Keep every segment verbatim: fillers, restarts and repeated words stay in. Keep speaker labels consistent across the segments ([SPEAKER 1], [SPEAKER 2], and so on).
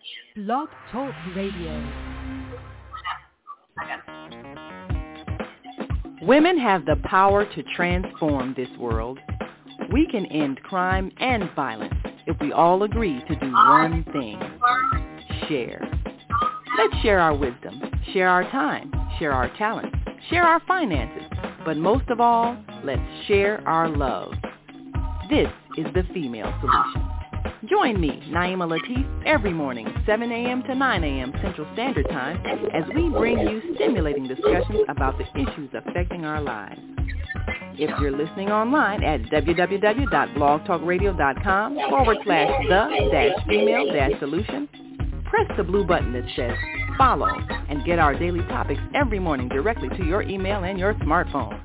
[SPEAKER 1] Blog Talk Radio. Women have the power to transform this world. We can end crime and violence if we all agree to do one thing: share. Let's share our wisdom, share our time, share our talents, share our finances, but most of all, let's share our love. This is the Female Solution. Join me, Naima Latif, every morning, seven a.m. to nine a.m. Central Standard Time, as we bring you stimulating discussions about the issues affecting our lives. If you're listening online at www.blogtalkradio.com forward slash the dash female dash solution, press the blue button that says follow and get our daily topics every morning directly to your email and your smartphone.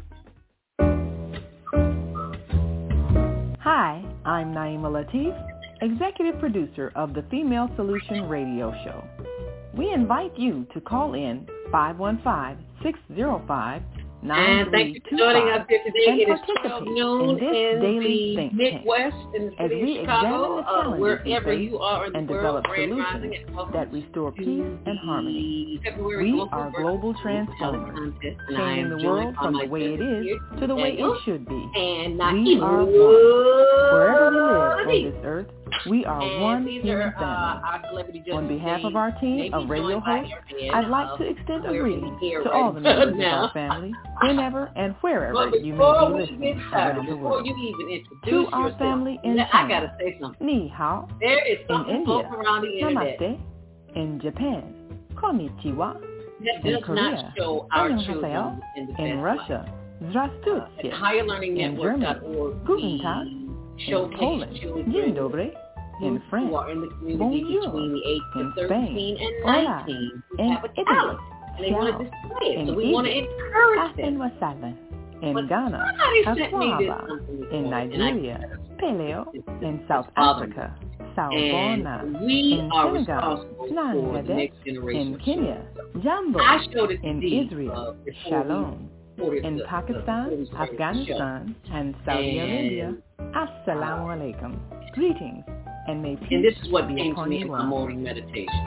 [SPEAKER 1] Hi, I'm Naima Latif, executive producer of the Female Solution radio show. We invite you to call in five one five, six zero five, nine three two five and participate in this daily think tank as we examine the challenges we face and develop solutions that restore peace and harmony. We are global transformers, changing the world from the way it is to the way it should be. We are one. Wherever we live on this earth, we are and one human family. Uh, On behalf of our team of radio hosts, I'd like to extend a greeting to all the members of our family, whenever and wherever you may be listening around the world. To our family in China, Ni Hao. In India, Namaste. In Japan, Konnichiwa. In Korea, Annyeonghaseyo. In Russia, Zdravstvuyte. In Germany, Guten Tag. In Poland, Dzień dobry. In France, bonjour. In Spain, hola. In Italy, ciao. In Egypt, ahlan wa sahlan. In Ghana, akwaba. In Nigeria, paleo. In South Africa, sawubona. In Senegal, nangade. In Kenya, jambo. In Israel, shalom. In Pakistan, Afghanistan, and Saudi Arabia, assalamu alaikum. Greetings, and may peace
[SPEAKER 2] and this is what
[SPEAKER 1] be
[SPEAKER 2] came to
[SPEAKER 1] upon
[SPEAKER 2] me
[SPEAKER 1] you
[SPEAKER 2] in the
[SPEAKER 1] all.
[SPEAKER 2] morning meditation.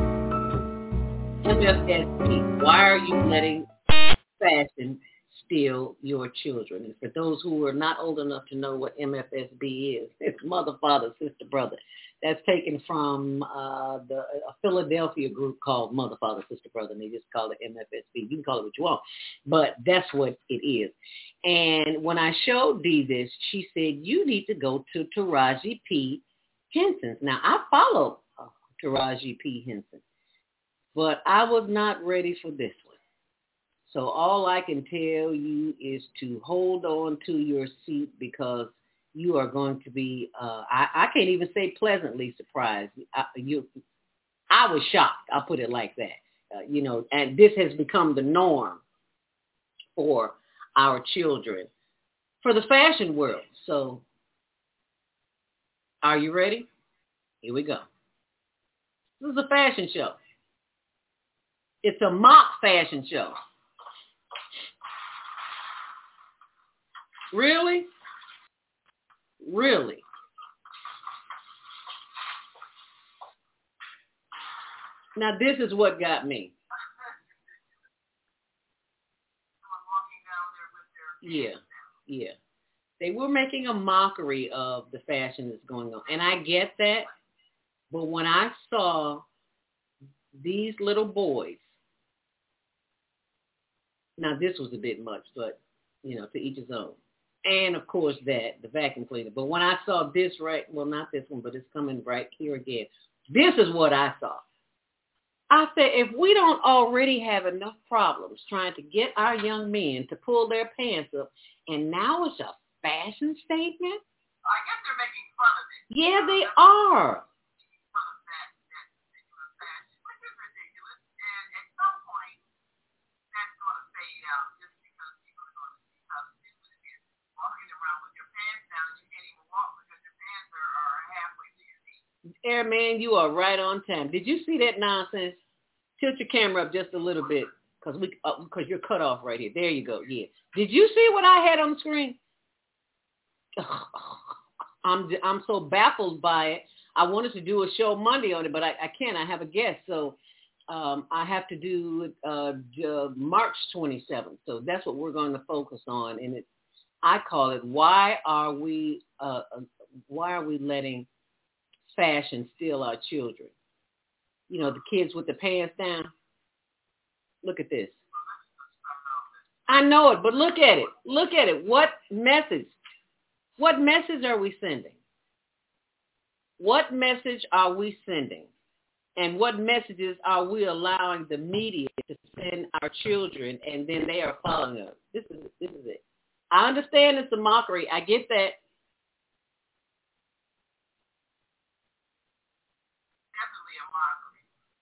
[SPEAKER 2] M F S B, why are you letting fashion steal your children? And for those who are not old enough to know what M F S B is, it's mother, father, sister, brother. That's taken from uh, the a Philadelphia group called Mother, Father, Sister, Brother, and they just call it M F S B. You can call it what you want, but that's what it is. And when I showed Dee this, she said, you need to go to Taraji P. Henson's. Now, I follow uh, Taraji P. Henson, but I was not ready for this one. So all I can tell you is to hold on to your seat, because you are going to be, uh, I, I can't even say pleasantly surprised. I, you, I was shocked. I'll put it like that. Uh, you know, and this has become the norm for our children, for the fashion world. So are you ready? Here we go. This is a fashion show. It's a mock fashion show. Really? Really? Now, this is what got me. Yeah, yeah. They were making a mockery of the fashion that's going on. And I get that. But when I saw these little boys, now this was a bit much, but, you know, to each his own. And, of course, that, the vacuum cleaner. But when I saw this right, well, not this one, but it's coming right here again. This is what I saw. I said, if we don't already have enough problems trying to get our young men to pull their pants up, and now it's a fashion statement?
[SPEAKER 3] I guess they're making fun of it.
[SPEAKER 2] Yeah, they are.
[SPEAKER 3] Fun of that, that particular fashion, which is ridiculous. And at some point, that's going to fade out just because people are going to see how stupid it is. Walking around with your pants down and you can't even walk because your pants are, are halfway to your feet.
[SPEAKER 2] Airman, you are right on time. Did you see that nonsense? Tilt your camera up just a little bit, because we because uh, you're cut off right here. There you go. Yeah. Did you see what I had on the screen? I'm I'm so baffled by it. I wanted to do a show Monday on it, but I, I can't. I have a guest, so um, I have to do uh, uh, March twenty-seventh. So that's what we're going to focus on, and it, I call it "Why Are We uh, Why Are We Letting Fashion Steal Our Children?" You know, the kids with the pants down. Look at this. I know it, but look at it. Look at it. What message? What message are we sending? What message are we sending? And what messages are we allowing the media to send our children, and then they are following us? This is this is it. I understand it's a mockery. I get that.
[SPEAKER 3] Definitely a mockery.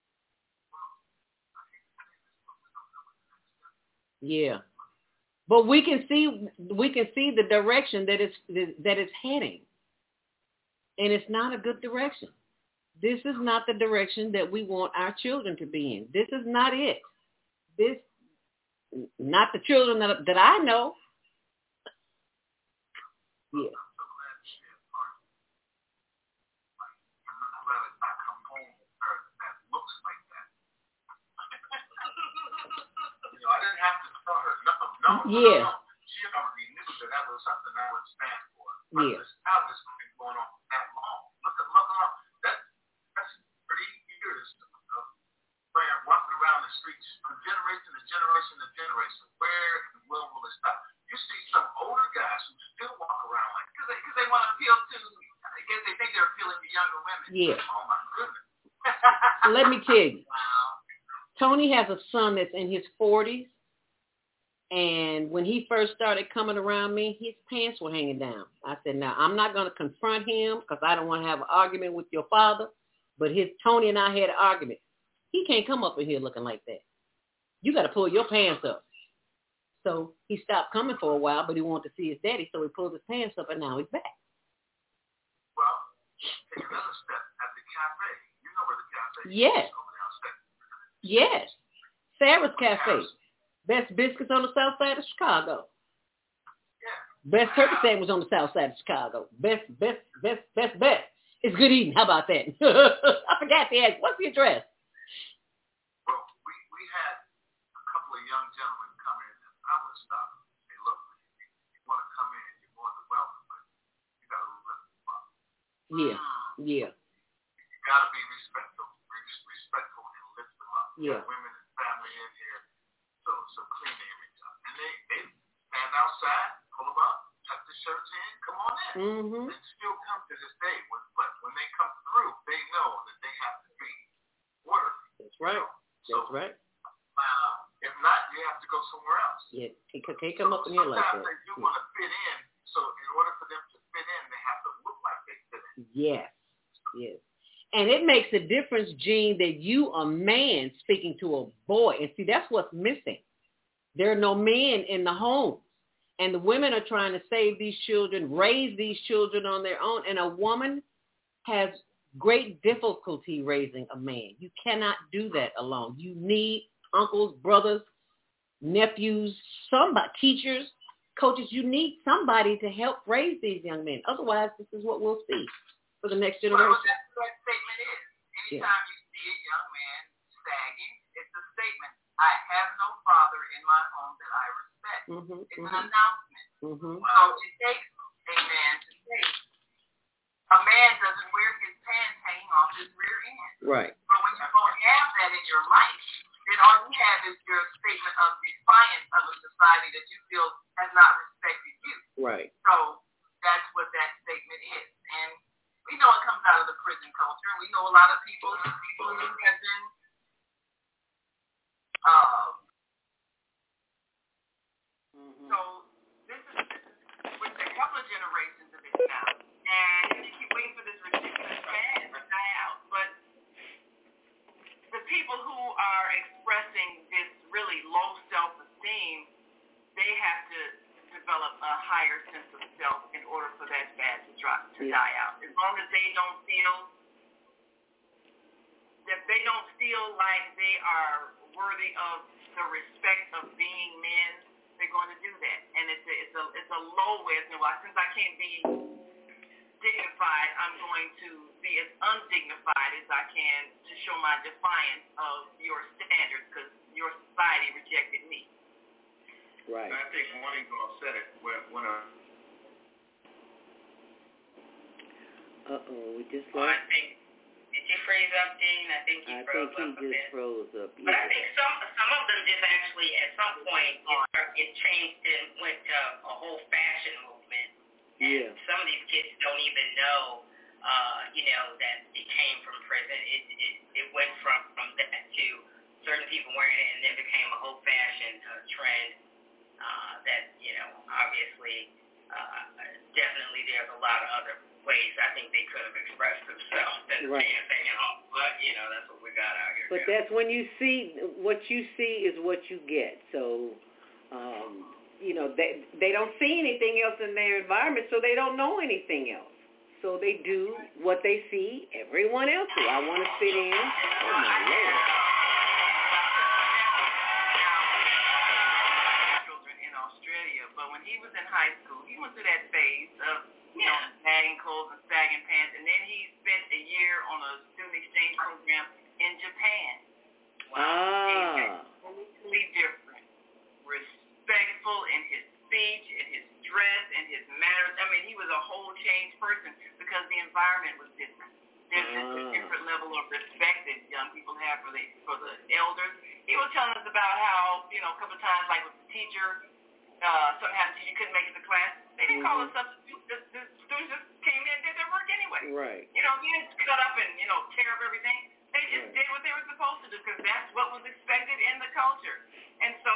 [SPEAKER 2] Yeah. But we can see we can see the direction that it's that it's heading. And it's not a good direction. This is not the direction that we want our children to be in. This is not it. This, not the children that, that I know. Yeah.
[SPEAKER 3] I didn't have to tell her. No, no,
[SPEAKER 2] yeah.
[SPEAKER 3] no, no. She already knew that that was something I would stand for. But
[SPEAKER 2] yeah.
[SPEAKER 3] this has been going on that long. Look at, look at, that, that's thirty years of playing, walking around the streets from generation to generation to generation. Where and when will it stop? You see some older guys who still walk around like, because they, cause they want to appeal to, I guess they think they're appealing to younger women.
[SPEAKER 2] Yeah.
[SPEAKER 3] Oh, my goodness.
[SPEAKER 2] Let me tell you.
[SPEAKER 3] Wow.
[SPEAKER 2] Tony has a son that's in his forties, and when he first started coming around me, his pants were hanging down. I said, now, I'm not going to confront him because I don't want to have an argument with your father, but his Tony and I had an argument. He can't come up in here looking like that. You got to pull your pants up. So he stopped coming for a while, but he wanted to see his daddy, so he pulled his pants up, and now he's back.
[SPEAKER 3] Well, take another step at the cafe. You know where the cafe is.
[SPEAKER 2] Yes. Yes. Sarah's Cafe.
[SPEAKER 3] Yes.
[SPEAKER 2] Best biscuits on the south side of Chicago.
[SPEAKER 3] Yeah.
[SPEAKER 2] Best turkey sandwich on the south side of Chicago. Best, best, best, best, best. It's good eating. How about that? I forgot to ask. What's the address?
[SPEAKER 3] Well, we, we had a couple of young gentlemen come in, and I would stop and say, look, if you want to come in, you're more than welcome, but you got to lift them up.
[SPEAKER 2] Yeah. Yeah.
[SPEAKER 3] You got to be respectful, respectful and lift them up.
[SPEAKER 2] Yeah.
[SPEAKER 3] Women and family in here, so so clean the image up. And they, they stand outside, pull them up, tuck the shirts in, come on in.
[SPEAKER 2] Mm-hmm.
[SPEAKER 3] And still come to this day. But when they come through, they know that they have to be orderly.
[SPEAKER 2] That's right.
[SPEAKER 3] You know? So,
[SPEAKER 2] That's right.
[SPEAKER 3] Uh, if not, you have to go somewhere else.
[SPEAKER 2] Yeah. He can't come up in here like that.
[SPEAKER 3] Sometimes they do want to fit in, so in order for them to fit in, they have to look like they fit in.
[SPEAKER 2] Yes. Yes. And it makes a difference, Gene, that you a man speaking to a boy. And see, that's what's missing. There are no men in the home. And the women are trying to save these children, raise these children on their own. And a woman has great difficulty raising a man. You cannot do that alone. You need uncles, brothers, nephews, somebody, teachers, coaches. You need somebody to help raise these young men. Otherwise, this is what we'll see for the next generation.
[SPEAKER 3] Well, that's what that statement is. Anytime
[SPEAKER 2] Yeah.
[SPEAKER 3] you see a young man sagging, it's a statement. I have no father in my home that I respect.
[SPEAKER 2] Mm-hmm,
[SPEAKER 3] it's
[SPEAKER 2] mm-hmm.
[SPEAKER 3] an announcement.
[SPEAKER 2] Mm-hmm.
[SPEAKER 3] So it takes a man to say, a man doesn't wear his pants hanging off his rear end.
[SPEAKER 2] Right.
[SPEAKER 3] But when you don't have that in your life, then all you have is your statement of defiance of a society that you feel has not respected you.
[SPEAKER 2] Right.
[SPEAKER 3] So that's what that statement is. And we know it comes out of the prison culture. We know a lot of people who have been um, mm-hmm. So this is, this is with a couple of generations of it now. And you keep waiting for this ridiculous fad to die out. But the people who are expressing this really low self-esteem, they have to develop a higher sense of self in order for that fad to drop to yeah. die out. As long as they don't feel that they don't feel like they are worthy of the respect of being men, they're going to do that. And it's a it's a it's a low way of saying, well, since I can't be dignified, I'm going to be as undignified as I can to show my defiance of your standards because your society rejected me.
[SPEAKER 4] Right.
[SPEAKER 5] I think Morning Girl said it when, when a...
[SPEAKER 4] Uh-oh, we just
[SPEAKER 6] Well, I
[SPEAKER 4] lost...
[SPEAKER 6] think, did you freeze up, Dean? I think you
[SPEAKER 4] I
[SPEAKER 6] froze
[SPEAKER 4] think he
[SPEAKER 6] up a
[SPEAKER 4] just
[SPEAKER 6] bit.
[SPEAKER 4] froze up. Yeah.
[SPEAKER 6] But I think some some of them just actually, at some point, it, it changed and went to a whole fashion movement. And
[SPEAKER 4] Yeah.
[SPEAKER 6] some of these kids don't even know, uh, you know, that it came from prison. It it, it went from, from that to certain people wearing it and then became a whole fashion uh, trend uh, that, you know, obviously, uh, definitely there's a lot of other ways I think they could have expressed themselves than
[SPEAKER 4] Right.
[SPEAKER 6] saying, saying, oh, but, you know, that's what we got out here.
[SPEAKER 4] But
[SPEAKER 6] now.
[SPEAKER 4] that's when you see, what you see is what you get. So, um, you know, they they don't see anything else in their environment, so they don't know anything else. So they do what they see everyone else do. I want to fit in. Oh, my Lord.
[SPEAKER 3] Children in Australia, but when he was in high school, he went through that phase of, you know, sagging clothes and sagging pants, and then he spent a year on a student exchange program in Japan.
[SPEAKER 4] Ah.
[SPEAKER 3] Completely different. Respectful in his speech, in his dress, in his manners. I mean, he was a whole changed person because the environment was different. There's just a
[SPEAKER 4] Ah.
[SPEAKER 3] different level of respect that young people have for the for the elders. He was telling us about how, you know, a couple of times, like with the teacher, uh, something happened to you, you couldn't make it to class. They didn't
[SPEAKER 4] Mm-hmm.
[SPEAKER 3] call a substitute. The, the students just came in and did their work anyway.
[SPEAKER 4] Right.
[SPEAKER 3] You know, they didn't cut up and, you know, tear up everything. They just
[SPEAKER 4] Right.
[SPEAKER 3] did what they were supposed to do because that's what was expected in the culture. And so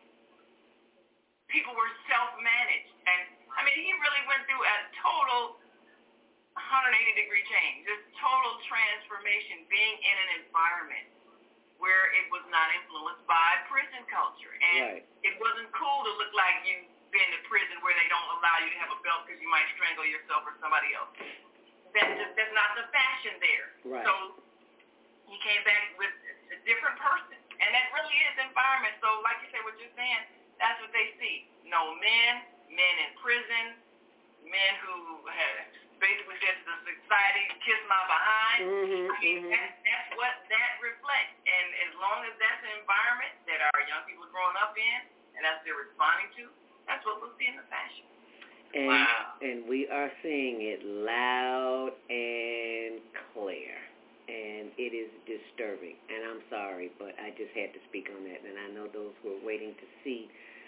[SPEAKER 3] people were self-managed. And, I mean, he really went through a total one hundred eighty degree change, this total transformation, being in an environment where it was not influenced by prison culture. And
[SPEAKER 4] Right.
[SPEAKER 3] it wasn't cool to look like you've been to prison where they don't allow you to have a belt because you might strangle yourself or somebody else. That's just, that's not the fashion there.
[SPEAKER 4] Right.
[SPEAKER 3] So he came back with a different person. And that really is environment. So like you say, what you're saying, that's what they see. No men, men in prison, men who have basically said to the society, kiss my behind.
[SPEAKER 4] Mm-hmm,
[SPEAKER 3] I mean,
[SPEAKER 4] mm-hmm.
[SPEAKER 3] that's, that's what that reflects. And as long as that's an environment that our young people are growing up in, and that's what they're responding to, that's what we'll see in the fashion.
[SPEAKER 4] And,
[SPEAKER 3] Wow.
[SPEAKER 4] and we are seeing it loud and clear. And it is disturbing. And I'm sorry, but I just had to speak on that. And I know those who are waiting to see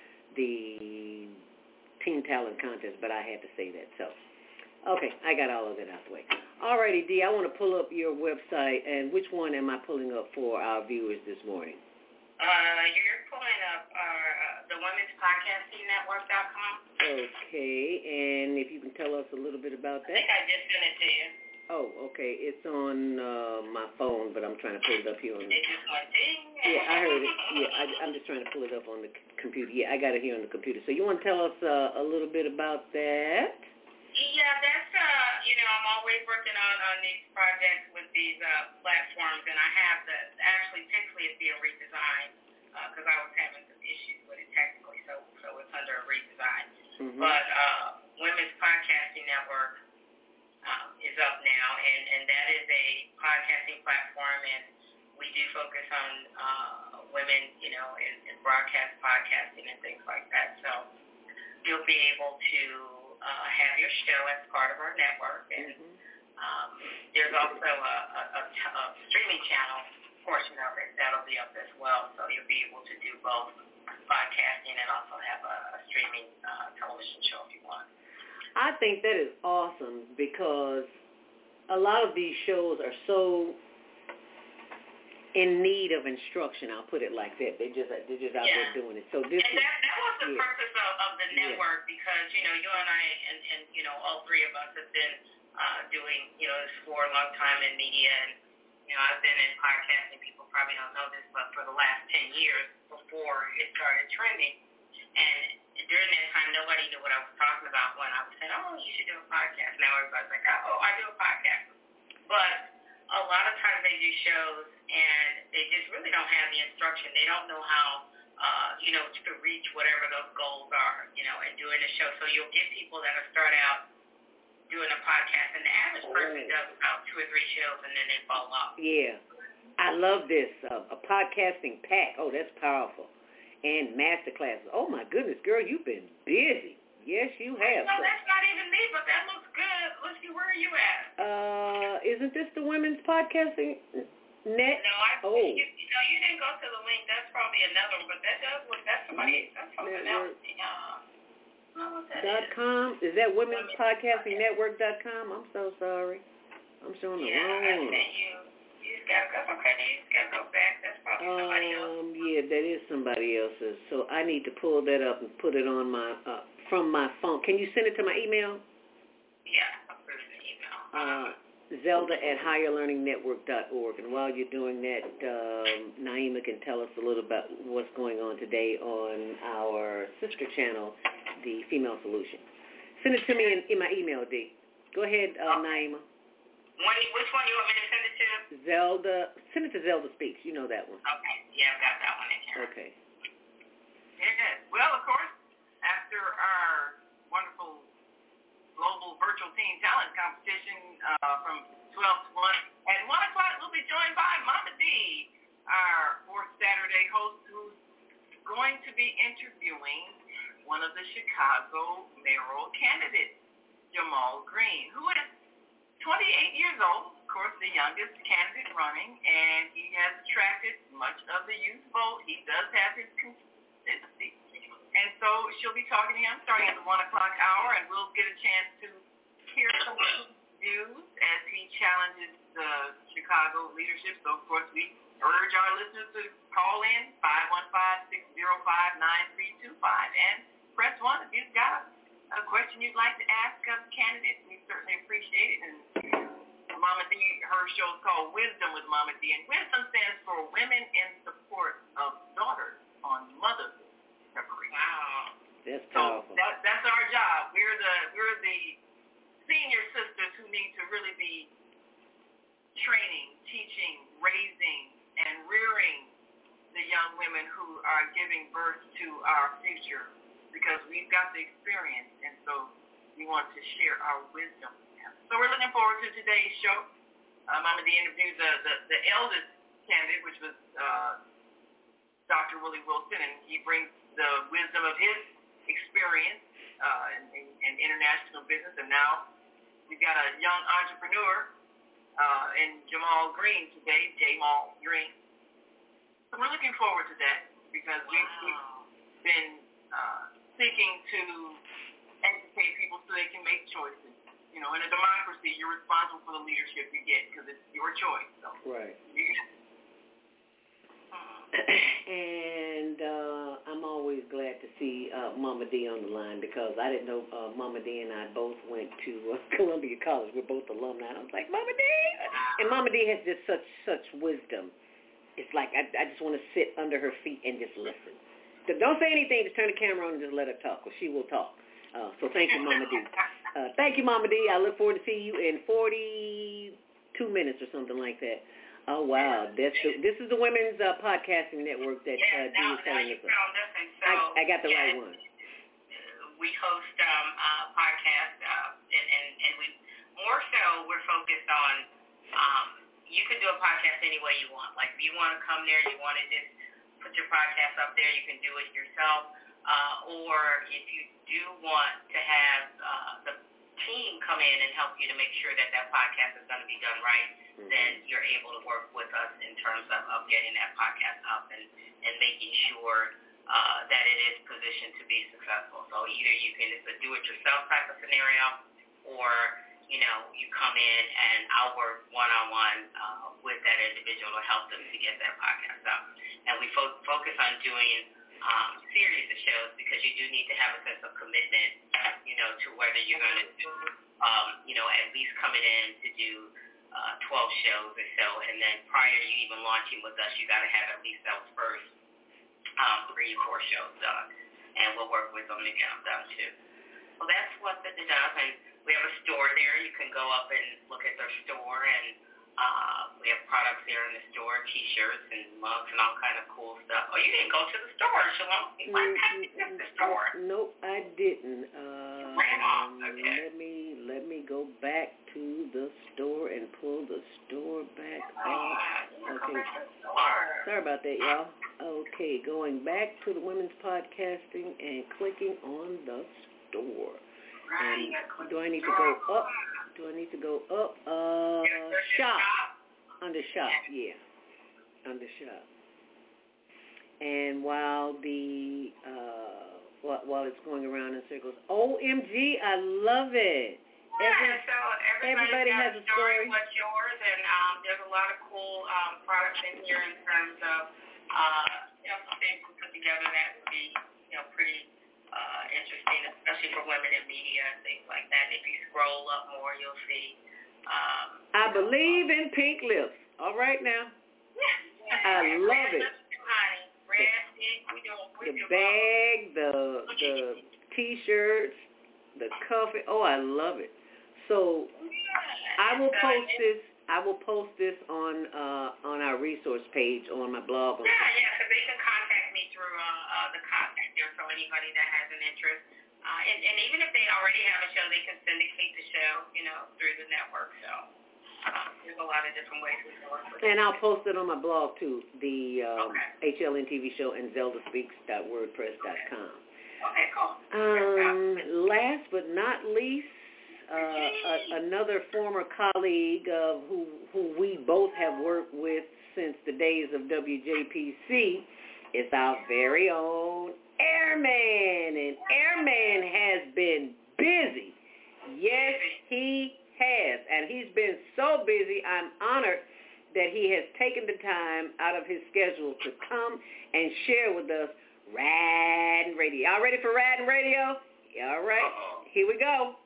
[SPEAKER 4] the Teen Talent Contest, but I had to say that. So, okay, I got all of that out the way. All righty, Dee, I want to pull up your website. And which one am I pulling up for our viewers this morning?
[SPEAKER 6] Uh, you're pulling up our, uh, the women's podcasting network dot com.
[SPEAKER 4] Okay, and if you can tell us a little bit about
[SPEAKER 6] I think
[SPEAKER 4] that.
[SPEAKER 6] I just sent it to you.
[SPEAKER 4] Oh, okay, it's on uh, my phone, but I'm trying to pull it up here on the...
[SPEAKER 6] It just went ding.
[SPEAKER 4] Yeah, I heard it. Yeah, I, I'm just trying to pull it up on the c- computer. Yeah, I got it here on the computer. So you want to tell us uh, a little bit about that?
[SPEAKER 6] Yeah, that's, uh, you know, I'm always working on, on these projects with these uh, platforms, and I have the, actually, Pixley is being redesigned, because uh, I was having some issues with it technically, so so it's under a redesign.
[SPEAKER 4] Mm-hmm.
[SPEAKER 6] But uh, Women's Podcasting Network um, is up now, and, and that is a podcasting platform, and we do focus on uh, women, you know, in, in broadcast podcasting and things like that. So you'll be able to uh, have your show as part of our network, and
[SPEAKER 4] Mm-hmm.
[SPEAKER 6] um, there's also a, a, a, t- a streaming channel portion of it that'll be up as well, so you'll be able to do both podcasting and also have a, a streaming uh, television show if you want.
[SPEAKER 4] I think that is awesome because a lot of these shows are so in need of instruction. I'll put it like that. They just they're just out
[SPEAKER 6] Yeah.
[SPEAKER 4] there doing it. So this
[SPEAKER 6] And
[SPEAKER 4] is
[SPEAKER 6] that, that was the
[SPEAKER 4] yeah.
[SPEAKER 6] purpose of, of the network because, you know, you and I and, and, you know, all three of us have been uh, doing, you know, this for a long time in media. And, you know, I've been in podcasting. People probably don't know this, but for the last ten years before it started trending. And during that time, nobody knew what I was talking about when I was saying, oh, you should do a podcast. Now everybody's like, oh, I do a podcast. But a lot of times they do shows, and they just really don't have the instruction. They don't know how, uh, you know, to reach whatever those goals are, you know, and doing the show. So you'll get people that will start out doing a podcast, and the average person
[SPEAKER 4] Oh.
[SPEAKER 6] does about two or three shows, and then they fall off.
[SPEAKER 4] Yeah. I love this. Uh, a podcasting pack. Oh, that's powerful. And master classes. Oh, my goodness, girl, you've been busy. Yes, you have.
[SPEAKER 6] No, that's not even me, but that looks good. Let's see, where are you at?
[SPEAKER 4] Uh, isn't this the women's podcasting net?
[SPEAKER 6] No, I.
[SPEAKER 4] Oh.
[SPEAKER 6] You, no, you didn't go to the link. That's probably another one, but that does look. That's somebody. That's something else. Uh, oh, what that
[SPEAKER 4] dot
[SPEAKER 6] is.
[SPEAKER 4] com? Is that women's podcasting network dot com? I'm so sorry. I'm showing the
[SPEAKER 6] Yeah,
[SPEAKER 4] wrong
[SPEAKER 6] I
[SPEAKER 4] one.
[SPEAKER 6] sent you. You just gotta go. Okay, you just gotta go back. That's probably somebody else.
[SPEAKER 4] Um, yeah, that is somebody else's. So I need to pull that up and put it on my uh, from my phone. Can you send it to my email?
[SPEAKER 6] Yeah, I'll put it in the email.
[SPEAKER 4] Uh, Zelda at higher learning network dot org. And while you're doing that, um, Naima can tell us a little about what's going on today on our sister channel, the Female Solution. Send it to me in, in my email, D. Go ahead, uh, Naima.
[SPEAKER 6] When, which one you want me to send it to?
[SPEAKER 4] Zelda, send it to Zelda Speaks. You know that one.
[SPEAKER 6] Okay, yeah, I've got that one in here.
[SPEAKER 4] Okay.
[SPEAKER 3] Yes. Well, of course, after our wonderful global virtual teen talent competition uh, from twelve to one, at one o'clock we'll be joined by Mama D, our fourth Saturday host, who's going to be interviewing one of the Chicago mayoral candidates, Jamal Green, who is twenty-eight years old, of course, the youngest candidate running, and he has attracted much of the youth vote. He does have his consistency. And so she'll be talking to him starting at the one o'clock hour, and we'll get a chance to hear some of his views as he challenges the Chicago leadership. So, of course, we urge our listeners to call in five one five, six zero five, nine three two five and press one if you've got a question you'd like to ask of the candidate. We certainly appreciate it. And Mama D, her show is called Wisdom with Mama D, and Wisdom stands for Women in Support of Daughters on Motherhood.
[SPEAKER 6] Wow.
[SPEAKER 4] That's
[SPEAKER 3] So
[SPEAKER 4] powerful.
[SPEAKER 3] that, that's our job. We're the we're the senior sisters who need to really be training, teaching, raising, and rearing the young women who are giving birth to our future, because we've got the experience, and so we want to share our wisdom. So we're looking forward to today's show. Uh, Mama D interviewed the, the, the eldest candidate, which was uh, Doctor Willie Wilson, and he brings the wisdom of his experience uh, in, in, in international business. And now we've got a young entrepreneur uh, in Jamal Green today, Jamal Green. So we're looking forward to that, because
[SPEAKER 6] Wow.
[SPEAKER 3] we've, we've been uh, seeking to educate people so they can make choices. You know, in a democracy, you're responsible for the leadership you get, because it's your choice. So,
[SPEAKER 4] Right.
[SPEAKER 3] yeah.
[SPEAKER 4] And uh, I'm always glad to see uh, Mama D on the line, because I didn't know uh, Mama D and I both went to uh, Columbia College. We're both alumni. And I was like, Mama D! And Mama D has just such such wisdom. It's like I, I just want to sit under her feet and just listen. So don't say anything. Just turn the camera on and just let her talk, because she will talk. Uh, so thank you, Mama D. Uh, thank you, Mama D. I look forward to seeing you in forty-two minutes or something like that. Oh, wow. That's the, this is the Women's uh, Podcasting Network that
[SPEAKER 6] Yeah,
[SPEAKER 4] uh, Dee
[SPEAKER 6] now,
[SPEAKER 4] was
[SPEAKER 6] now
[SPEAKER 4] telling
[SPEAKER 6] you
[SPEAKER 4] us of.
[SPEAKER 6] found us, and so
[SPEAKER 4] I, I got the
[SPEAKER 6] yeah,
[SPEAKER 4] right one.
[SPEAKER 6] We host um, a podcast, uh, and, and, and we more so we're focused on um, you can do a podcast any way you want. Like if you want to come there, you want to just put your podcast up there, you can do it yourself. Uh, or if you do want to have uh, the team come in and help you to make sure that that podcast is going to be done right, mm-hmm. then you're able to work with us in terms of, of getting that podcast up and, and making sure uh, that it is positioned to be successful. So either you can, it's a do-it-yourself type of scenario, or, you know, you come in and I'll work one-on-one uh, with that individual to help them to get that podcast up. And we fo- focus on doing Um, series of shows, because you do need to have a sense of commitment, you know, to whether you're going to do, um, you know, at least coming in to do uh, twelve shows or so, and then prior to you even launching with us, you got to have at least those first um, three or four shows done, and we'll work with them to get them done too. So that's what it does, and we have a store there. You can go up and look at their store, and Uh, we have products there in the store, T-shirts and mugs and all kind of cool stuff. Oh, you didn't go to the store, Shalom. Why didn't you go to the store?
[SPEAKER 4] Nope, I didn't. Uh,
[SPEAKER 6] Ran off. Okay.
[SPEAKER 4] Let me let me go back to the store and pull the store back up. Okay. Sorry about that, y'all. Okay, going back to the Women's Podcasting and clicking on the store. And do I need to go up? Do I need to go up? Uh, shop. Under shop, yeah. Under shop. And while the uh, while, while it's going around in circles, O M G, I love it.
[SPEAKER 6] Yeah,
[SPEAKER 4] Every,
[SPEAKER 6] so
[SPEAKER 4] everybody has a story.
[SPEAKER 6] What's yours? And um, there's a lot of cool um, products in here in terms of uh, you know things we put together that would be you know pretty uh, interesting, especially for women in media and things like that. If you scroll up more, you'll see. Um,
[SPEAKER 4] I believe in pink lips. All right now. I love it. The bag, the the T-shirts, the coffee. Oh, I love it. So I will post this. I will post this on uh, on our resource page on my blog.
[SPEAKER 6] Yeah, yeah. So they can contact me through uh, uh, the contact there. So anybody that has an interest, uh, and, and even if they already have a show, they can syndicate the show, you know, through the network. So. Um, there's a lot of different ways we can work with it.
[SPEAKER 4] And I'll post it on my blog, too, the um,
[SPEAKER 6] okay.
[SPEAKER 4] H L N T V show and zelda speaks dot wordpress dot com.
[SPEAKER 6] Okay, cool.
[SPEAKER 4] Um, last but not least, uh, a, another former colleague uh, who, who we both have worked with since the days of W J P C is our very own Airman. And Airman has been busy. Yes, he has, and he's been so busy, I'm honored that he has taken the time out of his schedule to come and share with us Rad Radio. Y'all ready for Rad Radio? All right, uh-oh. Here we go.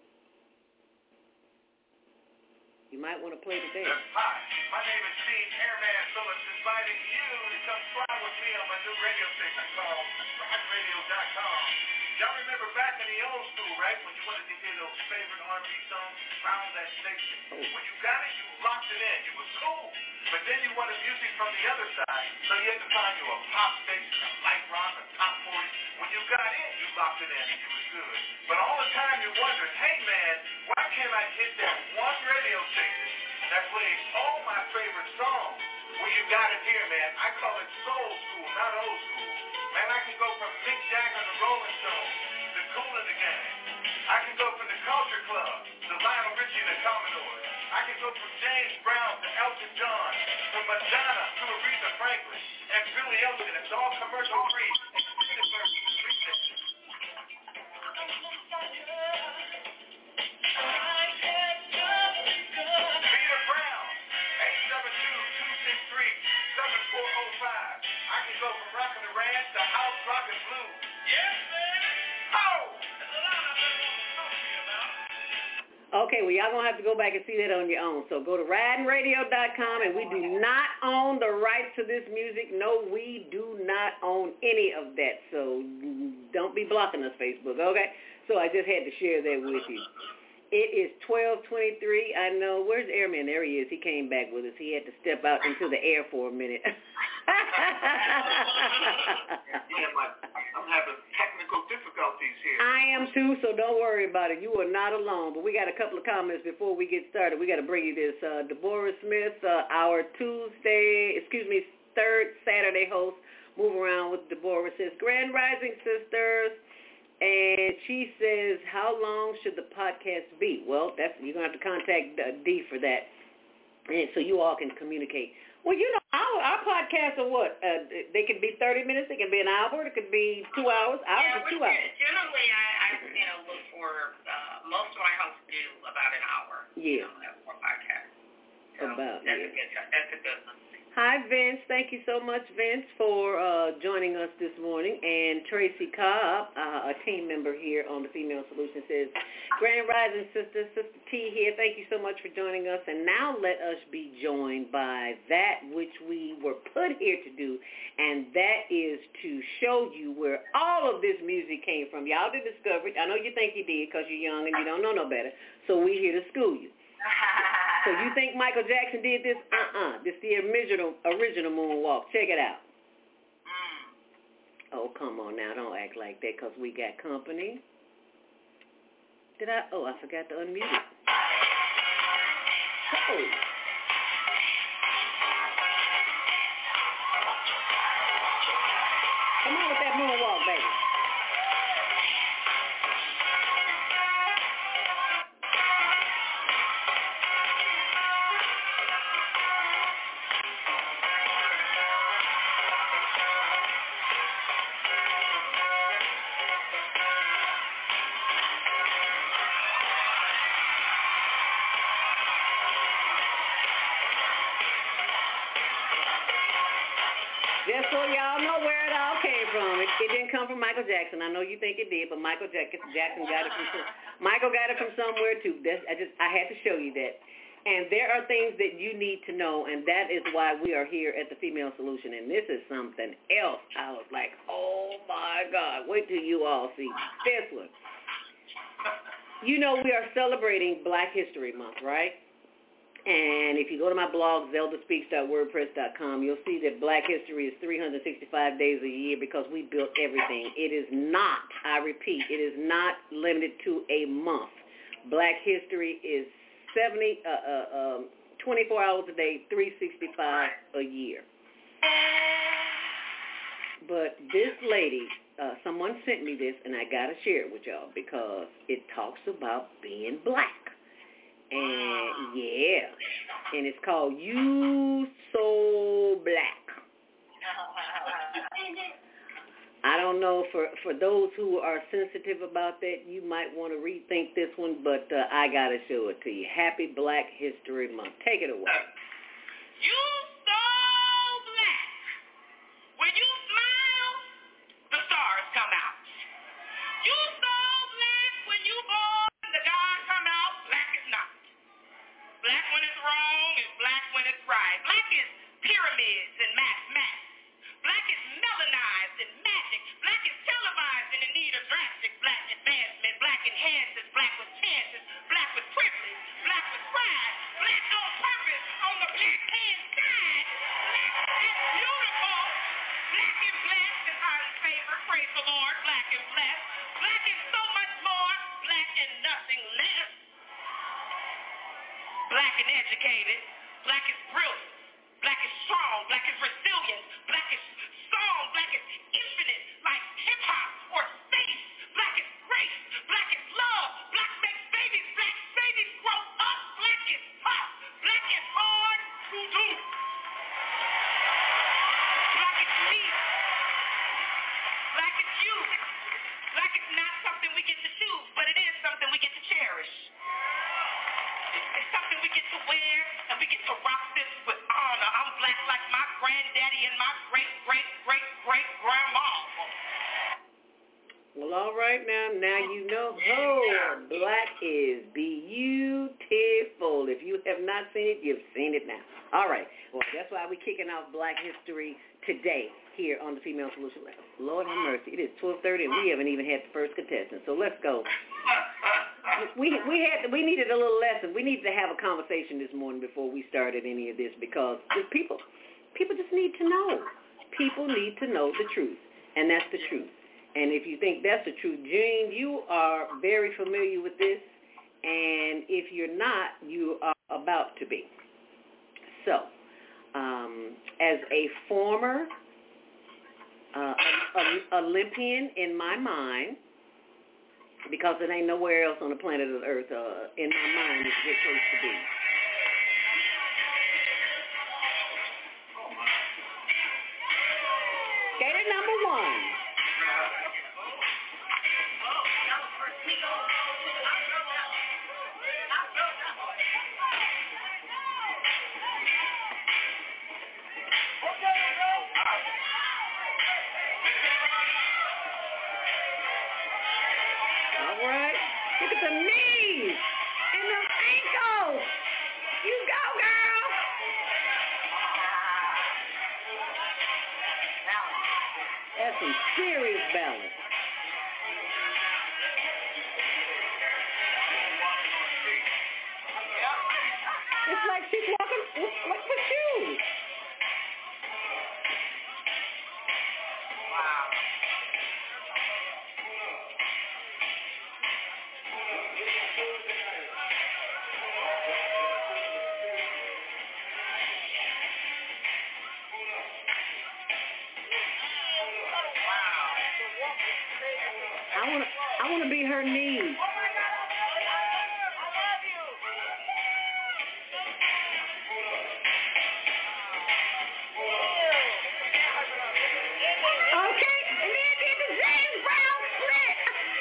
[SPEAKER 4] You might want to play the dance.
[SPEAKER 5] Hi, my name is Steve Airman Phillips, inviting you to come fly with me on my new radio station called rad radio dot com. Y'all remember back in the old school, right, when you wanted to hear those favorite R and B songs around that station? When you got it, you locked it in. It was cool. But then you wanted music from the other side, so you had to find you a pop station, a light rock, a top forty. When you got in, you locked it in, and you was good. But all the time you wondered, hey, man, why can't I hit that one radio station that plays all my favorite songs? Well, you got it here, man. I call it soul school, not old school. Man, I can go from Mick Jagger and the Rolling Stones to Kool and the Gang. I can go from the Culture Club to Lionel Richie and the Commodores. I can go from James Brown to Elton John, from Madonna to Aretha Franklin, and Billy Ocean. It's all commercial free. Peter Brown, eight seven two, two six three, seven four zero five. I can go from rockin' the ranch to house rockin' blues. Yes, man. Oh! There's a lot of them I want to talk to you about.
[SPEAKER 4] Okay, well, y'all going to have to go back and see that on your own. So go to rad radio dot com, and we do not own the rights to this music. No, we do not own any of that. So don't be blocking us, Facebook, okay? So I just had to share that with you. It is twelve twenty-three. I know. Where's Airman? There he is. He came back with us. He had to step out into the air for a minute.
[SPEAKER 5] Yeah, my, I'm having technical difficulties here.
[SPEAKER 4] I am too, so don't worry about it. You are not alone. But we got a couple of comments before we get started. We got to bring you this. Uh, Deborah Smith, uh, our Tuesday, excuse me, third Saturday host, Move Around with Deborah, says, Grand Rising Sisters. And she says, how long should the podcast be? Well, that's you're going to have to contact uh, D for that, and so you all can communicate. Well, you know, our, our podcasts are what? Uh, they can be thirty minutes. They can be an hour. It could be two hours. Hours
[SPEAKER 6] yeah,
[SPEAKER 4] or two hours.
[SPEAKER 6] Generally, I, I you know, look for, uh, most of my hosts do about an hour.
[SPEAKER 4] Yeah.
[SPEAKER 6] You know, for podcasts. So
[SPEAKER 4] about,
[SPEAKER 6] that's
[SPEAKER 4] yeah.
[SPEAKER 6] a good, that's a good one.
[SPEAKER 4] Hi, Vince. Thank you so much, Vince, for uh, joining us this morning. And Tracy Cobb, uh, a team member here on the Female Solution, says, Grand Rising Sister, Sister T here. Thank you so much for joining us. And now let us be joined by that which we were put here to do, and that is to show you where all of this music came from. Y'all did discover it. I know you think you did because you're young and you don't know no better. So we're here to school you. So you think Michael Jackson did this? Uh-uh. This is the original original moonwalk. Check it out.
[SPEAKER 6] Mm.
[SPEAKER 4] Oh, come on now. Don't act like that because we got company. Did I? Oh, I forgot to unmute it. Oh. Come on with that moonwalk, baby. Just so y'all know where it all came from. It, it didn't come from Michael Jackson. I know you think it did, but Michael Jackson got it from some, Michael got it from somewhere too. That's, I just I had to show you that. And there are things that you need to know, and that is why we are here at the Female Solution. And this is something else. I was like, oh my God! Wait till you all see this one. You know we are celebrating Black History Month, right? And if you go to my blog, zelda speaks dot wordpress dot com, you'll see that Black History is three hundred sixty-five days a year because we built everything. It is not, I repeat, it is not limited to a month. Black History is seventy, uh, uh, um, twenty-four hours a day, three hundred sixty-five a year. But this lady, uh, someone sent me this, and I got to share it with y'all because it talks about being black. And yeah, and it's called You So Black. I don't know, for, for those who are sensitive about that, you might want to rethink this one, but uh, I got to show it to you. Happy Black History Month. Take it away.
[SPEAKER 6] You so black. When you smile, the stars come out. You so black when you born, the God come out, black is not. Black when it's wrong and black when it's right. Black is pyramids and mathematics. Black is melanized and magic. Black is televised and in need of drastic black advancement. Black enhances, black with chances, black with privilege, black with pride, black on purpose on the black hand side. Black is beautiful. Black and blessed and highly favored. Praise the Lord. Black and blessed. Black is so much more. Black and nothing less. Black and educated, black is brilliant, black is strong, black is resilient, black is song, black is infinite, like hip-hop or space, black is grace, black is love, black makes babies, black babies grow up, black is tough, black is hard to do. Black is me, black is you, black is not something we get to choose, but it is something we get to cherish. It's something we get to wear, and we get to rock this with honor. I'm black like my granddaddy and my great-great-great-great-grandma.
[SPEAKER 4] Well, all right now, now you know. Oh, black is beautiful. If you have not seen it, you've seen it now. All right. Well, that's why we're kicking off Black History today here on the Female Solution Lab. Lord have mercy. It is twelve thirty, and we haven't even had the first contestant. So let's go. We we had we needed a little lesson. We needed to have a conversation this morning before we started any of this because people people just need to know. People need to know the truth, and that's the truth. And if you think that's the truth, Jean, you are very familiar with this, and if you're not, you are about to be. So, um, as a former uh, Olympian in my mind, because it ain't nowhere else on the planet of Earth, uh, in my mind, it's where it's supposed to be. Skater number one. All right. Look at the knees and the ankles. You go, girl. That's some serious balance. It's like she's walking with, with, with shoes. Wow. I want to I want to be her niece. Okay, and then did the James Brown split.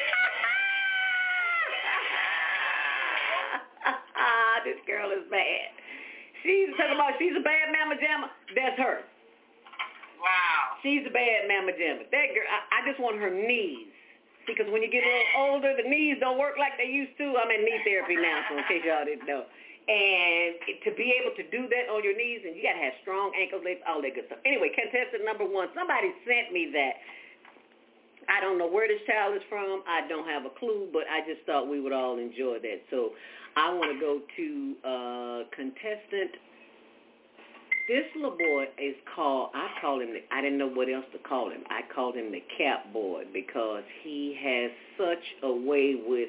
[SPEAKER 4] This girl is bad. She's talking about she's a bad mama jamma. That's her.
[SPEAKER 6] Wow.
[SPEAKER 4] She's a bad mama jamma. That girl, I, I just want her knees. Because when you get a little older, the knees don't work like they used to. I'm in knee therapy now, so in case y'all didn't know. And to be able to do that on your knees, and you got to have strong ankles, legs, all that good stuff. Anyway, contestant number one, somebody sent me that. I don't know where this child is from. I don't have a clue, but I just thought we would all enjoy that. So I want to go to uh, contestant. This little boy is called, I call him, the, I didn't know what else to call him. I called him the cap boy because he has such a way with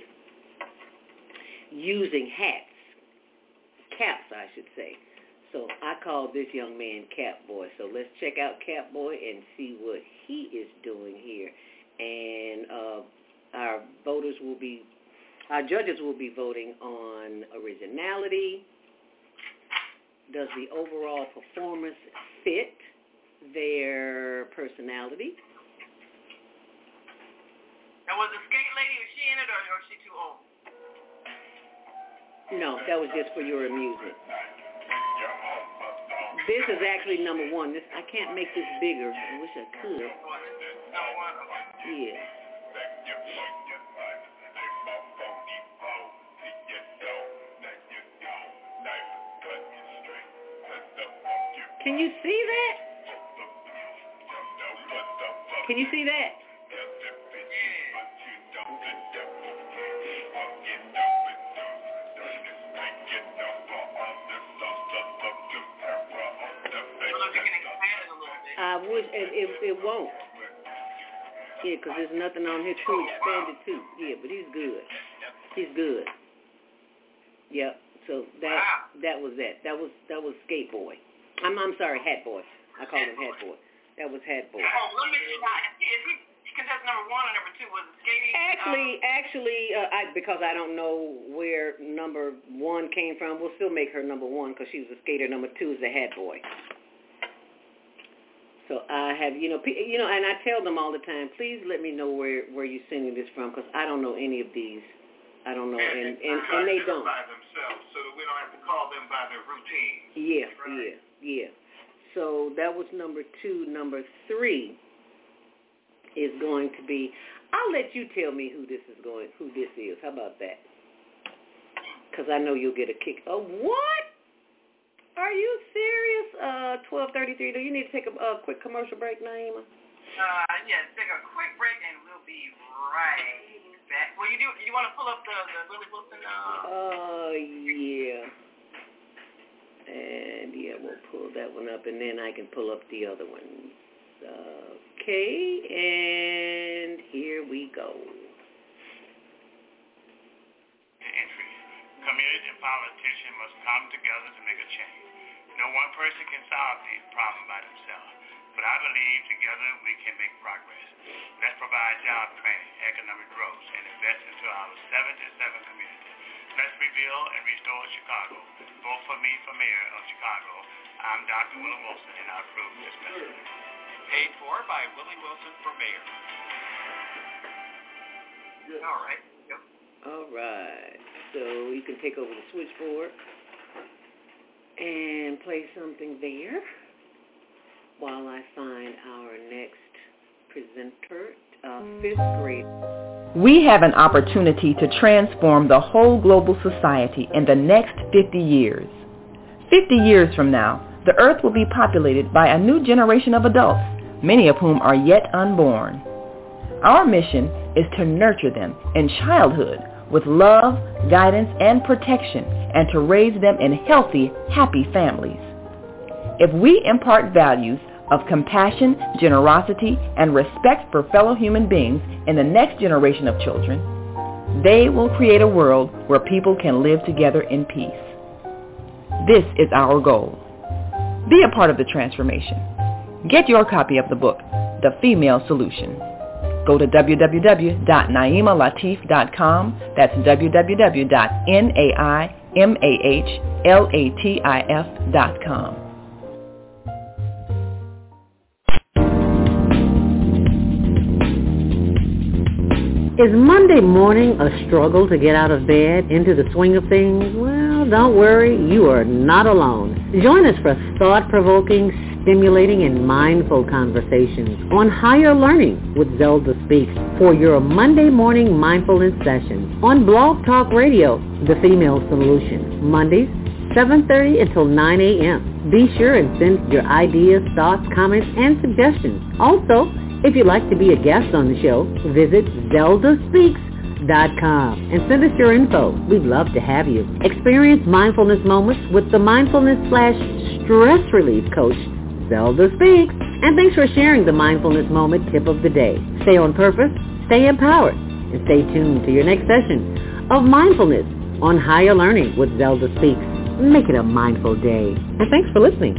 [SPEAKER 4] using hats. Caps, I should say. So I call this young man Cap Boy. So let's check out Cap Boy and see what he is doing here. And uh, our voters will be, our judges will be voting on originality. Does the overall performance fit their personality?
[SPEAKER 6] And was the skate lady, was she in it or, or was she too old?
[SPEAKER 4] No, that was just for your amusement. This is actually number one. This I can't make this bigger. I wish I could. Yeah. Can you see that? Can you see that? I wish it, it, it won't. Yeah, because there's nothing on here to expand it to. Yeah, but he's good. He's good. Yep. So that wow. that was that. That was that was Skate Boy. I'm I'm sorry, Hat Boy. I called him Hat Boy. That was Hat Boy.
[SPEAKER 6] Oh, let me see. Is he contestant number one or number two? Was it skating?
[SPEAKER 4] Actually,
[SPEAKER 6] um,
[SPEAKER 4] actually, uh, I because I don't know where number one came from, we'll still make her number one because she was a skater. Number two is the Hat Boy. So I have, you know, you know, and I tell them all the time, please let me know where, where you're sending this from because I don't know any of these. I don't know, and, and, and they don't.
[SPEAKER 5] By themselves, so that we don't have to call them by their routine.
[SPEAKER 4] Yeah,
[SPEAKER 5] right?
[SPEAKER 4] yeah, yeah. So that was number two. Number three is going to be. I'll let you tell me who this is going, who this is. How about that? Because I know you'll get a kick. Oh, what? Are you serious? Uh, twelve thirty-three. Do you need to take a, a quick commercial break, Naima?
[SPEAKER 6] Uh, yeah, take a quick break and we'll be right back. Well, you do. You want to pull up the, the Willie Wilson? Uh,
[SPEAKER 4] uh, yeah. And yeah, we'll pull that one up, and then I can pull up the other ones. Okay, and here we go.
[SPEAKER 7] Entry. Community and politicians must come together to make a change. No one person can solve these problems by themselves, but I believe together we can make progress. Let's provide job training, economic growth, and invest into our seventy-seven communities. Let's rebuild and restore Chicago. Vote for me for mayor of Chicago. I'm Doctor Willie Wilson, and I approve this message.
[SPEAKER 8] Paid for by Willie Wilson for mayor.
[SPEAKER 6] All right. Yep.
[SPEAKER 4] All right. So you can take over the switchboard and play something there while I find our next presenter, uh, fifth grade.
[SPEAKER 1] We have an opportunity to transform the whole global society in the next fifty years. fifty years from now, the earth will be populated by a new generation of adults, many of whom are yet unborn. Our mission is to nurture them in childhood with love, guidance, and protection, and to raise them in healthy, happy families. If we impart values of compassion, generosity, and respect for fellow human beings in the next generation of children, they will create a world where people can live together in peace. This is our goal. Be a part of the transformation. Get your copy of the book, The Female Solution. Go to w w w dot naima latif dot com. That's w w w dot naima latif dot com.
[SPEAKER 2] Is Monday morning a struggle to get out of bed into the swing of things? Well, don't worry, you are not alone. Join us for thought-provoking, stimulating, and mindful conversations on higher learning with Zelda Speaks for your Monday morning mindfulness session on Blog Talk Radio, The Female Solution, Mondays, seven thirty until nine a.m. Be sure and send your ideas, thoughts, comments, and suggestions. Also, if you'd like to be a guest on the show, visit zelda speaks dot com and send us your info. We'd love to have you. Experience mindfulness moments with the mindfulness slash stress relief coach, Zelda Speaks. And thanks for sharing the mindfulness moment tip of the day. Stay on purpose, stay empowered, and stay tuned to your next session of mindfulness on Higher Learning with Zelda Speaks. Make it a mindful day. And thanks for listening.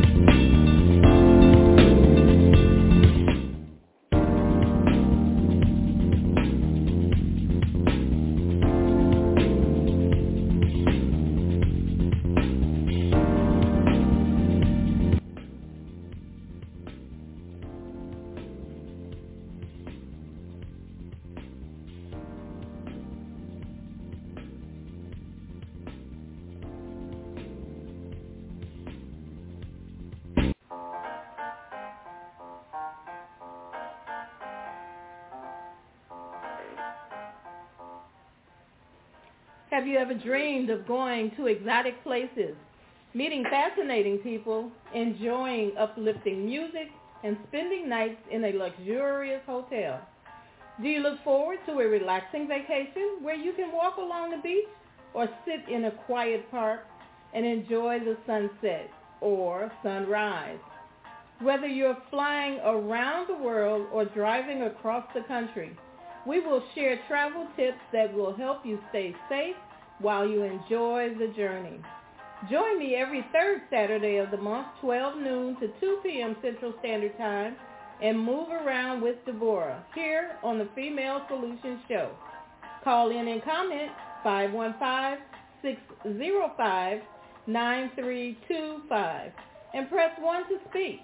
[SPEAKER 9] Have you ever dreamed of going to exotic places, meeting fascinating people, enjoying uplifting music, and spending nights in a luxurious hotel? Do you look forward to a relaxing vacation where you can walk along the beach or sit in a quiet park and enjoy the sunset or sunrise? Whether you're flying around the world or driving across the country, we will share travel tips that will help you stay safe while you enjoy the journey. Join me every third Saturday of the month, twelve noon to two p.m. Central Standard Time, and move around with Deborah here on the Female Solutions Show. Call in and comment five one five, six zero five, nine three two five and press one to speak.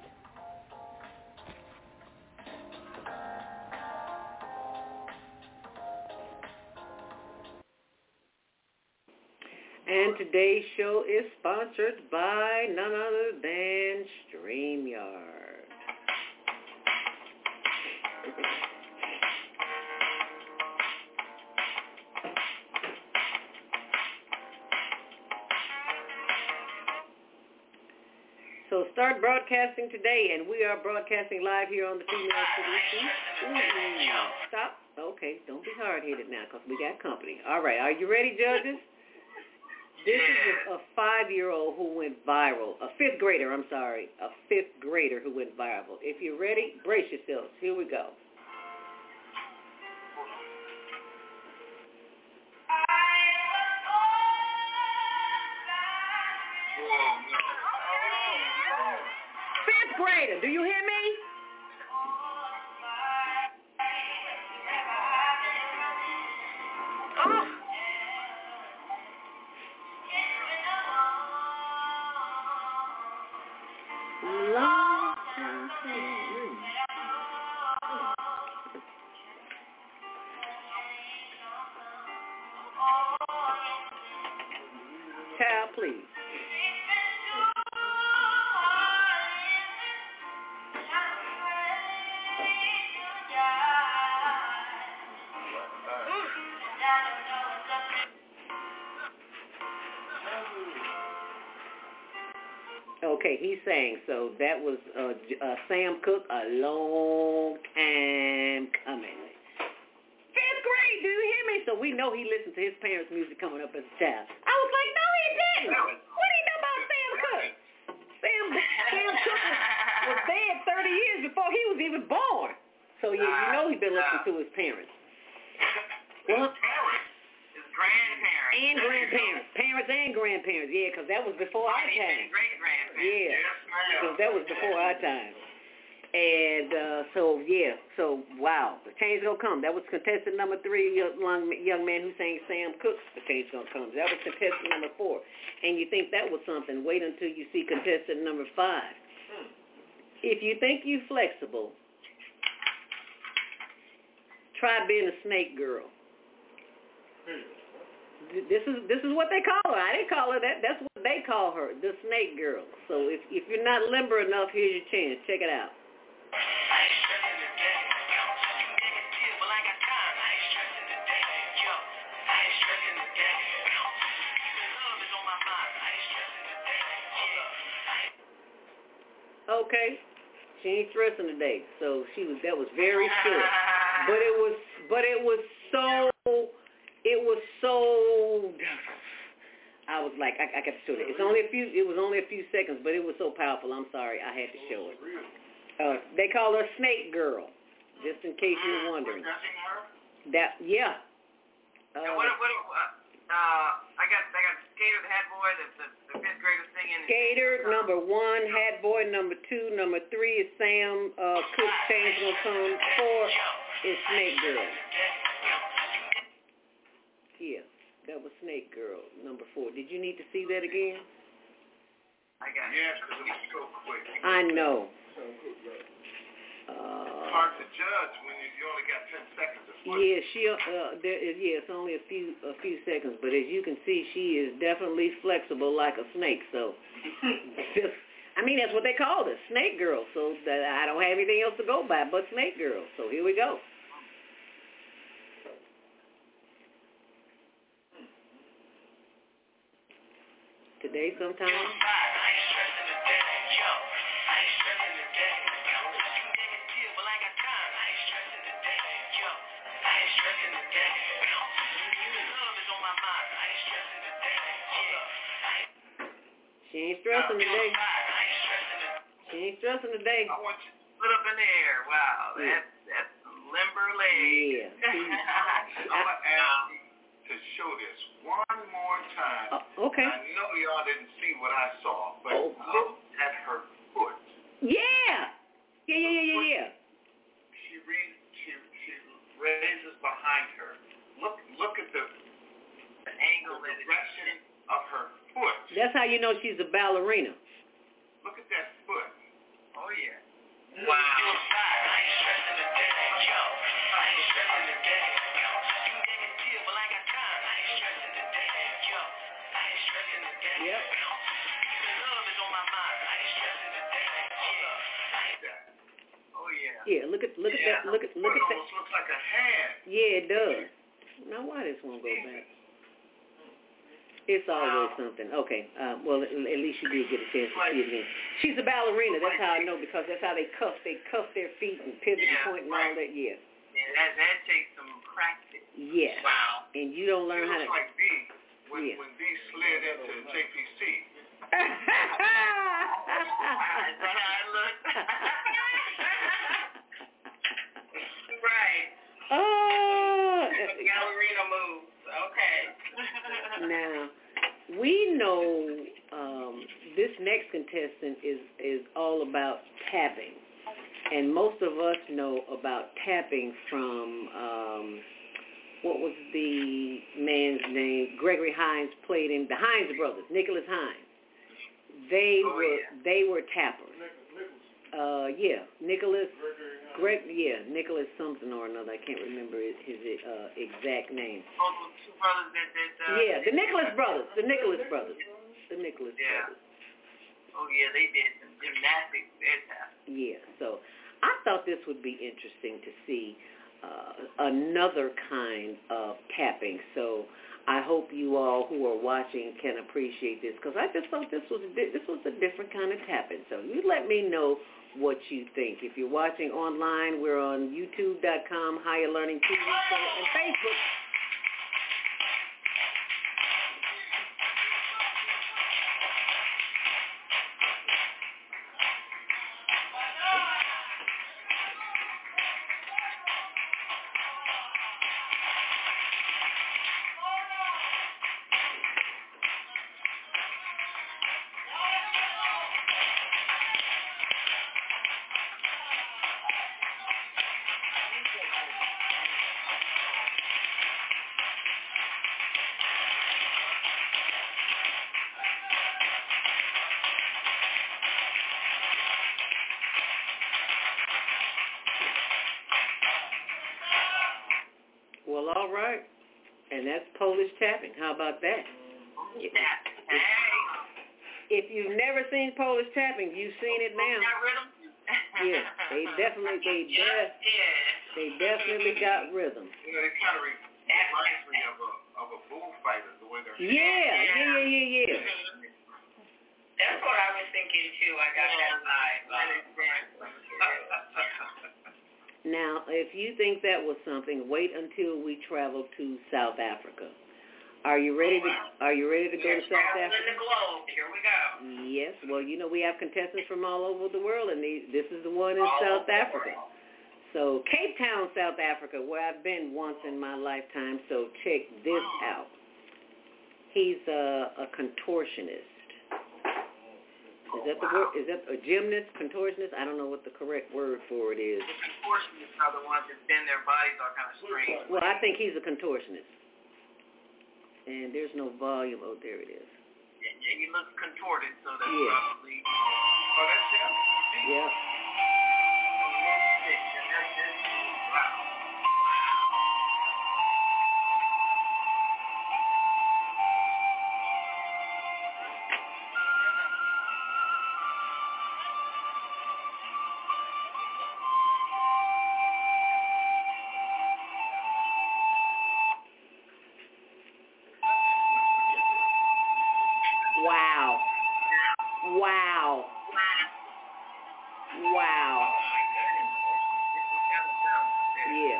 [SPEAKER 4] And today's show is sponsored by none other than StreamYard. So start broadcasting today, and we are broadcasting live here on the Female Solution. Mm-hmm. Stop. Okay, don't be hard-headed now, because we got company. All right, are you ready, judges? This is a, a five-year-old who went viral, a fifth grader, I'm sorry, a fifth grader who went viral. If you're ready, brace yourselves. Here we go. Fifth grader, do you hear me? Oh. Long time. Child, please. Okay, he's saying, so that was uh, uh, Sam Cooke, a long time coming. Fifth grade, do you hear me? So we know he listened to his parents' music coming up as a child. I was like, no, he didn't. What do you know about Sam Cooke? Sam, Sam Cooke was, was dead thirty years before he was even born. So yeah, you know he's been listening to his parents. Well,
[SPEAKER 6] Grandparents.
[SPEAKER 4] And grandparents. Parents and grandparents, yeah, because that was before our time.
[SPEAKER 6] Great-grandparents.
[SPEAKER 4] Yeah, because that was before our time. And uh, so, yeah, so, wow, the change gonna come. That was contestant number three, young, young man who sang Sam Cooke, the change gonna come. That was contestant number four. And you think that was something, wait until you see contestant number five. If you think you flexible, try being a snake girl. This is this is what they call her. I didn't call her that. That's what they call her, the snake girl. So if, if you're not limber enough, here's your chance. Check it out. Okay, she ain't stressing today, so she was. That was very short, but it was. But it was so. It was so. I was like, I, I got to show it. It's only a few. It was only a few seconds, but it was so powerful. I'm sorry, I had to show it. Uh, they call her Snake Girl, just in case you're wondering. That yeah. Uh,
[SPEAKER 6] and what? What? Uh, I got. I got Gator the Hat Boy, the, the, the fifth grader singing.
[SPEAKER 4] Gator number one, Hat Boy number two, number three is Sam uh, Cooke, Change Gonna Come. Four is Snake Girl. Yeah, that was Snake Girl number four. Did you need to see that again?
[SPEAKER 6] I got it.
[SPEAKER 5] Yeah, because it was so quick.
[SPEAKER 4] I know.
[SPEAKER 5] Uh, it's hard to judge when you, you only got ten seconds of footage.
[SPEAKER 4] Yeah, she. Uh, there is. Yeah, it's only a few a few seconds, but as you can see, she is definitely flexible like a snake. So, just, I mean, that's what they called her, Snake Girl. So that I don't have anything else to go by but Snake Girl. So here we go. Today, sometime. She ain't stressing today. She ain't stressing today.
[SPEAKER 6] I want you to put up in the air. Wow,
[SPEAKER 4] Yeah.
[SPEAKER 6] that's that's limber leg.
[SPEAKER 4] Yeah.
[SPEAKER 5] I'm gonna ask you to show this one more time.
[SPEAKER 4] Oh, okay.
[SPEAKER 5] I know y'all didn't see what I saw, but
[SPEAKER 4] Oh.
[SPEAKER 5] look at her foot.
[SPEAKER 4] Yeah. Yeah, yeah, yeah, yeah, yeah.
[SPEAKER 5] She re- she she raises behind her. Look look at the,
[SPEAKER 6] The angle
[SPEAKER 5] the
[SPEAKER 6] and the
[SPEAKER 5] direction of her foot.
[SPEAKER 4] That's how you know she's a ballerina.
[SPEAKER 5] Look at that foot.
[SPEAKER 6] Oh yeah. Wow.
[SPEAKER 4] Yep.
[SPEAKER 6] Oh yeah.
[SPEAKER 4] Yeah, look at look at
[SPEAKER 5] Yeah,
[SPEAKER 4] that look at
[SPEAKER 5] her
[SPEAKER 4] look
[SPEAKER 5] foot
[SPEAKER 4] at that.
[SPEAKER 5] almost looks like a hand.
[SPEAKER 4] Yeah, it does. Now why this won't go back? It's always something. Okay. Uh, well, at, at least you did get a chance to see it again. She's a ballerina. That's how I know, because that's how they cuff. They cuff their feet and pivot and point and all that. Yeah.
[SPEAKER 6] Yeah, that that takes some practice.
[SPEAKER 4] Yeah.
[SPEAKER 6] Wow.
[SPEAKER 4] And you don't learn
[SPEAKER 5] She
[SPEAKER 4] how to.
[SPEAKER 5] looks like B when,
[SPEAKER 4] Yeah.
[SPEAKER 5] when B slid into J P C.
[SPEAKER 6] Is that how it looks? Right.
[SPEAKER 4] Oh.
[SPEAKER 6] Ballerina moves. Okay.
[SPEAKER 4] Now, we know um, this next contestant is, is all about tapping. And most of us know about tapping from, um, what was the man's name? Gregory Hines played in, the Hines brothers, Nicholas Hines. They
[SPEAKER 6] Oh,
[SPEAKER 4] were
[SPEAKER 6] yeah.
[SPEAKER 4] they were tappers. Uh, yeah, Nicholas, Greg, yeah, Nicholas something or another. I can't remember his, his uh, exact name.
[SPEAKER 6] Oh, the two brothers that that. Uh,
[SPEAKER 4] Yeah, the Nicholas brothers, the Nicholas brothers, the Nicholas
[SPEAKER 6] Yeah.
[SPEAKER 4] brothers.
[SPEAKER 6] Oh yeah, they did some gymnastics. Fantastic.
[SPEAKER 4] Yeah, so I thought this would be interesting to see uh, another kind of tapping. So I hope you all who are watching can appreciate this, because I just thought this was a di- this was a different kind of tapping. So you let me know what you think. If you're watching online, we're on YouTube dot com, Higher Learning T V Show, and Facebook. All right. And that's Polish tapping. How about that?
[SPEAKER 6] If, if,
[SPEAKER 4] if you've never seen Polish tapping, you've seen it now.
[SPEAKER 6] Got rhythm?
[SPEAKER 4] Yeah, they definitely, they,
[SPEAKER 6] yes,
[SPEAKER 4] def-
[SPEAKER 6] yes.
[SPEAKER 4] they definitely got rhythm.
[SPEAKER 5] You know, it kind of reminds me of a, of a bullfighter, the way they're...
[SPEAKER 4] Yeah, yeah, yeah, yeah, yeah.
[SPEAKER 6] That's what I was thinking, too. I got that vibe.
[SPEAKER 4] Now, if you think that was something, wait until we travel to South Africa. Are you ready to Are you ready to go to South Africa?
[SPEAKER 6] The globe. Here we go.
[SPEAKER 4] Yes. Well, you know we have contestants from all over the world, and these, this is the one in all South Africa. So Cape Town, South Africa, where I've been once in my lifetime. So check this out. He's a, a contortionist. Is that the word? Is that a gymnast, contortionist? I don't know what the correct word for it is.
[SPEAKER 6] The contortionists are the ones that bend their bodies all kind of strange.
[SPEAKER 4] Well, I think he's a contortionist. And there's no volume. Oh, there it is.
[SPEAKER 6] Yeah, yeah, he looks contorted, so that's
[SPEAKER 4] yeah.
[SPEAKER 6] probably... Oh, that's him?
[SPEAKER 4] Yeah.
[SPEAKER 6] Wow.
[SPEAKER 4] Wow. Wow. Wow. Yeah.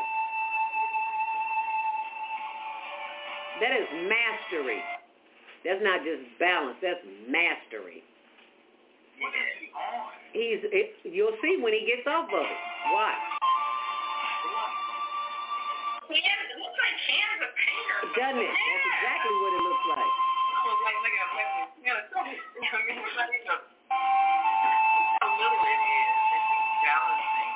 [SPEAKER 4] That is mastery. That's not just balance. That's mastery.
[SPEAKER 6] What is he on?
[SPEAKER 4] He's. It, you'll see when he gets off of it. Watch.
[SPEAKER 6] He has, it looks like cans of paint or something.
[SPEAKER 4] Doesn't it?
[SPEAKER 6] Yeah.
[SPEAKER 4] That's exactly what it looks like.
[SPEAKER 6] I was like, look at him. You know, it's like how little it is. And he's balancing.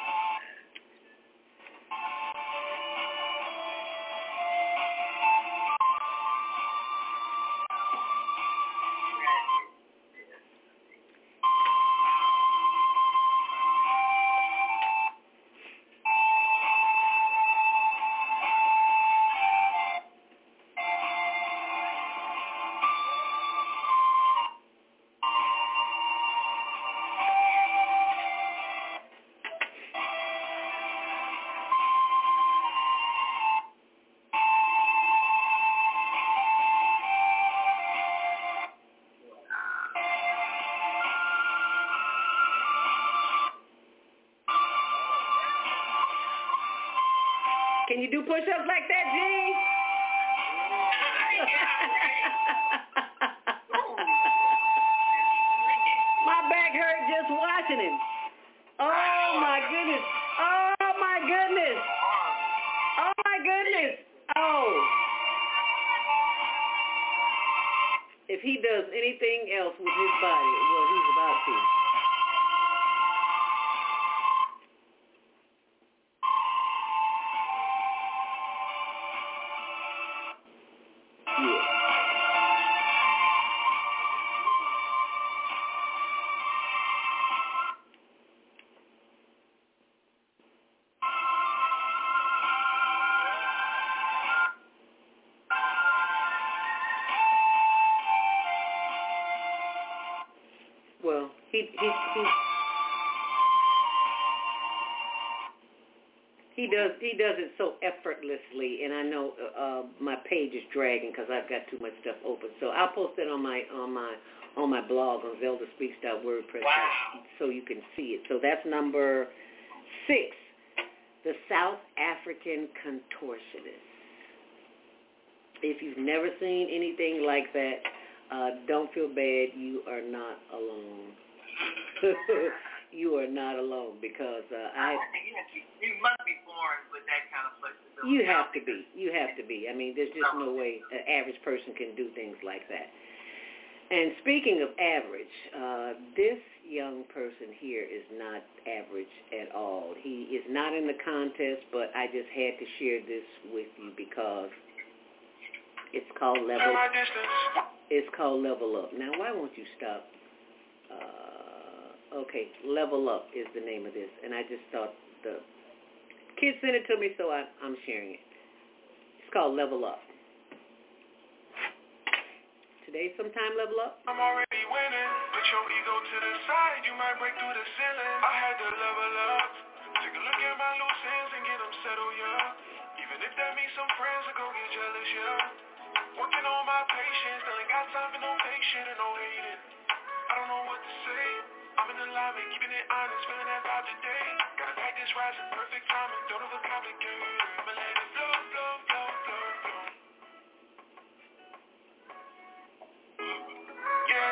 [SPEAKER 4] Can you do push-ups like that, G? My back hurt just watching him. Oh, my goodness. Oh, my goodness. Oh, my goodness. Oh. If he does anything else with his body, well, he's about to. Well, he he he he does he does it so effortlessly, and I know uh, my page is dragging because I've got too much stuff open. So I'll post it on my on my on my blog on zelda speaks dot wordpress
[SPEAKER 6] Wow.
[SPEAKER 4] so you can see it. So that's number six, the South African contortionist. If you've never seen anything like that, Uh, don't feel bad. You are not alone. You are not alone because uh, I.
[SPEAKER 6] You must be born with that kind of flexibility.
[SPEAKER 4] You have to be. You have to be. I mean, there's just no way an average person can do things like that. And speaking of average, uh, this young person here is not average at all. He is not in the contest, but I just had to share this with you because it's called Level Up. It's called Level Up. Now, why won't you stop? Uh, okay, Level Up is the name of this, and I just thought the kids sent it to me, so I, I'm sharing it. It's called Level Up. Today, sometime Level Up.
[SPEAKER 5] I'm already winning. Put your ego to the side. You might break through the ceiling. I had to level up. Take a look at my loose ends and get them settled, yeah. Even if that means some friends will go get jealous, yeah. Working on my patience. Still ain't got time for no fake shit and no hating. I don't know what to say. I'm in alignment, keeping it honest, feeling that vibe today. Gotta pack this rising, perfect timing, don't overcomplicate. I'ma let it flow, flow, flow, flow, flow. Yeah.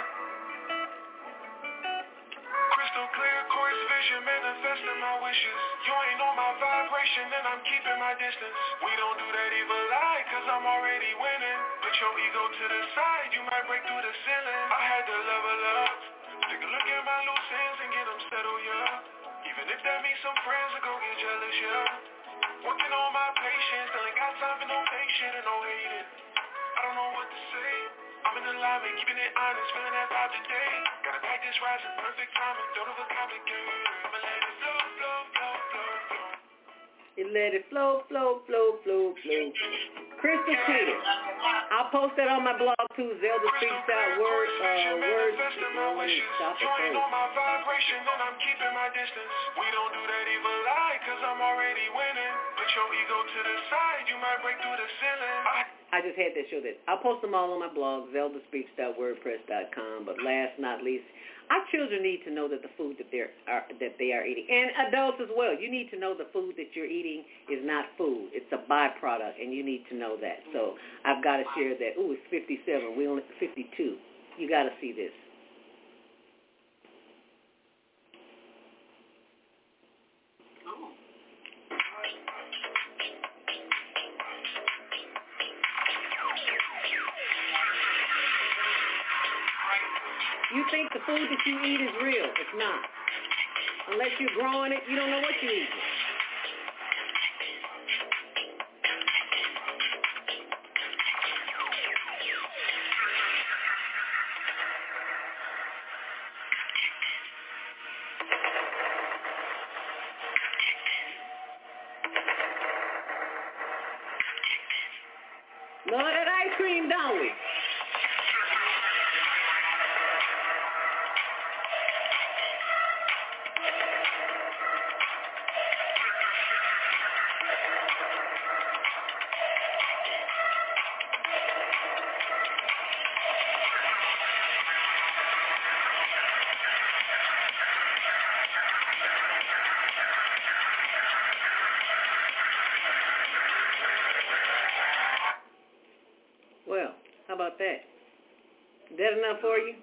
[SPEAKER 5] Crystal clear, course vision, manifesting my wishes. You ain't on my vibration, and I'm keeping my distance. We don't do that evil lie, cause I'm already winning. Put your ego to the side, you might break through the ceiling. I had to level up. Take a look at my loose ends and get them settled, yeah. Even if that means some friends will go get jealous, yeah. Working on my patience, still ain't got time for no fake shit and no hating. I don't know what to say. I'm in alignment, keeping it honest, feeling that vibe today. Gotta pack this rising, perfect timing, don't overcomplicate. I'ma let it flow, flow, flow, flow, flow.
[SPEAKER 4] You let it flow, flow, flow, flow, flow. Crystal clear. I'll post that on my blog too, Zelda Speaks Out Word, uh, words. Oh, let me stop it first.
[SPEAKER 5] On my vibration, and I'm keeping my distance. We don't do that evil lie, cause I'm already winning. Put your ego to the side, you might break through the ceiling.
[SPEAKER 4] I just had to show that. I'll post them all on my blog, zelda speaks dot wordpress dot com. But last not least, our children need to know that the food that they're are, that they are eating, and adults as well. You need to know the food that you're eating is not food; it's a byproduct, and you need to know that. So I've got to share that. Ooh, it's fifty-seven. We only fifty-two. You got to see this. You think the food that you eat is real. It's not. Unless you're growing it, you don't know what you're eating. Love that ice cream, don't we? Well, how about that? Is that enough for you?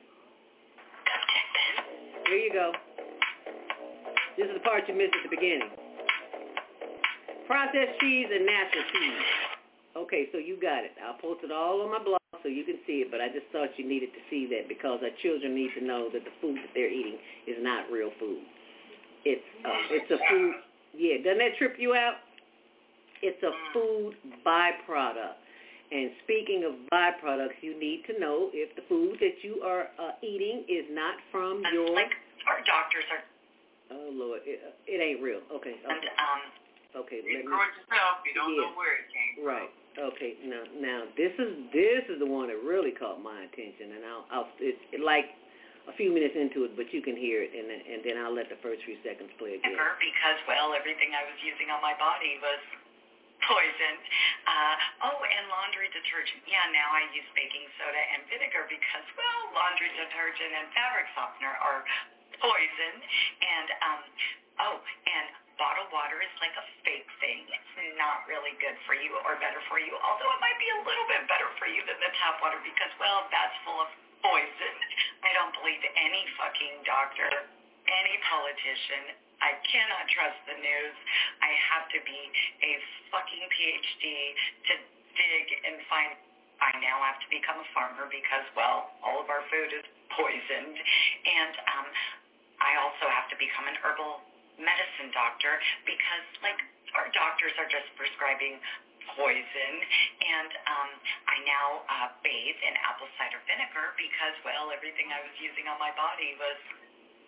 [SPEAKER 4] Here you go. This is the part you missed at the beginning. Processed cheese and natural cheese. Okay, so you got it. I'll post it all on my blog so you can see it, but I just thought you needed to see that because our children need to know that the food that they're eating is not real food. It's uh, it's a food, yeah, doesn't that trip you out? It's a food byproduct. And speaking of byproducts, you need to know if the food that you are uh, eating is not from
[SPEAKER 10] and
[SPEAKER 4] your...
[SPEAKER 10] Like our doctors are...
[SPEAKER 4] Oh, Lord, it, it ain't real. Okay, okay.
[SPEAKER 10] And, um,
[SPEAKER 4] okay,
[SPEAKER 3] You
[SPEAKER 4] let me...
[SPEAKER 3] grow it yourself, you don't
[SPEAKER 4] yeah.
[SPEAKER 3] know where it came from.
[SPEAKER 4] Right. Okay. Now, now this is this is the one that really caught my attention, and I'll, I'll it's it like a few minutes into it, but you can hear it, and then, and then I'll let the first few seconds play again.
[SPEAKER 10] Because well, everything I was using on my body was poison. Uh, oh, and laundry detergent. Yeah, now I use baking soda and vinegar because well, laundry detergent and fabric softener are poison. And um, oh, and bottled water is like a fake thing. It's not really good for you or better for you, although it might be a little bit better for you than the tap water because, well, that's full of poison. I don't believe any fucking doctor, any politician. I cannot trust the news. I have to be a fucking P H D to dig and find. I now have to become a farmer because, well, all of our food is poisoned. And um, I also have to become an herbal medicine doctor because, like, our doctors are just prescribing poison, and um, I now uh, bathe in apple cider vinegar because, well, everything I was using on my body was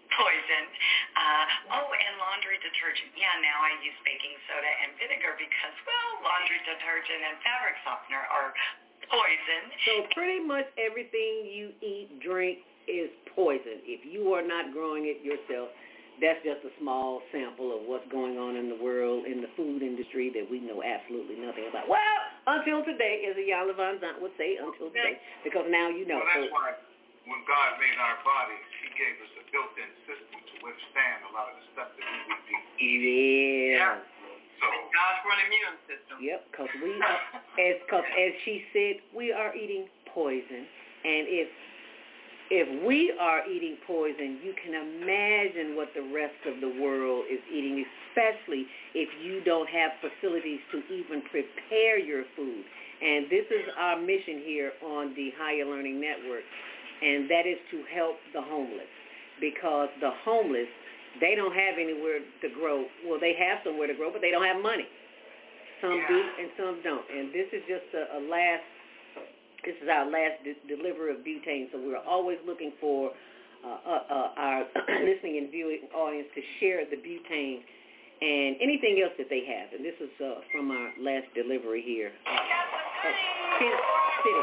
[SPEAKER 10] poisoned. Uh, oh, and laundry detergent. Yeah, now I use baking soda and vinegar because, well, laundry detergent and fabric softener are poison.
[SPEAKER 4] So pretty much everything you eat, drink is poison. If you are not growing it yourself, that's just a small sample of what's going on in the world, in the food industry that we know absolutely nothing about. Well, until today, as Iyanla Vanzant would say, until today, because now you know.
[SPEAKER 5] Well, that's why when God made our bodies, he gave us a built-in system to withstand a lot of the stuff that we would be eating.
[SPEAKER 4] Yeah.
[SPEAKER 5] So
[SPEAKER 6] God's for an immune system.
[SPEAKER 4] Yep, because we are, as, cause as she said, we are eating poison. And if if we are eating poison, you can imagine what the rest of the world is eating, especially if you don't have facilities to even prepare your food. And this is our mission here on the Higher Learning Network, and that is to help the homeless, because the homeless, they don't have anywhere to grow. Well, they have somewhere to grow, but they don't have money. Some
[SPEAKER 6] Yeah.
[SPEAKER 4] do and some don't. And this is just a, a last, this is our last de- delivery of butane. So we're always looking for uh, uh, uh, our listening and viewing audience to share the butane and anything else that they have. And this is uh, from our last delivery here. Uh, Kent City.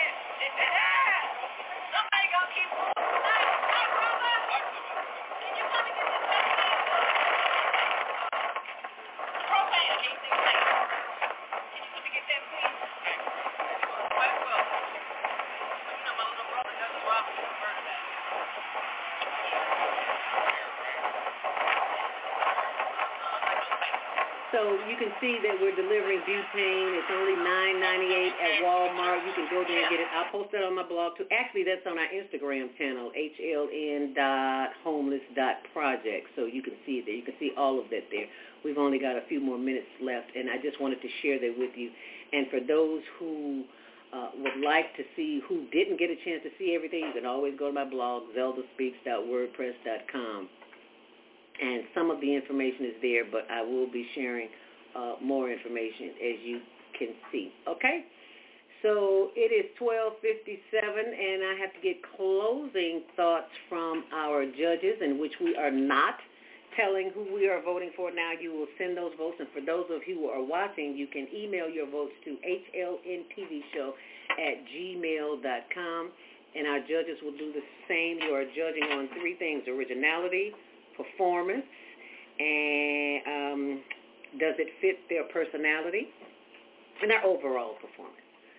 [SPEAKER 4] So you can see that we're delivering butane. It's only nine ninety-eight at Walmart. You can go there and get it. I'll post that on my blog too. Actually, that's on our Instagram channel, H L N dot homeless dot project. So you can see it there. You can see all of that there. We've only got a few more minutes left, and I just wanted to share that with you. And for those who uh, would like to see, who didn't get a chance to see everything, you can always go to my blog, zelda speaks dot wordpress dot com. And some of the information is there, but I will be sharing uh, more information as you can see. Okay? So it is twelve fifty-seven, and I have to get closing thoughts from our judges, in which we are not telling who we are voting for now. You will send those votes, and for those of you who are watching, you can email your votes to H L N T V show at gmail dot com, and our judges will do the same. You are judging on three things: originality, performance, and um, does it fit their personality, and their overall performance.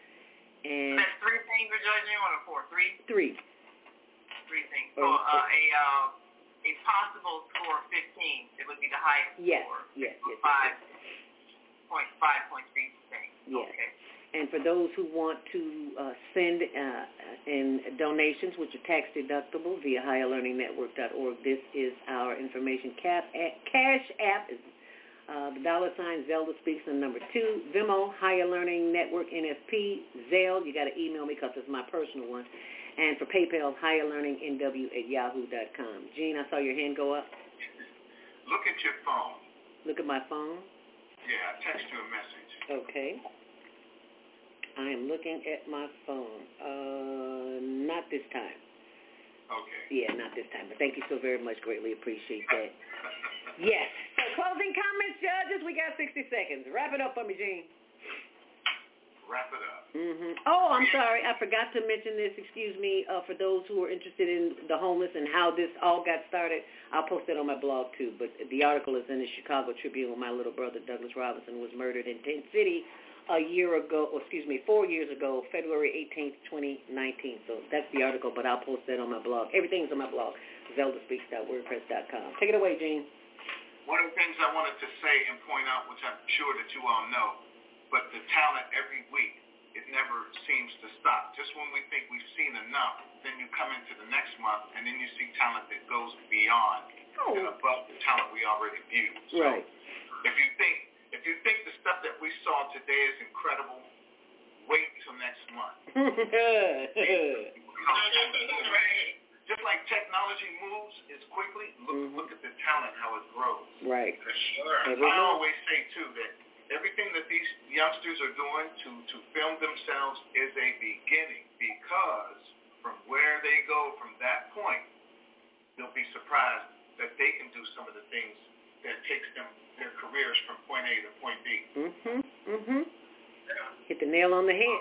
[SPEAKER 4] And
[SPEAKER 6] There's three things we're judging on, or four? Three?
[SPEAKER 4] Three.
[SPEAKER 6] Three things. So uh, a uh, a possible score of fifteen, it would be the highest
[SPEAKER 4] Yes,
[SPEAKER 6] score.
[SPEAKER 4] yes, yes.
[SPEAKER 6] Five point five point three percent.
[SPEAKER 4] Yes.
[SPEAKER 6] Okay.
[SPEAKER 4] And for those who want to uh, send uh, in donations, which are tax deductible, via higher learning network dot org, this is our information. Cap at, Cash App is uh, the dollar sign, Zelda Speaks, and number two. Venmo, Higher Learning Network, N F P. Zelle, you got to email me because it's my personal one. And for PayPal, higher learning N W at yahoo dot com. Gene, I saw your hand go up.
[SPEAKER 5] look at your phone.
[SPEAKER 4] Look at my phone.
[SPEAKER 5] Yeah, I text you a message.
[SPEAKER 4] Okay. I am looking at my phone. Uh, not this time.
[SPEAKER 5] Okay.
[SPEAKER 4] Yeah, not this time. But thank you so very much. Greatly appreciate that. Yes. So closing comments, judges. We got sixty seconds. Wrap it up for me, Gene.
[SPEAKER 5] Wrap it up.
[SPEAKER 4] Mm-hmm. Oh, I'm sorry. I forgot to mention this. Excuse me. Uh, for those who are interested in the homeless and how this all got started, I'll post it on my blog, too. But the article is in the Chicago Tribune when my little brother, Douglas Robinson, was murdered in Tent City a year ago, or excuse me, four years ago, February eighteenth, twenty nineteen. So that's the article, but I'll post that on my blog. Everything's on my blog, zelda speaks dot wordpress dot com. Take it away, Gene.
[SPEAKER 5] One of the things I wanted to say and point out, which I'm sure that you all know, but the talent every week, it never seems to stop. Just when we think we've seen enough, then you come into the next month, and then you see talent that goes beyond
[SPEAKER 4] Oh.
[SPEAKER 5] and above the talent we already viewed. So
[SPEAKER 4] Right.
[SPEAKER 5] if you think if you think the stuff that we saw today is incredible, wait till next month. Just like technology moves as quickly, look mm-hmm. look at the talent, how it grows.
[SPEAKER 4] Right.
[SPEAKER 5] For sure. I always say, too, that everything that these youngsters are doing to, to film themselves is a beginning, because from where they go from that point they'll be surprised that they can do some of the things that takes them their careers from point A to point B.
[SPEAKER 4] Mhm. Mhm. Hit the nail on the head.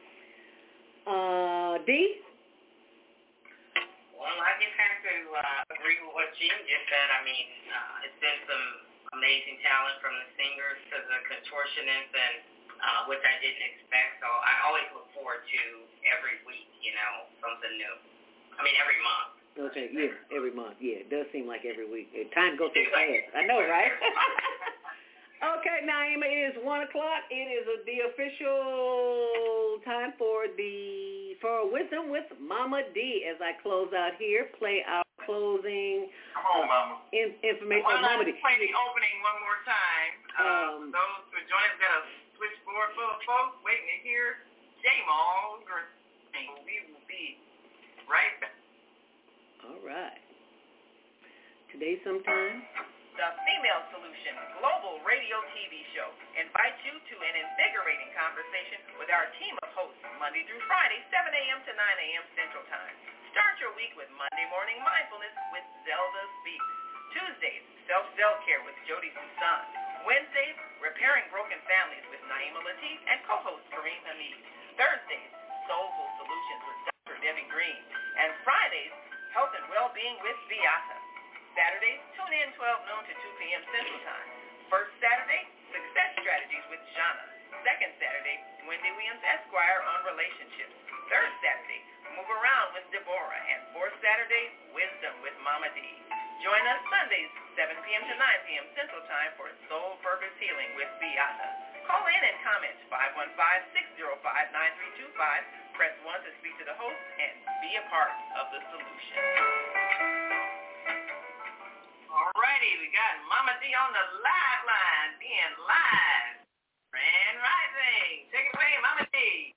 [SPEAKER 4] Uh, D.
[SPEAKER 6] Well, I just have to uh, agree with what Jean just said. I mean, uh, it's been some amazing talent from the singers to the contortionists, and uh, which I didn't expect. So I always look forward to every week, you know, something new. I mean, every month.
[SPEAKER 4] Okay, yeah, every month. Yeah, it does seem like every week. Time goes so fast. I know, right? Okay, Naima, it is one o'clock. It is a, the official time for the for Wisdom with Mama D. As I close out here, play our closing.
[SPEAKER 5] Come on, uh, Mama.
[SPEAKER 4] In, information.
[SPEAKER 6] Well,
[SPEAKER 4] oh, Mama
[SPEAKER 6] let's
[SPEAKER 4] D.
[SPEAKER 6] play the opening one more time. Uh,
[SPEAKER 4] Um,
[SPEAKER 6] for those who are joining, we've got a switchboard full of folks waiting to hear J-Mal. We will be right back.
[SPEAKER 4] All right. Today sometime.
[SPEAKER 1] The Female Solution Global Radio T V Show invites you to an invigorating conversation with our team of hosts Monday through Friday, seven a.m. to nine a.m. Central Time. Start your week with Monday Morning Mindfulness with Zelda Speaks. Tuesdays, Self-Self-Care with Jody Susan. Wednesdays, Repairing Broken Families with Naima Latif and co-host Kareem Hamid. Thursdays, Soulful Solutions with Doctor Debbie Green. And Fridays, Health and Well-Being with Beata. Saturdays, tune in twelve noon to two p.m. Central Time. First Saturday, Success Strategies with Jana. Second Saturday, Wendy Williams Esquire on Relationships. Third Saturday, Move Around with Deborah. And fourth Saturday, Wisdom with Mama D. Join us Sundays, seven p.m. to nine p.m. Central Time for Soul Purpose Healing with Beata. Call in and comment five one five, six zero five, nine three two five. Press one to speak to the host and be a part of the solution. Alrighty, we got Mama D on the live line, being live. Grand Rising. Take it away, Mama D.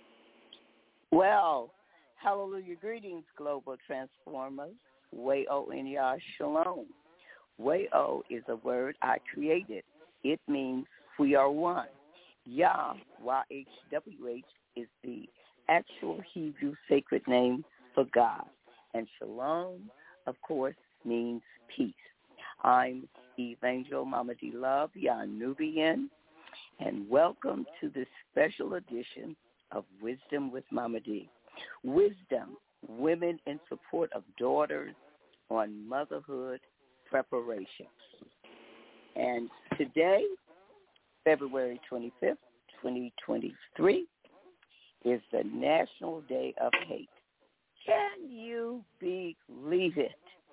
[SPEAKER 11] Well, hallelujah, greetings, global transformers. Way-O-N-E-R, shalom. Way-O is a word I created. It means we are one. Yah, Y H W H, is the actual Hebrew sacred name for God. And shalom, of course, means peace. I'm Evangel Mama D Love, Yah Nubian, and welcome to this special edition of Wisdom with Mama D. Wisdom, women in support of daughters on motherhood preparation. And today, February twenty-fifth, twenty twenty-three, is the National Day of Hate. Can you believe it?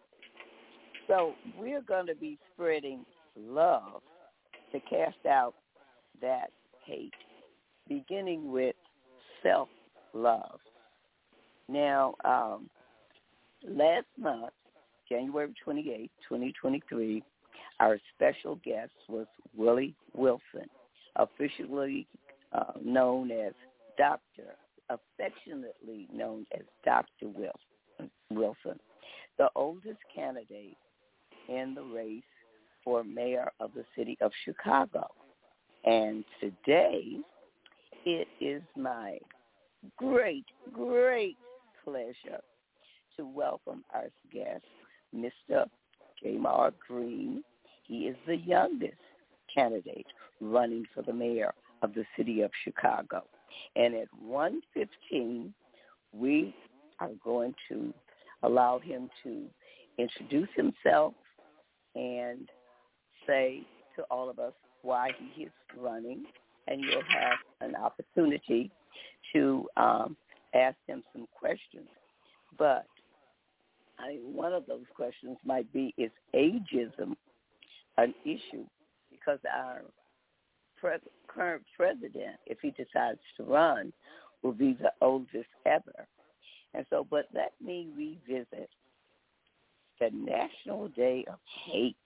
[SPEAKER 11] So we're going to be spreading love to cast out that hate, beginning with self-love. Now, um, last month, January twenty-eighth, twenty twenty-three, our special guest was Willie Wilson, officially uh, known as Doctor, affectionately known as Doctor Wilson, the oldest candidate in the race for mayor of the city of Chicago. And today, it is my great, great pleasure to welcome our guest, Mister Jamar Green. He is the youngest candidate running for the mayor of the city of Chicago. And at one fifteen, we are going to allow him to introduce himself and say to all of us why he is running, and you'll have an opportunity to um, ask him some questions. But I mean, one of those questions might be, is ageism an issue? Because our pre- current president, if he decides to run, will be the oldest ever. And so, but let me revisit the National Day of Hate.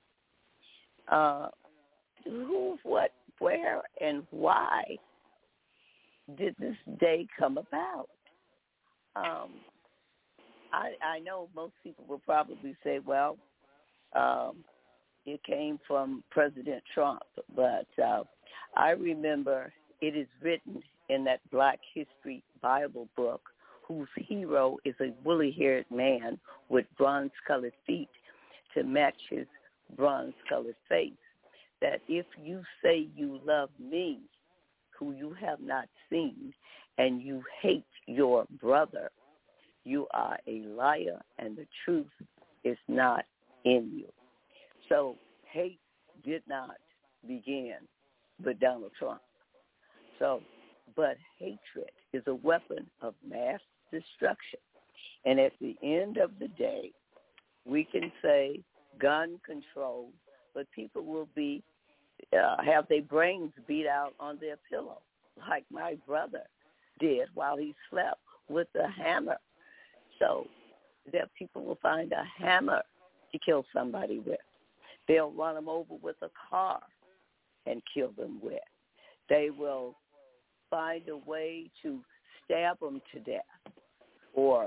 [SPEAKER 11] Uh, who, what, where, and why did this day come about? Um, I, I know most people will probably say, well, um, it came from President Trump, but uh, I remember it is written in that Black History Bible book whose hero is a woolly-haired man with bronze-colored feet to match his bronze-colored face, that if you say you love me, who you have not seen, and you hate your brother, you are a liar, and the truth is not in you. So hate did not begin with Donald Trump. So, but hatred is a weapon of mass destruction. And at the end of the day, we can say gun control, but people will be uh, have their brains beat out on their pillow, like my brother did while he slept with a hammer. So that people will find a hammer to kill somebody with. They'll run them over with a car and kill them with. They will find a way to stab them to death or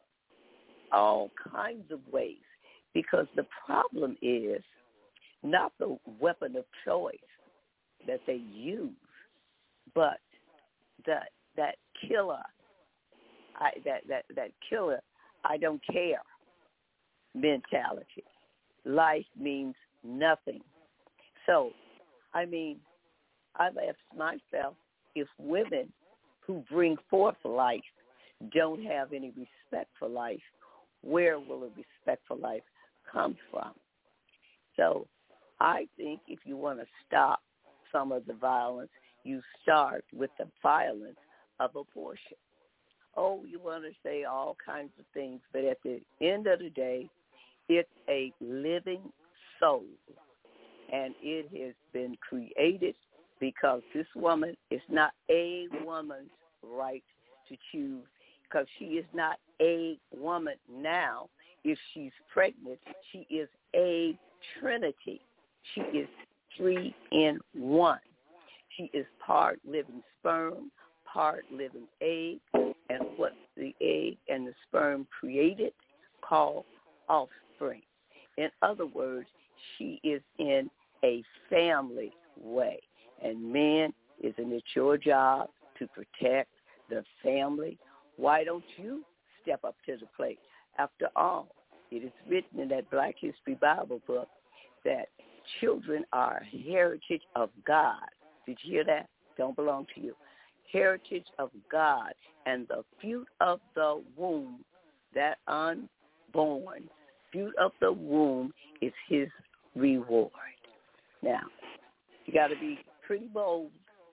[SPEAKER 11] all kinds of ways, because the problem is not the weapon of choice that they use, but that that killer, I, that, that, that killer, I don't care mentality. Life means nothing. So, I mean, I've asked myself, if women who bring forth life don't have any respect for life, where will the respect for life come from? So I think if you want to stop some of the violence, you start with the violence of abortion. Oh, you want to say all kinds of things, but at the end of the day, it's a living soul, and it has been created because this woman is not a woman's right to choose, because she is not a woman now. If she's pregnant, she is a trinity. She is three in one. She is part living sperm, part living egg, and what the egg and the sperm created called offspring. In other words, she is in a family way. And men, isn't it your job to protect the family? Why don't you step up to the plate? After all, it is written in that Black History Bible book that children are heritage of God. Did you hear that? Don't belong to you. Heritage of God, and the fruit of the womb, that unborn fruit of the womb, is his reward. Now, you got to be pretty bold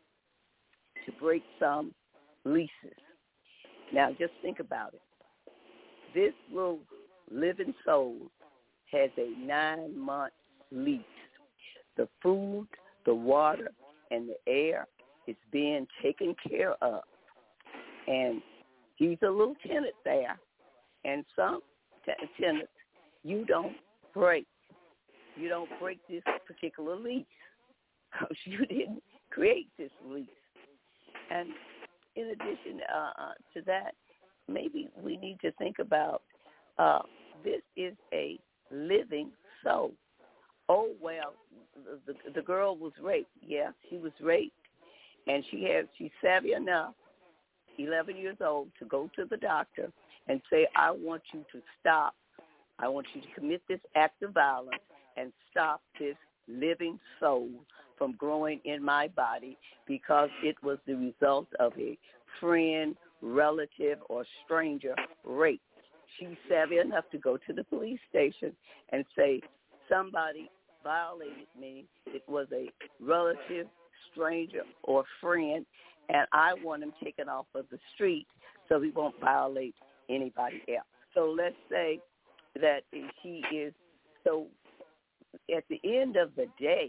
[SPEAKER 11] to break some leases. Now, just think about it. This little living soul has a nine-month lease. The food, the water, and the air is being taken care of. And he's a little tenant there. And some t- tenants, you don't break. You don't break this particular lease because you didn't create this lease. And in addition uh, to that, maybe we need to think about uh, this is a living soul. Oh, well, the, the, the girl was raped. Yeah, she was raped. And she has, she's savvy enough, eleven years old, to go to the doctor and say, I want you to stop. I want you to commit this act of violence and stop this living soul from growing in my body because it was the result of a friend, relative, or stranger rape. She's savvy enough to go to the police station and say, somebody violated me. It was a relative, stranger, or friend, and I want him taken off of the street so he won't violate anybody else. So let's say that she is, so at the end of the day,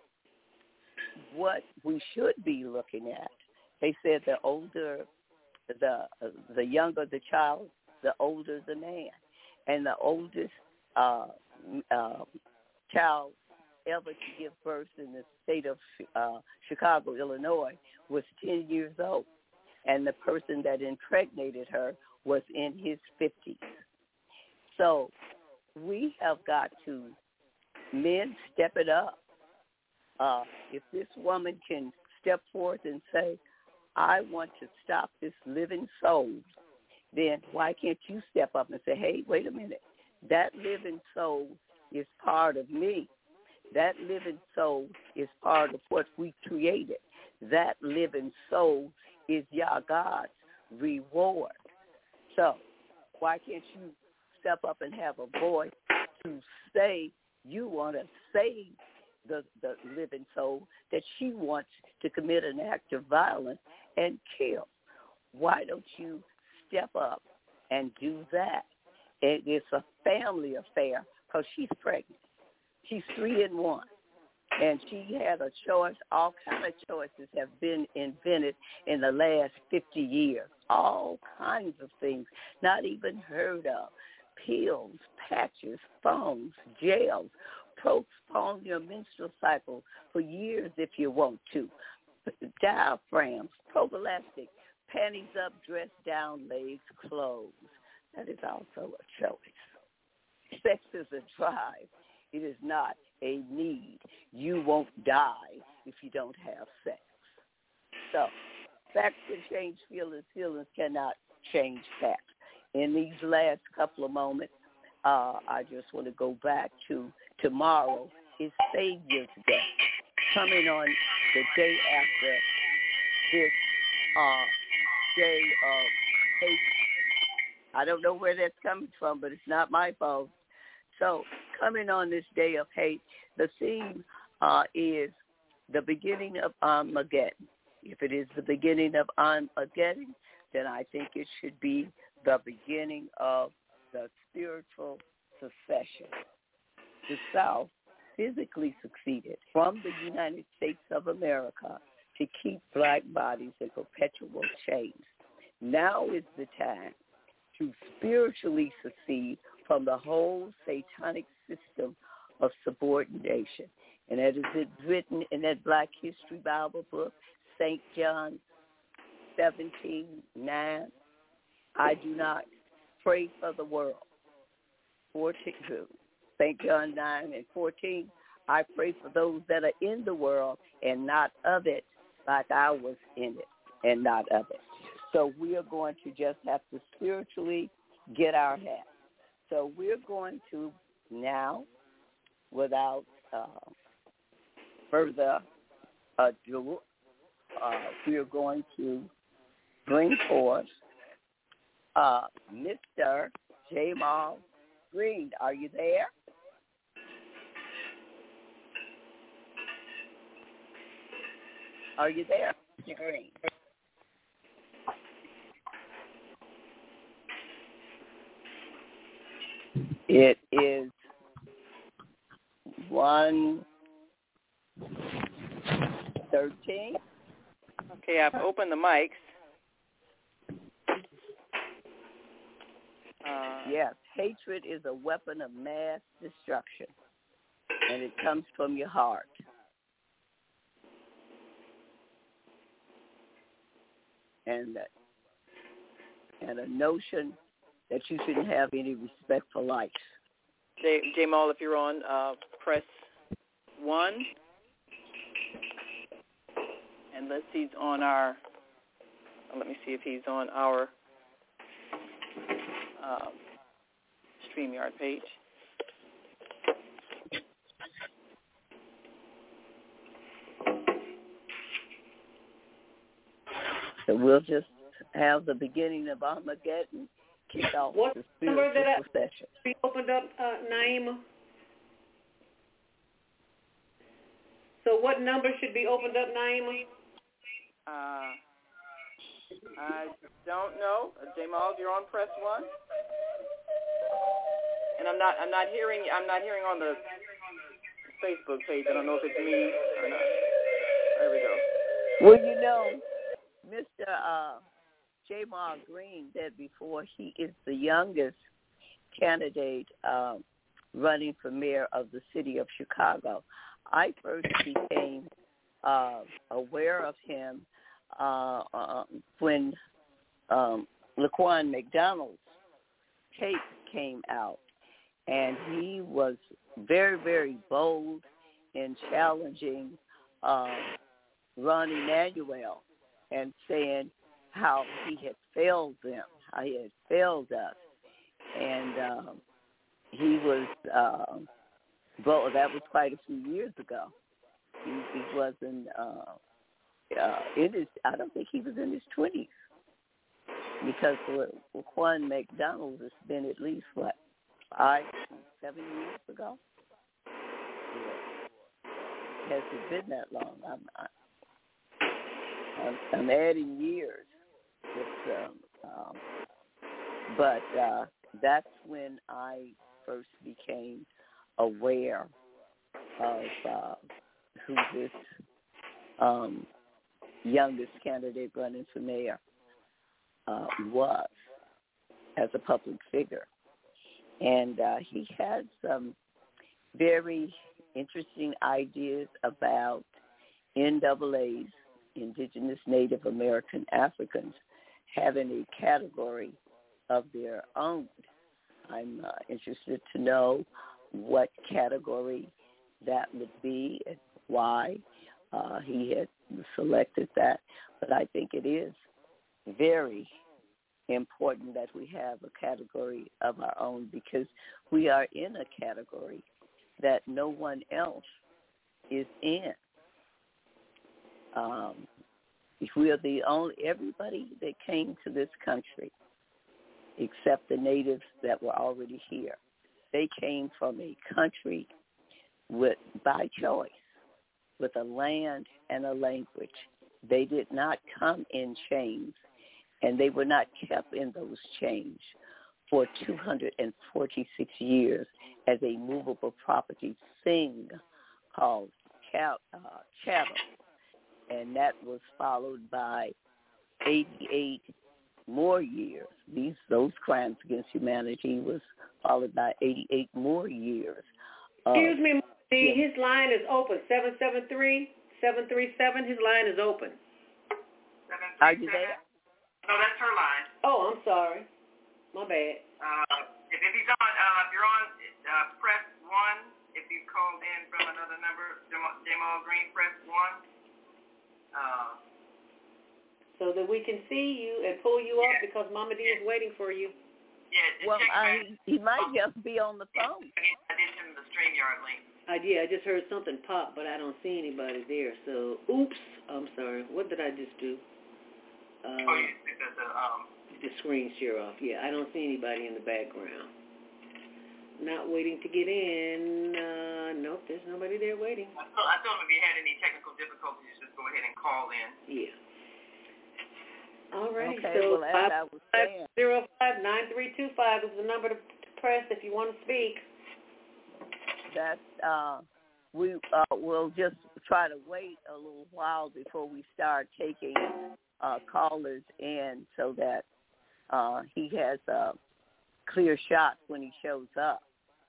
[SPEAKER 11] what we should be looking at, they said the older, the the younger the child, the older the man. And the oldest uh, uh, child ever to give birth in the state of uh, Chicago, Illinois, was ten years old. And the person that impregnated her was in his fifties. So we have got to, men, step it up. Uh, if this woman can step forth and say, I want to stop this living soul then why can't you step up and say, hey, wait a minute, that living soul is part of me. That living soul is part of what we created. That living soul is Yah God's reward. So why can't you step up and have a voice to say you want to save the, the living soul that she wants to commit an act of violence and kill? Why don't you step up and do that? It, it's a family affair because she's pregnant. She's three in one. And she had a choice. All kind of choices have been invented in the last fifty years. All kinds of things not even heard of. Pills, patches, phones, gels. Postpone your menstrual cycle for years if you want to. Diaphragms, prophylactic, panties up, dress down, legs closed. That is also a choice. Sex is a drive. It is not a need. You won't die if you don't have sex. So, facts can change feelings. Feelings cannot change facts. In these last couple of moments, uh, I just want to go back to tomorrow is Savior's Day. Coming on the day after this uh, day of hate. I don't know where that's coming from, but it's not my fault. So coming on this day of hate, the theme uh, is the beginning of Armageddon. If it is the beginning of Armageddon, then I think it should be the beginning of the spiritual secession. The South physically succeeded from the United States of America to keep black bodies in perpetual chains. Now is the time to spiritually secede from the whole satanic system of subordination. And as it written in that Black History Bible book, Saint John seventeen nine, I do not pray for the world. fourteen, Saint John nine and fourteen, I pray for those that are in the world and not of it, like I was in it and not of it. So we are going to just have to spiritually get our hat. So we're going to now, without uh, further ado, uh, we are going to bring forth uh, Mister Jamal Green. Are you there? Are you there, Mister Green? It is one thirteen.
[SPEAKER 12] Okay, I've opened the mics. Uh,
[SPEAKER 11] yes, hatred is a weapon of mass destruction, and it comes from your heart. And that, and a notion that you shouldn't have any respect for life.
[SPEAKER 12] J- Jamal, if you're on, uh, press one. And let's see, he's on our, let me see if he's on our uh, StreamYard page.
[SPEAKER 11] So we'll just have the beginning of Armageddon kick off
[SPEAKER 4] what
[SPEAKER 11] the
[SPEAKER 4] number that I
[SPEAKER 11] session.
[SPEAKER 4] be opened up, uh, Naima? So what number should be opened up, Naima?
[SPEAKER 12] Uh, I don't know. Uh, Jamal, you're on press one. And I'm not. I'm not hearing. I'm not hearing on the Facebook page. I don't know if it's me or not. There we go.
[SPEAKER 11] Well, you know, Mister Uh, Jamal Green said before he is the youngest candidate um, running for mayor of the city of Chicago. I first became uh, aware of him uh, uh, when um, Laquan McDonald's tape came out, and he was very, very bold in challenging uh, Ron Emanuel and saying how he had failed them, how he had failed us. And um, he was, uh, well, that was quite a few years ago. He, he wasn't uh, uh, in his, I don't think he was in his twenties. Because Laquan McDonald has been at least, what, five, seven years ago? Yeah. Has it been that long? I'm, I'm, I'm adding years. It's, um, um, but uh, that's when I first became aware of uh, who this um, youngest candidate running for mayor uh, was as a public figure. And uh, he had some very interesting ideas about N double A's, Indigenous Native American Africans, having a category of their own. I'm uh, interested to know what category that would be and why uh, he had selected that. But I think it is very important that we have a category of our own, because we are in a category that no one else is in. Um, if we are the only, everybody that came to this country, except the natives that were already here, they came from a country with, by choice, with a land and a language. They did not come in chains, and they were not kept in those chains for two hundred forty-six years as a movable property thing called uh, chattel. And that was followed by eighty-eight more years. These those crimes against humanity was followed by eighty-eight more years.
[SPEAKER 2] Excuse uh, me, yeah. His line is open. seven seven three, seven three seven, his line is open.
[SPEAKER 11] Are you there?
[SPEAKER 3] No, that's her line.
[SPEAKER 2] Oh, I'm sorry. My bad.
[SPEAKER 3] Uh, if, if he's on, uh, if you're on, uh, press one. If you called in from another number, Jamal Green, press one. Uh,
[SPEAKER 2] so that we can see you and pull you up, yeah. Because Mama D is waiting for you.
[SPEAKER 3] Yeah.
[SPEAKER 11] Well, I, he might just be on the phone.
[SPEAKER 3] I did send him the StreamYard link.
[SPEAKER 2] I did. I just heard something pop, but I don't see anybody there. So, oops. I'm sorry. What did I just do? Uh,
[SPEAKER 3] oh, you did the, um...
[SPEAKER 2] the screen share off. Yeah, I don't see anybody in the background. Not waiting to get in. Uh, nope, there's nobody there waiting.
[SPEAKER 3] I told, I told him if you had any technical difficulties, just go ahead and call in.
[SPEAKER 2] Yeah. All right.
[SPEAKER 11] Okay,
[SPEAKER 2] so
[SPEAKER 11] well, as I was saying,
[SPEAKER 2] five zero five nine three two five is the number to press if you want to speak.
[SPEAKER 11] That uh, we uh, will just try to wait a little while before we start taking uh, callers in, so that uh, he has a clear shot when he shows up.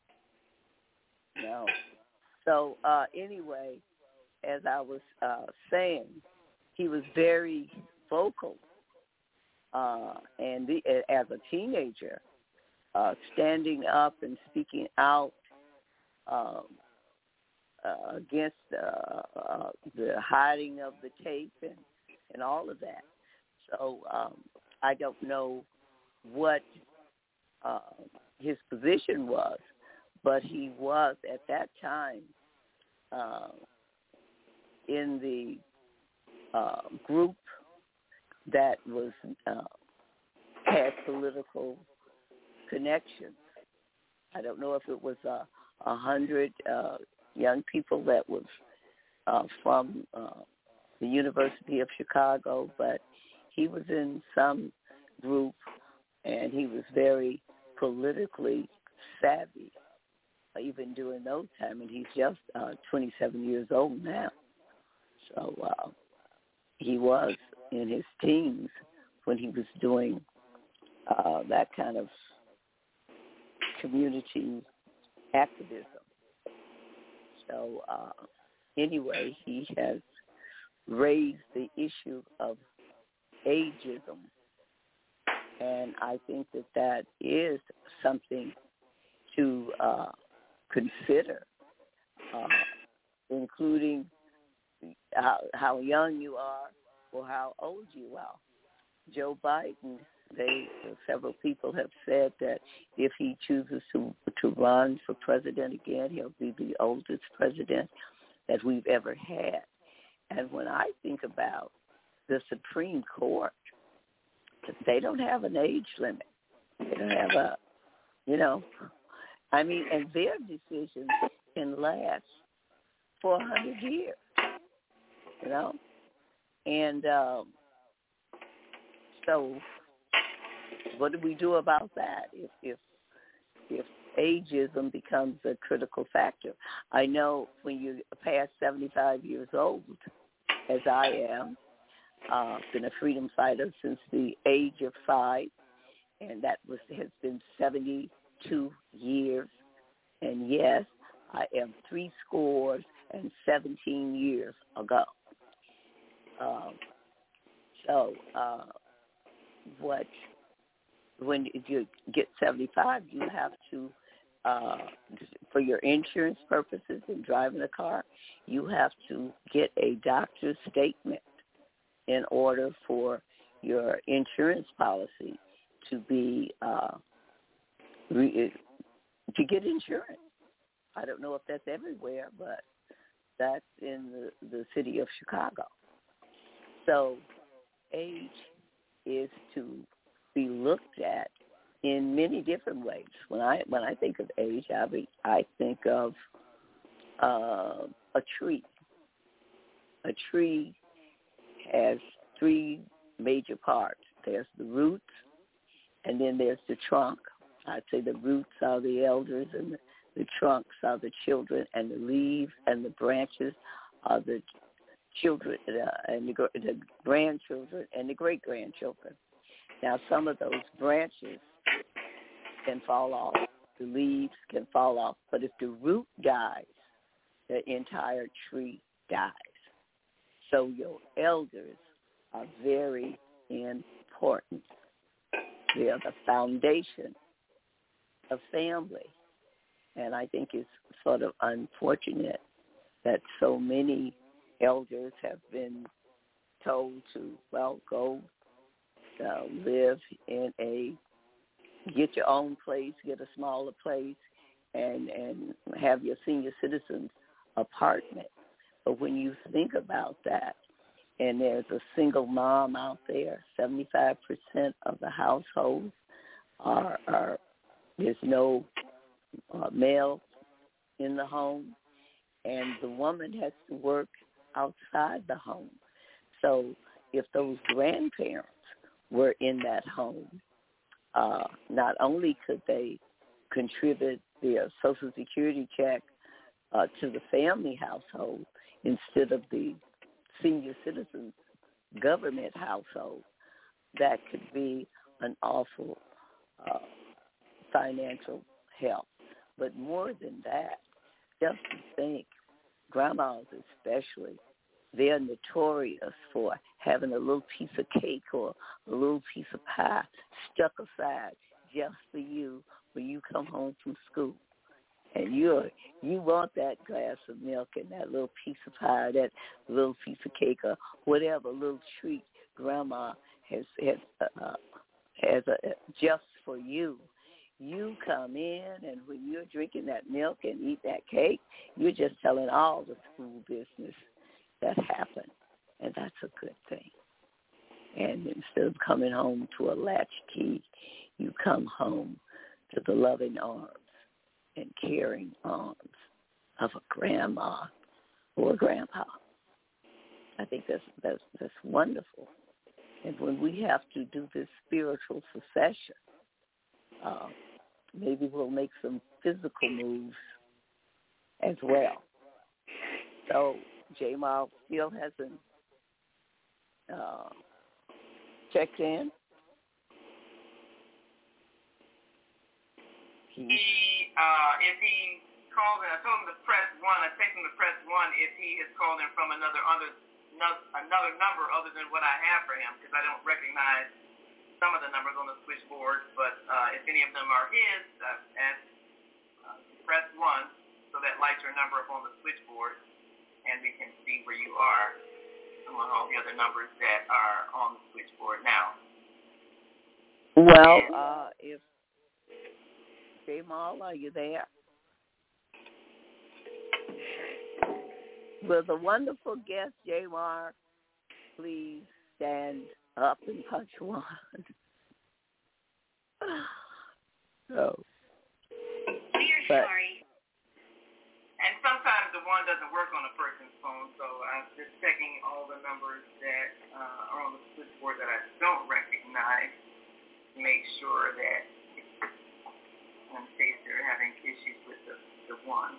[SPEAKER 11] No. So uh, anyway, as I was uh, saying, he was very vocal, uh, and the, as a teenager, uh, standing up and speaking out um, uh, against uh, uh, the hiding of the tape and, and all of that. So um, I don't know what uh, his position was, but he was at that time uh, in the uh, group that was uh, had political connections. I don't know if it was a uh, hundred uh, young people that was uh, from uh, the University of Chicago, but he was in some group, and he was very politically savvy, even during those times, and he's just uh, twenty-seven years old now. So uh, he was in his teens when he was doing uh, that kind of community activism. So uh, anyway, he has raised the issue of ageism, and I think that that is something to uh, consider, uh, including how, how young you are or how old you are. Joe Biden they several people have said that if he chooses to to run for president again, he'll be the oldest president that we've ever had. And when I think about the Supreme Court, they don't have an age limit. They don't have a, you know, I mean, and their decisions can last for a hundred years, you know, and um, so what do we do about that if if if ageism becomes a critical factor? I know when you pass seventy-five years old, as I am, uh, been a freedom fighter since the age of five, and that was has been seventy-two years. And yes, I am three scores and seventeen years ago. Um, so uh, what? When you get seventy-five, you have to, uh, for your insurance purposes in driving a car, you have to get a doctor's statement in order for your insurance policy to be uh, re- to get insurance. I don't know if that's everywhere, but that's in the, the city of Chicago. So age is to be looked at in many different ways. When I when I think of age, I be, I think of uh, a tree. A tree has three major parts. There's the roots, and then there's the trunk. I'd say the roots are the elders, and the, the trunks are the children, and the leaves and the branches are the children uh, and the, the grandchildren and the great-grandchildren. Now, some of those branches can fall off. The leaves can fall off. But if the root dies, the entire tree dies. So your elders are very important. They are the foundation of family. And I think it's sort of unfortunate that so many elders have been told to, well, go uh, live in a, get your own place, get a smaller place, and, and have your senior citizens apartment. But when you think about that, and there's a single mom out there, seventy-five percent of the households are, are there's no uh, male in the home, and the woman has to work outside the home. So if those grandparents were in that home, uh, not only could they contribute their Social Security check uh, to the family household instead of the senior citizens government household, that could be an awful uh, financial help. But more than that, just to think, grandmas especially, they're notorious for having a little piece of cake or a little piece of pie stuck aside just for you when you come home from school. And you're, you want that glass of milk and that little piece of pie, that little piece of cake or whatever little treat grandma has has, uh, has a, just for you. You come in, and when you're drinking that milk and eat that cake, you're just telling all the school business that happened, and that's a good thing. And instead of coming home to a latchkey, you come home to the loving arms and caring arms of a grandma or a grandpa. I think that's that's that's wonderful. And when we have to do this spiritual succession, uh, maybe we'll make some physical moves as well. So J-Mal still hasn't uh, checked in.
[SPEAKER 6] He, uh, if he calls in, I told him to press one. I text him to press one if he has called in from another other another number other than what I have for him, because I don't recognize some of the numbers on the switchboard. But uh, if any of them are his, uh, ask, uh, press one so that lights your number up on the switchboard, and we can see where you are among all the other numbers that are on the switchboard now.
[SPEAKER 11] Well, uh, if Jamal, are you there? Will the wonderful guest, J R, please stand up and punch one? Oh.
[SPEAKER 6] We're
[SPEAKER 11] But,
[SPEAKER 6] sorry.
[SPEAKER 12] And sometimes the one doesn't work on a person's phone, so I'm just checking all the numbers that uh, are on the switchboard that I don't recognize to make sure that in case they're having issues with the, the one.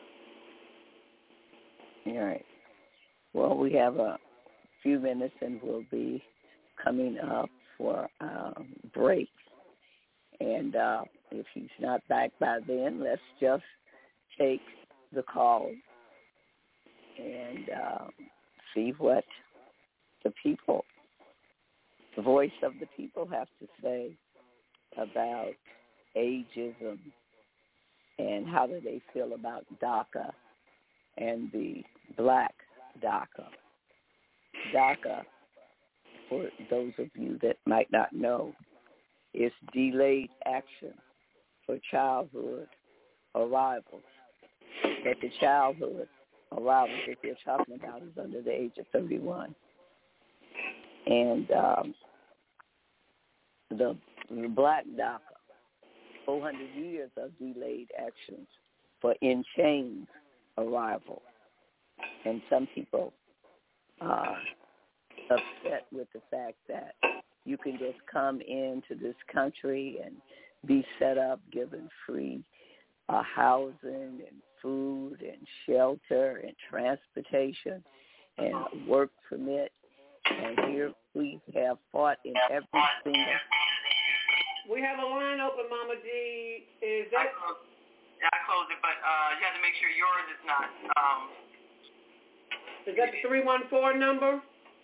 [SPEAKER 11] all right. Well, we have a few minutes and we'll be coming up for a break. And uh, if he's not back by then, let's just take the call and uh, see what the people, the voice of the people have to say about ageism and how do they feel about DACA and the black DACA. DACA, for those of you that might not know, is delayed action for childhood arrivals. But the childhood arrivals that they're talking about is under the age of thirty-one. And um, the, the black DACA, four hundred years of delayed actions for in chains arrival. And some people are upset with the fact that you can just come into this country and be set up, given free uh, housing and food and shelter and transportation and a work permit. And here we have fought in every single.
[SPEAKER 2] We have a line open, Mama D. Is that?
[SPEAKER 12] I closed, yeah, I closed it, but uh, you have to make sure yours is not. Um,
[SPEAKER 2] is that the three one four number?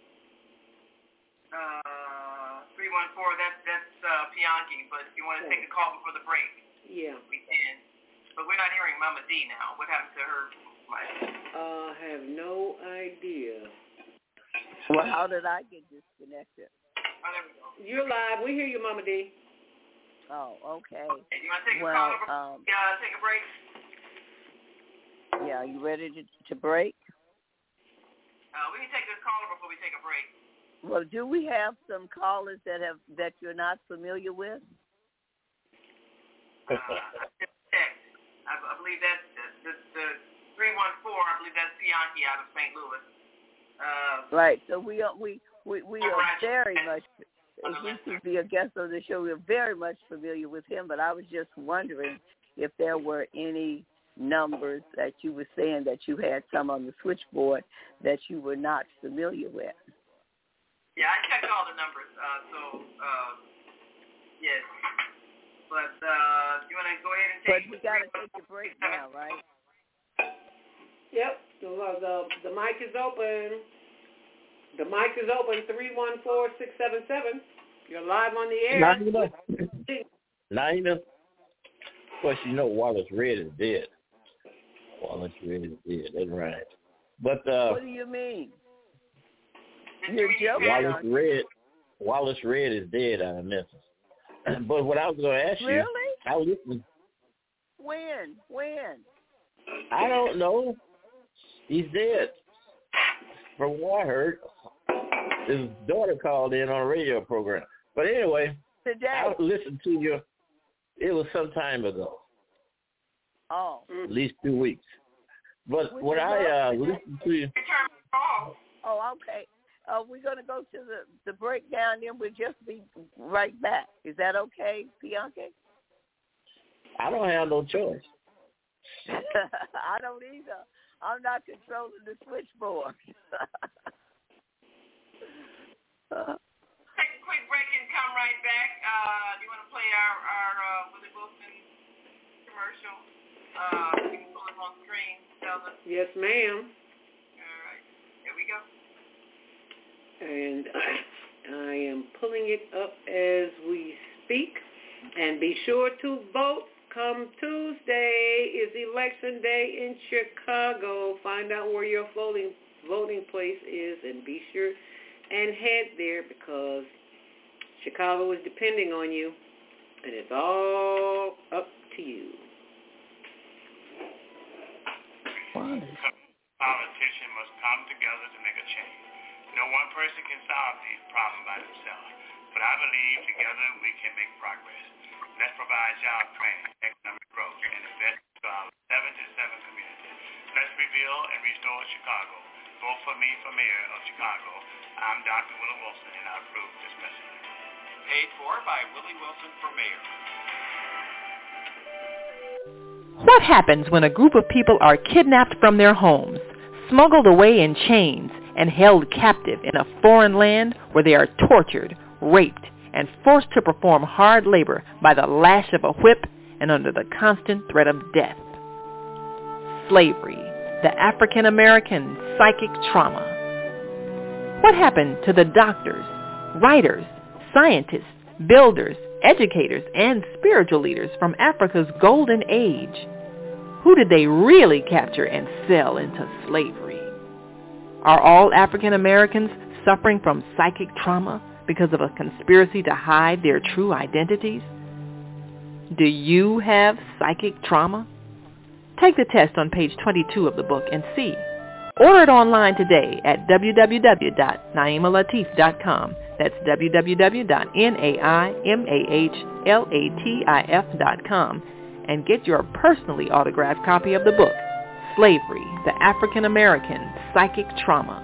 [SPEAKER 12] Uh, three one four. That's that's uh, Pianki. But if you want to take a call before the break,
[SPEAKER 2] yeah,
[SPEAKER 12] we can. But we're not hearing Mama D now. What happened to her?
[SPEAKER 2] Uh, I have no idea.
[SPEAKER 11] Well, how did I get disconnected?
[SPEAKER 12] Oh, there we go.
[SPEAKER 2] You're live. We hear you, Mama D.
[SPEAKER 11] Oh, okay.
[SPEAKER 12] okay you want to take
[SPEAKER 11] well,
[SPEAKER 12] a call?
[SPEAKER 11] Um,
[SPEAKER 12] yeah, take a break.
[SPEAKER 11] Yeah, you ready to, to break?
[SPEAKER 12] Uh, we can take this caller before we take a break.
[SPEAKER 11] Well, do we have some callers that have that you're not familiar with?
[SPEAKER 12] Uh, I just checked. I, I believe that's the, the, the three one four. I believe that's Pianki out of Saint Louis. Uh,
[SPEAKER 11] right. So we are we we, we are very much. If he could be a guest on the show, we're very much familiar with him. But I was just wondering if there were any numbers that you were saying that you had some on the switchboard that you were not familiar with.
[SPEAKER 12] Yeah, I checked all the numbers. Uh, so uh, yes, but uh, you want to go ahead and take?
[SPEAKER 11] But we got to take a break now, right?
[SPEAKER 2] Yep. The, the the mic is open. The mic is open. Three one four six seven seven. You're live on the air.
[SPEAKER 13] Naina. Naina. Of course, you know Wallace Red is dead. Wallace Red is dead. That's right. But uh,
[SPEAKER 11] what do you mean? You're joking.
[SPEAKER 13] Wallace Red. Wallace Red is dead out of Memphis. But what I was going to ask
[SPEAKER 11] really?
[SPEAKER 13] you, I listened.
[SPEAKER 11] When? When?
[SPEAKER 13] I don't know. He's dead. From what I heard, his daughter called in on a radio program. But anyway,
[SPEAKER 11] today
[SPEAKER 13] I listened to you. It was some time ago.
[SPEAKER 11] Oh.
[SPEAKER 13] At least two weeks. But
[SPEAKER 11] Which
[SPEAKER 13] when I uh, listened to you.
[SPEAKER 11] Oh, okay. Uh, we're going to go to the, the breakdown, and we'll just be right back. Is that okay, Bianca?
[SPEAKER 13] I don't have no choice.
[SPEAKER 11] I don't either. I'm not controlling the switchboard.
[SPEAKER 12] uh, Take a quick break and come right back. Uh, do you want to play our, our uh, Willie Wilson commercial? Uh, you can pull it on screen, Zelda.
[SPEAKER 2] Yes, ma'am.
[SPEAKER 12] All right. Here we go.
[SPEAKER 2] And I am pulling it up as we speak. And be sure to vote. Come Tuesday is election day in Chicago. Find out where your voting voting place is and be sure and head there because Chicago is depending on you.
[SPEAKER 4] And it's all up to you.
[SPEAKER 7] Politicians must come together to make a change. No one person can solve these problems by themselves, but I believe together we can make progress. Let's provide job training, economic growth, and invest to our seventy-seven communities. Let's rebuild and restore Chicago. Vote for me for mayor of Chicago. I'm Doctor Willie Wilson, and I approve this message.
[SPEAKER 8] Paid for by Willie Wilson for mayor.
[SPEAKER 1] What happens when a group of people are kidnapped from their homes, smuggled away in chains, and held captive in a foreign land where they are tortured, raped, and forced to perform hard labor by the lash of a whip and under the constant threat of death? Slavery, the African-American psychic trauma. What happened to the doctors, writers, scientists, builders, educators, and spiritual leaders from Africa's golden age? Who did they really capture and sell into slavery? Are all African Americans suffering from psychic trauma because of a conspiracy to hide their true identities? Do you have psychic trauma? Take the test on page twenty-two of the book and see. Order it online today at w w w dot naima latif dot com. That's w w w dot naima latif dot com and get your personally autographed copy of the book, Slavery, the African American Psychic Trauma.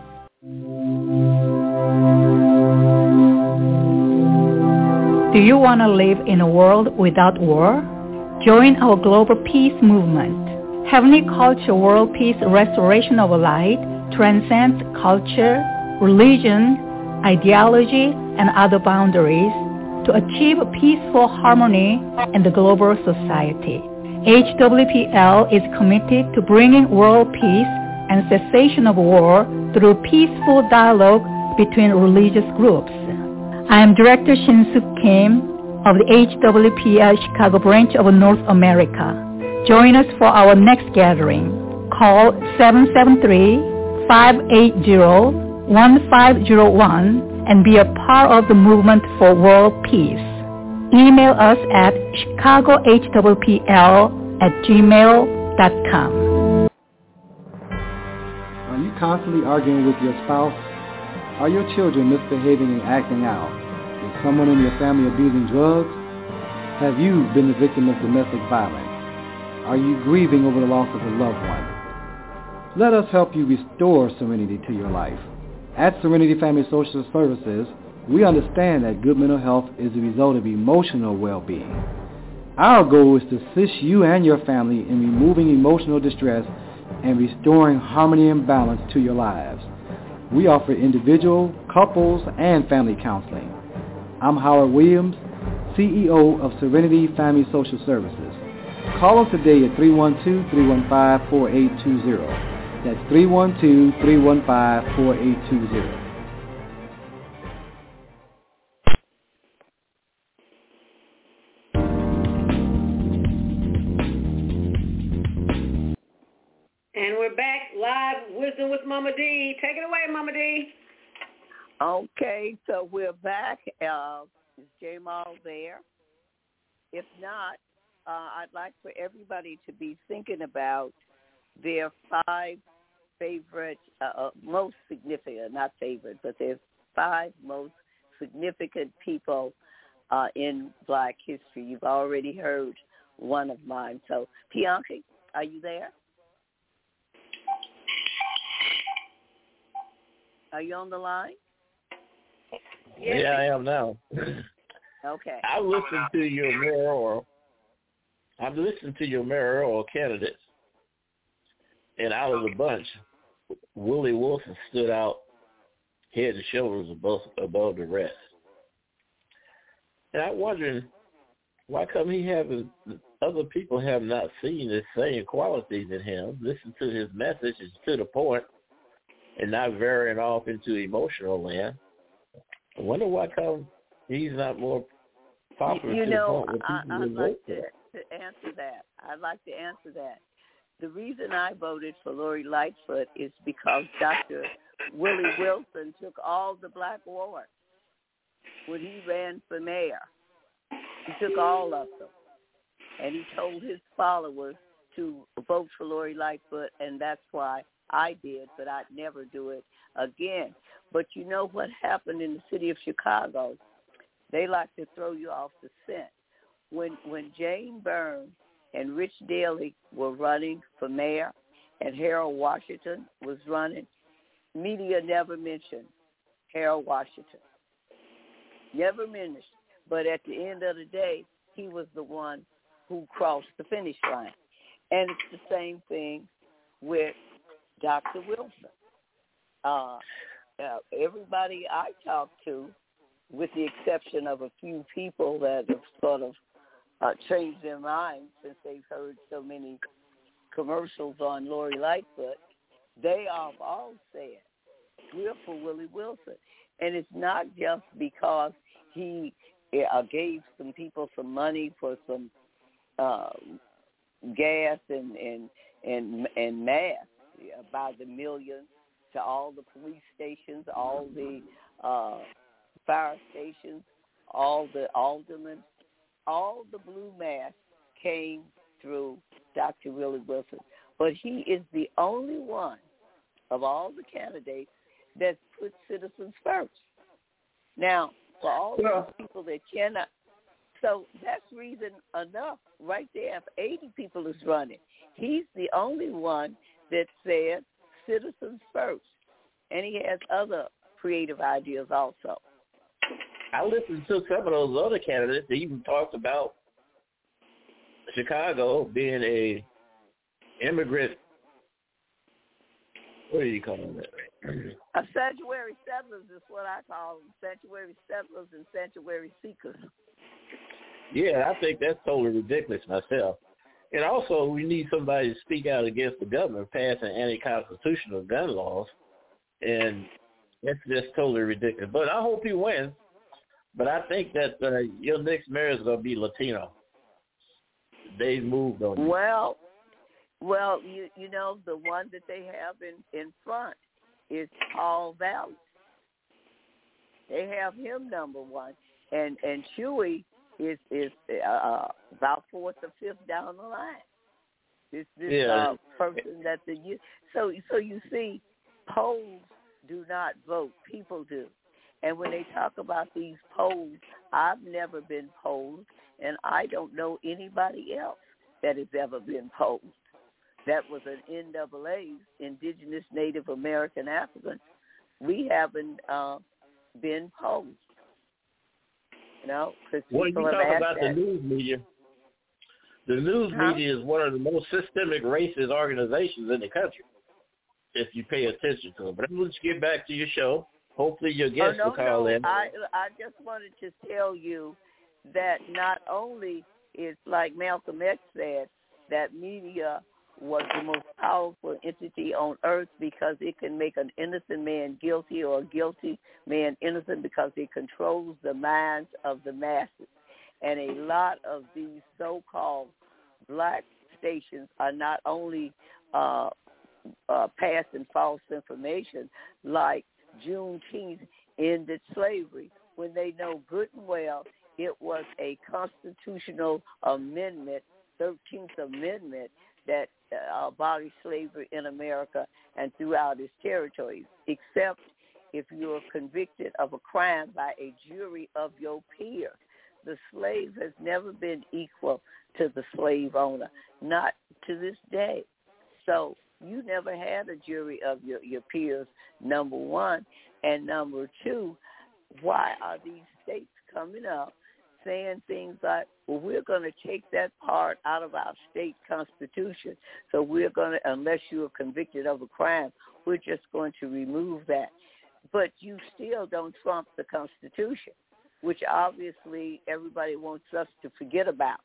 [SPEAKER 14] Do you want to live in a world without war? Join our global peace movement. Heavenly Culture World Peace Restoration of Light transcends culture, religion, ideology, and other boundaries to achieve peaceful harmony in the global society. H W P L is committed to bringing world peace and cessation of war through peaceful dialogue between religious groups. I am Director Shin-Suk Kim of the H W P L Chicago branch of North America. Join us for our next gathering. Call seven seven three, five eight zero, one five zero one and be a part of the movement for world peace. Email us at chicago h w p l at gmail dot com.
[SPEAKER 15] Are you constantly arguing with your spouse? Are your children misbehaving and acting out? Is someone in your family abusing drugs? Have you been the victim of domestic violence? Are you grieving over the loss of a loved one? Let us help you restore serenity to your life. At Serenity Family Social Services, we understand that good mental health is the result of emotional well-being. Our goal is to assist you and your family in removing emotional distress and restoring harmony and balance to your lives. We offer individual, couples, and family counseling. I'm Howard Williams, C E O of Serenity Family Social Services. Call us today at three one two, three one five, four eight two zero. That's three one two, three one five, four eight two zero.
[SPEAKER 4] And we're back live, Wisdom with Mama D. Take it away, Mama D.
[SPEAKER 11] Okay, so we're back. Uh, is Jamal there? If not, uh, I'd like for everybody to be thinking about their five favorite, uh, most significant, not favorite, but their five most significant people uh, in Black history. You've already heard one of mine. So, Bianca, are you there? Are you on the line?
[SPEAKER 13] Yes. Yeah, I am now.
[SPEAKER 11] Okay.
[SPEAKER 13] I listened to your mayoral. I've listened to your mayoral candidates, and out of the bunch, Willie Wilson stood out head and shoulders above above the rest. And I'm wondering why come he haven't? Other people have not seen the same qualities in him. Listen to his message; it's to the point, and not varying off into emotional land. I wonder why come he's not more popular.
[SPEAKER 11] You
[SPEAKER 13] to
[SPEAKER 11] know,
[SPEAKER 13] the point
[SPEAKER 11] I,
[SPEAKER 13] where
[SPEAKER 11] I'd
[SPEAKER 13] people
[SPEAKER 11] like
[SPEAKER 13] will
[SPEAKER 11] to, to answer that. I'd like to answer that. The reason I voted for Lori Lightfoot is because Doctor Willie Wilson took all the black warts when he ran for mayor. He took all of them, and he told his followers to vote for Lori Lightfoot, and that's why I did, but I'd never do it again. But you know what happened in the city of Chicago? They like to throw you off the scent. When when Jane Byrne and Rich Daley were running for mayor and Harold Washington was running, media never mentioned Harold Washington. Never mentioned. But at the end of the day, he was the one who crossed the finish line. And it's the same thing with Doctor Wilson. Uh, uh, everybody I talked to, with the exception of a few people that have sort of uh, changed their minds since they've heard so many commercials on Lori Lightfoot, they have all said, we're for Willie Wilson. And it's not just because he uh, gave some people some money for some uh, gas and, and, and, and masks by the millions to all the police stations, all the uh, fire stations, all the aldermen, all the blue masks came through Doctor Willie Wilson. But he is the only one of all the candidates that put citizens first. Now, for all
[SPEAKER 13] well,
[SPEAKER 11] those people that cannot, so that's reason enough right there. If eighty people is running, he's the only one that said citizens first. And he has other creative ideas also.
[SPEAKER 13] I listened to some of those other candidates that even talked about Chicago being a immigrant, what do you call that?
[SPEAKER 11] A sanctuary settlers is what I call them, sanctuary settlers and sanctuary seekers.
[SPEAKER 13] Yeah, I think that's totally ridiculous myself. And also, we need somebody to speak out against the government passing anti-constitutional gun laws. And that's just totally ridiculous. But I hope he wins. But I think that uh, your next mayor is going to be Latino. They've moved on you.
[SPEAKER 11] Well, well, you you know, the one that they have in, in front is Paul Valley. They have him number one. And, and Chewy is, is uh, about fourth or fifth down the line. This, this
[SPEAKER 13] yeah.
[SPEAKER 11] uh, person that the so so you see, polls do not vote, people do. And when they talk about these polls, I've never been polled, and I don't know anybody else that has ever been polled. That was an N double A, Indigenous Native American Africans. We haven't uh, been polled. You know, because
[SPEAKER 13] when you talk about the news media, the news huh? media is one of the most systemic racist organizations in the country, if you pay attention to it. But let's get back to your show. Hopefully your guests
[SPEAKER 11] oh, no,
[SPEAKER 13] will call
[SPEAKER 11] no.
[SPEAKER 13] in.
[SPEAKER 11] I, I just wanted to tell you that not only is, like Malcolm X said, that media was the most powerful entity on earth because it can make an innocent man guilty or a guilty man innocent because it controls the minds of the masses. And a lot of these so-called black stations are not only uh, uh, passing false information, like Juneteenth ended slavery, when they know good and well it was a constitutional amendment, thirteenth Amendment, that uh, abolished slavery in America and throughout its territories, except if you are convicted of a crime by a jury of your peers. The slave has never been equal to the slave owner, not to this day. So you never had a jury of your, your peers, number one. And number two, why are these states coming up saying things like, well, we're going to take that part out of our state constitution. So we're going to, unless you are convicted of a crime, we're just going to remove that. But you still don't trump the Constitution, which obviously everybody wants us to forget about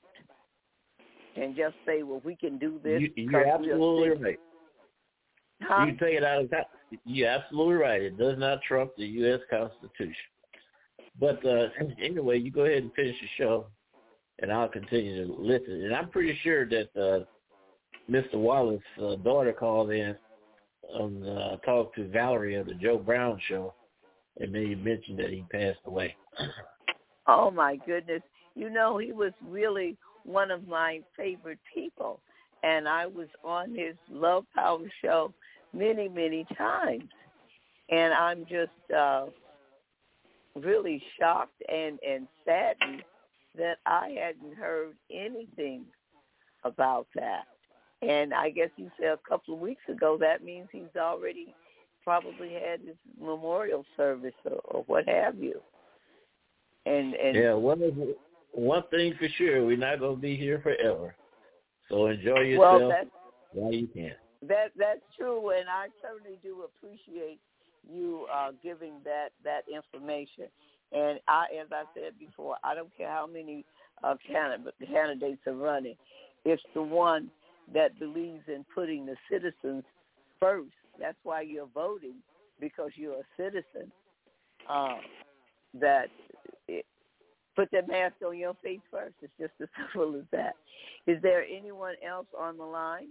[SPEAKER 11] and just say, well, we can do this.
[SPEAKER 13] You, you're absolutely right.
[SPEAKER 11] Huh?
[SPEAKER 13] You take it out of that. You're absolutely right. It does not trump the U S Constitution. But uh, anyway, you go ahead and finish the show, and I'll continue to listen. And I'm pretty sure that uh, Mister Wallace's uh, daughter called in and uh, talked to Valerie of the Joe Brown Show, and then he mentioned that he passed away.
[SPEAKER 11] Oh, my goodness. you know, he was really one of my favorite people. And I was on his Love Power show many, many times. And I'm just uh, really shocked and, and saddened that I hadn't heard anything about that. And I guess you said a couple of weeks ago, that means he's already probably had his memorial service or, or what have you. And, and
[SPEAKER 13] yeah, one of the, one thing for sure, we're not going to be here forever. So enjoy yourself
[SPEAKER 11] well,
[SPEAKER 13] while you can.
[SPEAKER 11] That that's true, and I certainly do appreciate you uh, giving that, that information. And I, as I said before, I don't care how many uh, candidate, candidates are running. It's the one that believes in putting the citizens first. That's why you're voting, because you're a citizen. Uh, that it, put that mask on your face first. It's just as simple as that. Is there anyone else on the line?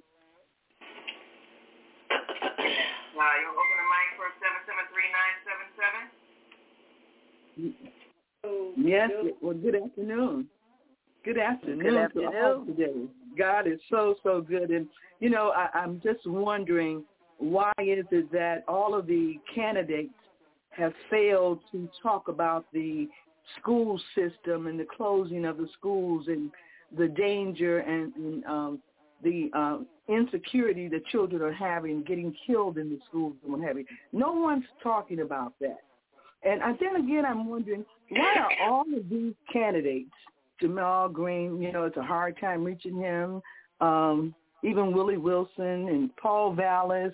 [SPEAKER 12] Uh, you'll open the mic for seven seven three nine seven seven.
[SPEAKER 16] Yes. Well, good afternoon. Good afternoon.
[SPEAKER 11] Good afternoon.
[SPEAKER 16] To all today. God is so, so good. And, you know, I, I'm just wondering, why is it that all of the candidates have failed to talk about the school system and the closing of the schools and the danger and, and um, the uh, insecurity that children are having, getting killed in the schools and what have you. No one's talking about that. And I, then again, I'm wondering, why are all of these candidates, Jamal Green, you know, it's a hard time reaching him, um, even Willie Wilson and Paul Vallis,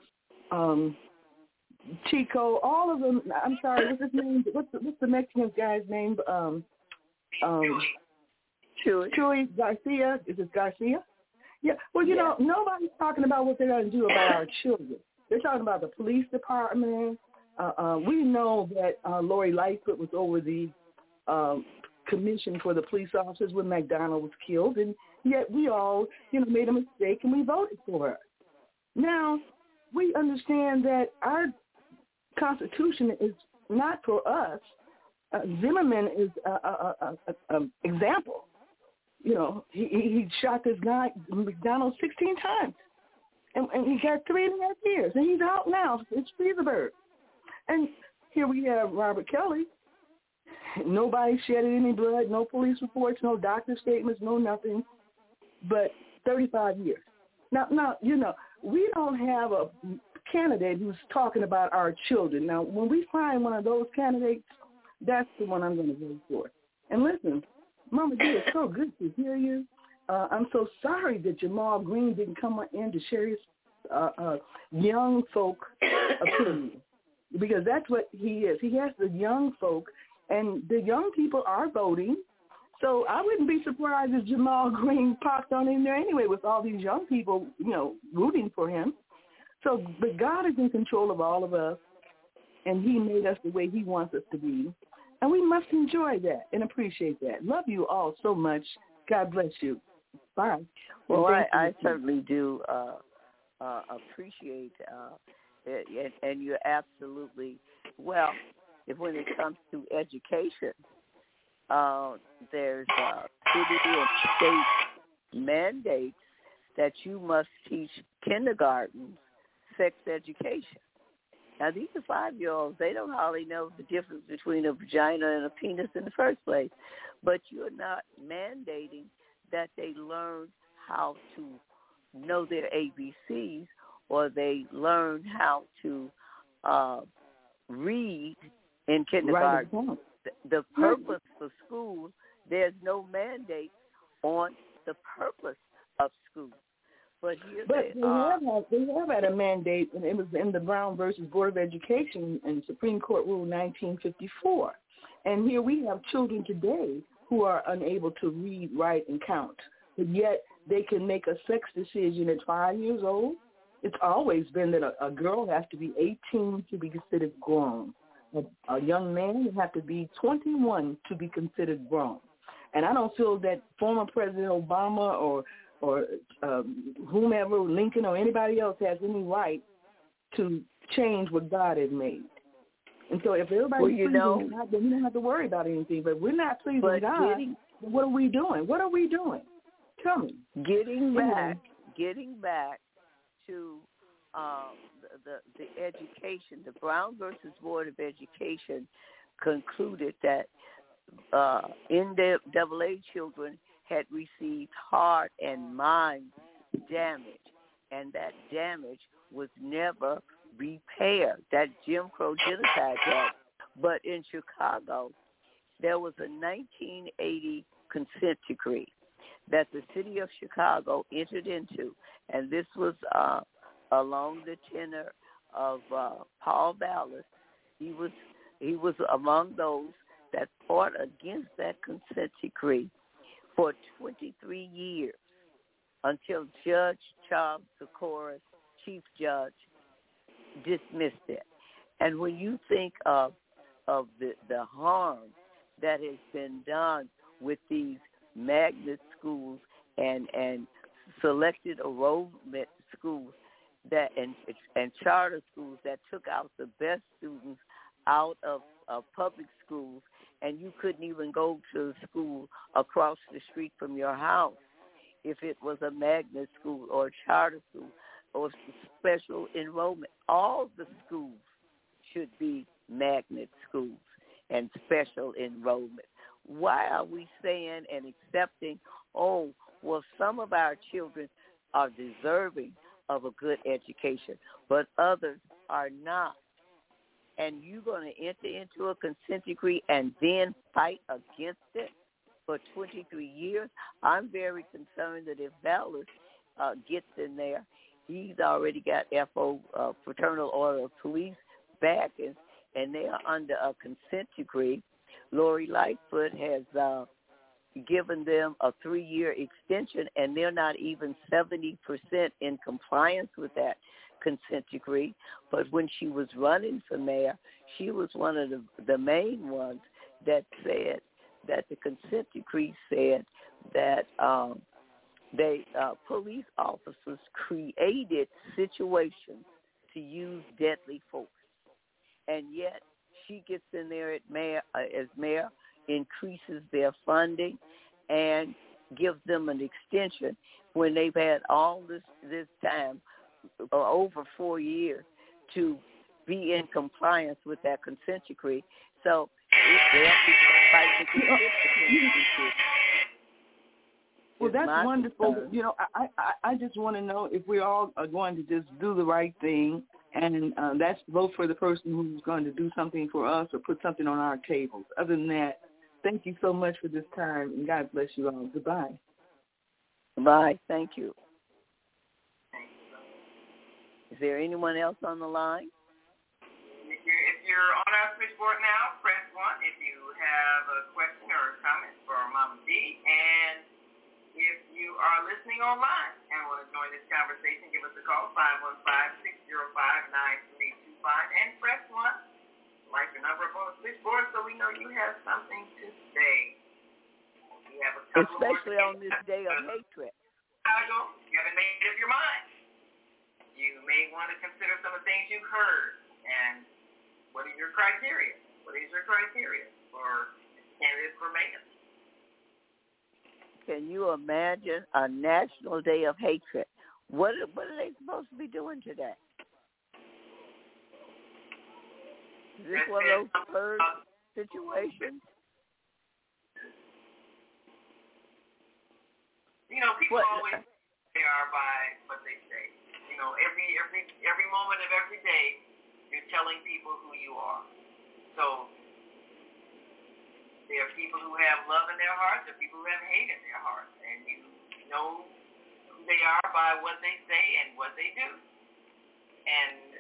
[SPEAKER 16] um, Chico, all of them. I'm sorry, what's his name? What's the, what's the Mexican guy's name? Um, um,
[SPEAKER 11] Chuy.
[SPEAKER 16] Chuy Garcia. Is it Garcia? Yeah. Well, you
[SPEAKER 11] yeah.
[SPEAKER 16] know, nobody's talking about what they're going to do about our children. They're talking about the police department. Uh, uh, we know that uh, Lori Lightfoot was over the um, commission for the police officers when McDonald was killed, and yet we all, you know, made a mistake and we voted for her. Now, we understand that our Constitution is not for us. Uh, Zimmerman is an example. You know, he, he shot this guy, McDonald, sixteen times. And, and he got three and a half years. And he's out now. It's Friesenberg. And here we have Robert Kelly. Nobody shedded any blood, no police reports, no doctor statements, no nothing, but thirty-five years. Now, now, you know, we don't have a candidate who's talking about our children. Now, when we find one of those candidates, that's the one I'm going to vote for. And listen, Mama D, it's so good to hear you. Uh, I'm so sorry that Jamal Green didn't come in to share his uh, uh, young folk opinion, because that's what he is. He has the young folk, and the young people are voting. So I wouldn't be surprised if Jamal Green popped on in there anyway with all these young people, you know, rooting for him. So, but God is in control of all of us, and he made us the way he wants us to be. And we must enjoy that and appreciate that. Love you all so much. God bless you. Bye.
[SPEAKER 11] Well, I, I certainly do uh, uh, appreciate uh, it, and, and you're absolutely, well, if when it comes to education, uh, there's uh, city and state mandates that you must teach kindergarten sex education. Now, these are five-year-olds. They don't hardly know the difference between a vagina and a penis in the first place. But you're not mandating that they learn how to know their A B Cs, or they learn how to uh, read in kindergarten.
[SPEAKER 16] Right.
[SPEAKER 11] The, the purpose for school, there's no mandate on the purpose of school. But,
[SPEAKER 16] but
[SPEAKER 11] they,
[SPEAKER 16] they,
[SPEAKER 11] uh,
[SPEAKER 16] have had, they have had a mandate, and it was in the Brown versus Board of Education in Supreme Court Rule nineteen fifty-four. And here we have children today who are unable to read, write, and count, but yet they can make a sex decision at five years old. It's always been that a, a girl has to be eighteen to be considered grown. A, a young man would have to be twenty-one to be considered grown. And I don't feel that former President Obama or or um, whomever, Lincoln or anybody else, has any right to change what God has made. And so if everybody's
[SPEAKER 11] well, you
[SPEAKER 16] pleasing
[SPEAKER 11] know,
[SPEAKER 16] God, then we don't have to worry about anything. But we're not pleasing
[SPEAKER 11] but
[SPEAKER 16] God.
[SPEAKER 11] Getting,
[SPEAKER 16] what are we doing? What are we doing? Tell me.
[SPEAKER 11] Getting back, getting back to um, the, the the education, the Brown versus Board of Education concluded that uh, N double A children had received heart and mind damage, and that damage was never repaired. That Jim Crow Genocide Act. But in Chicago, there was a nineteen eighty consent decree that the city of Chicago entered into, and this was uh, along the tenor of uh, Paul Vallis. He was he was among those that fought against that consent decree for twenty-three years until Judge Charles Socorro, Chief Judge, dismissed it. And when you think of of the, the harm that has been done with these magnet schools and, and selected enrollment schools that and and charter schools that took out the best students out of, of public schools, and you couldn't even go to the school across the street from your house if it was a magnet school or a charter school or special enrollment. All the schools should be magnet schools and special enrollment. Why are we saying and accepting, oh, well, some of our children are deserving of a good education, but others are not? And you're going to enter into a consent decree and then fight against it for twenty-three years? I'm very concerned that if Vallis uh, gets in there, he's already got F O, uh, Fraternal Order of Police, back, and, and they are under a consent decree. Lori Lightfoot has uh, given them a three-year extension, and they're not even seventy percent in compliance with that consent decree. But when she was running for mayor, she was one of the, the main ones that said that the consent decree said that um, they uh, police officers created situations to use deadly force, and yet she gets in there at mayor, uh, as mayor, increases their funding, and gives them an extension when they've had all this this time, uh, over four years, to be in compliance with that consent decree. So they have to fight the consent decree.
[SPEAKER 16] Well, that's wonderful. Concern. You know, I, I, I just want to know if we all are going to just do the right thing, and uh, that's vote for the person who's going to do something for us or put something on our tables. Other than that, thank you so much for this time, and God bless you all. Goodbye.
[SPEAKER 11] Bye. Thank you. Is there anyone else on the line?
[SPEAKER 12] If you're, if you're on our switchboard now, press one if you have a question or a comment for Mama D. And if you are listening online and want to join this conversation, give us a call, five one five, six zero five, nine three two five, and press one. Like your number up on the switchboard so we know you have something to say. We have a couple
[SPEAKER 11] Especially
[SPEAKER 12] of
[SPEAKER 11] on this day of hatred.
[SPEAKER 12] Chicago, you haven't made up your mind. You may want to consider some of the things you've heard. And what are your criteria? What is your criteria for candidates for mayor?
[SPEAKER 11] Can you imagine a national day of hatred? What what are they supposed to be doing today? Is this one of those third situations?
[SPEAKER 12] You know, people
[SPEAKER 11] what?
[SPEAKER 12] always they are by what they say. You know, every every every moment of every day, you're telling people who you are. So there are people who have love in their hearts, there are people who have hate in their hearts, and you know who they are by what they say and what they do. And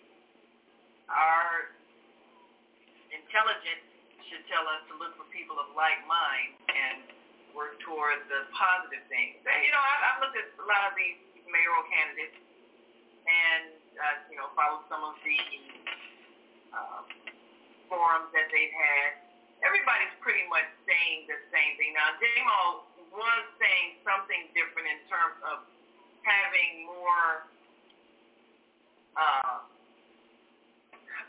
[SPEAKER 12] our intelligence should tell us to look for people of like mind and work towards the positive things. And, you know, I, I've looked at a lot of these mayoral candidates and, uh, you know, followed some of the uh, forums that they've had. Everybody's pretty much saying the same thing. Now, J-Mo was saying something different in terms of having more uh,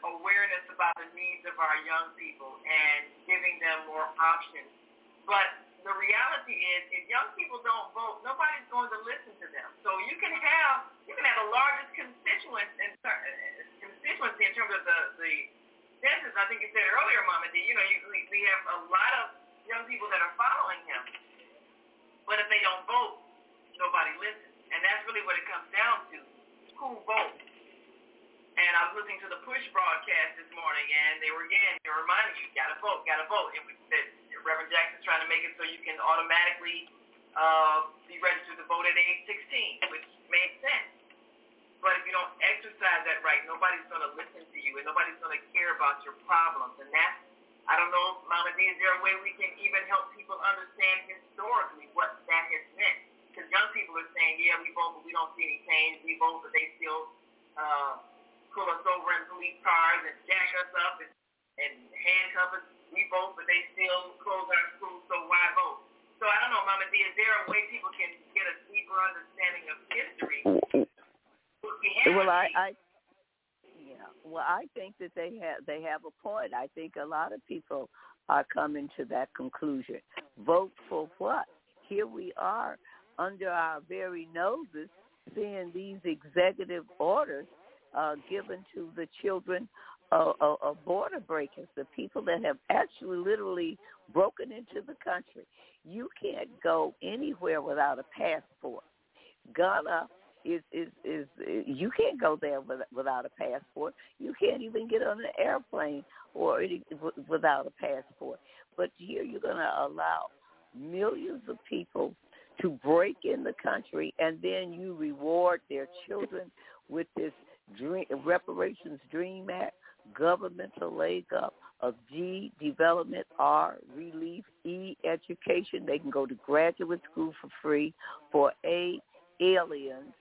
[SPEAKER 12] awareness about the needs of our young people and giving them more options. But the reality is, if young people don't vote, nobody's going to listen to them. So you can have you can have the largest constituency in, constituency in terms of the the census. I think you said earlier, Mama D. You know, you, we, we have a lot of young people that are following him, but if they don't vote, nobody listens, and that's really what it comes down to: who votes. And I was listening to the push broadcast this morning, and they were again they were reminding you, gotta vote, gotta vote. And we said Reverend Jackson's trying to make it so you can automatically uh, be registered to vote at age sixteen, which made sense. But if you don't exercise that right, nobody's going to listen to you, and nobody's going to care about your problems. And that's, I don't know, Mama D, is there a way we can even help people understand historically what that has meant? Because young people are saying, yeah, we vote, but we don't see any change. We vote, but they still uh, pull us over in police cars and jack us up and, and handcuff us. We vote, but they still close our schools, so why vote? So I don't know, Mama D, is there a way people can get a deeper understanding of history?
[SPEAKER 11] Well, I, I, yeah, well, I think that they have they have a point. I think a lot of people are coming to that conclusion. Vote for what? Here we are under our very noses, seeing these executive orders uh, given to the children of, of, of border breakers, the people that have actually literally broken into the country. You can't go anywhere without a passport. Ghana is, is, is, you can't go there with, without a passport. You can't even get on an airplane or any, without a passport. But here you're going to allow millions of people to break in the country, and then you reward their children with this dream, Reparations Dream Act, governmental leg up of G, development, R, relief, E, education. They can go to graduate school for free. For A, aliens,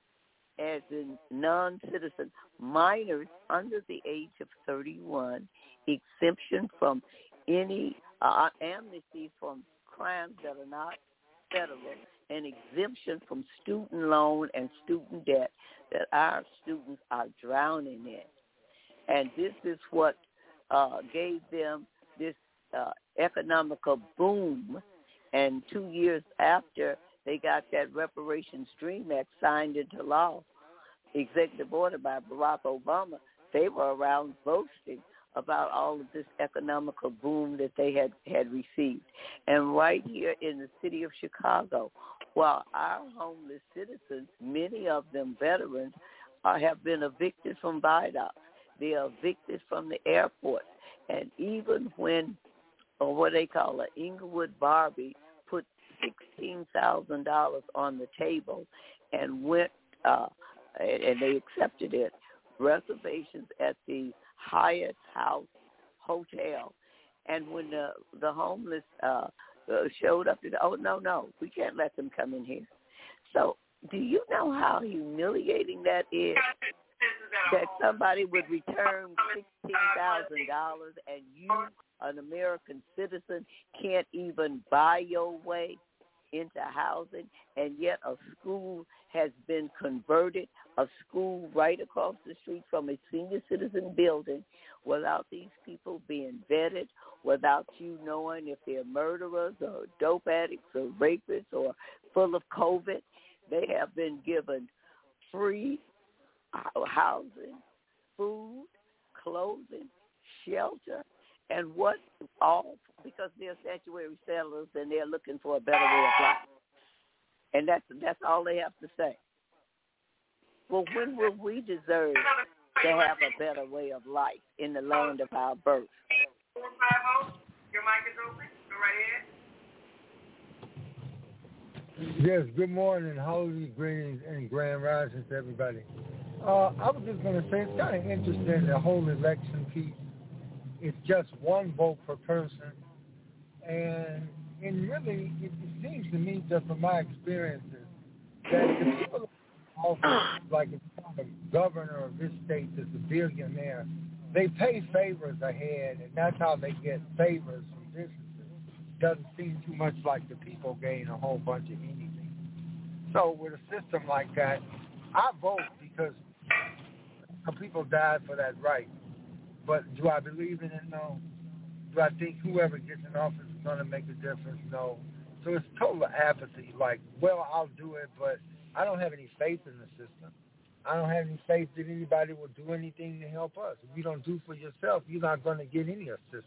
[SPEAKER 11] as in non-citizen, minors under the age of thirty-one, exemption from any uh, amnesty from crimes that are not federal, and exemption from student loan and student debt that our students are drowning in. And this is what uh, gave them this uh, economical boom. And two years after they got that Reparations Dream Act signed into law, executive order by Barack Obama, they were around boasting about all of this economical boom that they had, had received. And right here in the city of Chicago, while our homeless citizens, many of them veterans, uh, have been evicted from Vidoc. They are evicted from the airport. And even when, or what they call an Inglewood Barbie, put sixteen thousand dollars on the table and went, uh, and they accepted it, reservations at the Hyatt House Hotel. And when the, the homeless uh, uh, showed up, and, oh, no, no, we can't let them come in here. So do you know how humiliating that is? That somebody would return sixteen thousand dollars and you, an American citizen, can't even buy your way into housing, and yet a school has been converted, a school right across the street from a senior citizen building, without these people being vetted, without you knowing if they're murderers or dope addicts or rapists or full of COVID. They have been given free housing, food, clothing, shelter, and what all because they're sanctuary settlers and they're looking for a better way of life. And that's that's all they have to say. Well, when will we deserve to have a better way of life in the land of our birth?
[SPEAKER 12] four five zero, your mic is open. Go right ahead.
[SPEAKER 17] Yes, good morning, holy greetings, and grand risings to everybody. Uh, I was just going to say it's kind of interesting, the whole election piece. It's just one vote per person. And, and really, it, it seems to me, just from my experiences, that the people office, like a governor of this state is a billionaire, they pay favors ahead, and that's how they get favors from businesses. Doesn't seem too much like the people gain a whole bunch of anything. So with a system like that, I vote because people died for that right. But do I believe in it? No. Do I think whoever gets in office is going to make a difference? No. So it's total apathy. Like, well, I'll do it, but I don't have any faith in the system. I don't have any faith that anybody will do anything to help us. If you don't do for yourself, you're not going to get any assistance.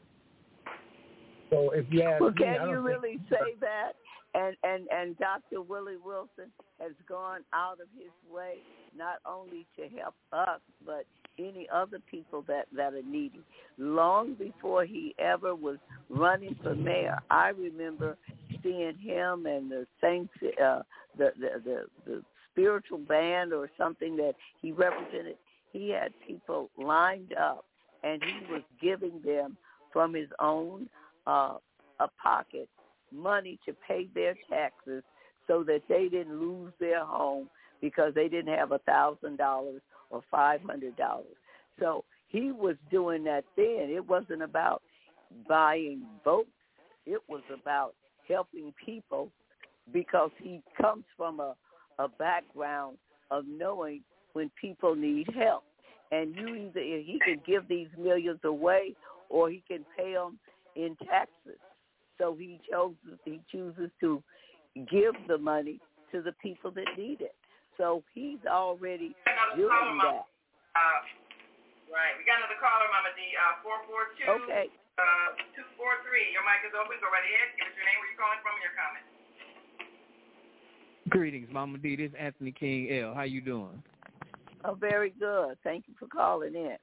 [SPEAKER 17] So if you ask
[SPEAKER 11] well,
[SPEAKER 17] me,
[SPEAKER 11] can
[SPEAKER 17] I don't
[SPEAKER 11] you
[SPEAKER 17] think
[SPEAKER 11] really say that? And, and and Doctor Willie Wilson has gone out of his way not only to help us, but any other people that, that are needy. Long before he ever was running for mayor, I remember seeing him and the same uh, the, the the the spiritual band or something that he represented. He had people lined up, and he was giving them from his own uh, a pocket money to pay their taxes so that they didn't lose their home because they didn't have a thousand dollars or five hundred dollars. So he was doing that then. It wasn't about buying votes. It was about helping people because he comes from a, a background of knowing when people need help. And you either he can give these millions away or he can pay them in taxes. So he chooses he chooses to give the money to the people that need it. So he's already doing that.
[SPEAKER 12] Uh, right. We got another caller, Mama D. Uh, four four two.
[SPEAKER 11] Okay.
[SPEAKER 12] Uh, two four three. Your mic is open. Go right ahead. Give us your name, where you're calling from, and your comment.
[SPEAKER 18] Greetings, Mama D. This is Anthony King L. How you doing?
[SPEAKER 11] Oh, very good. Thank you for calling in.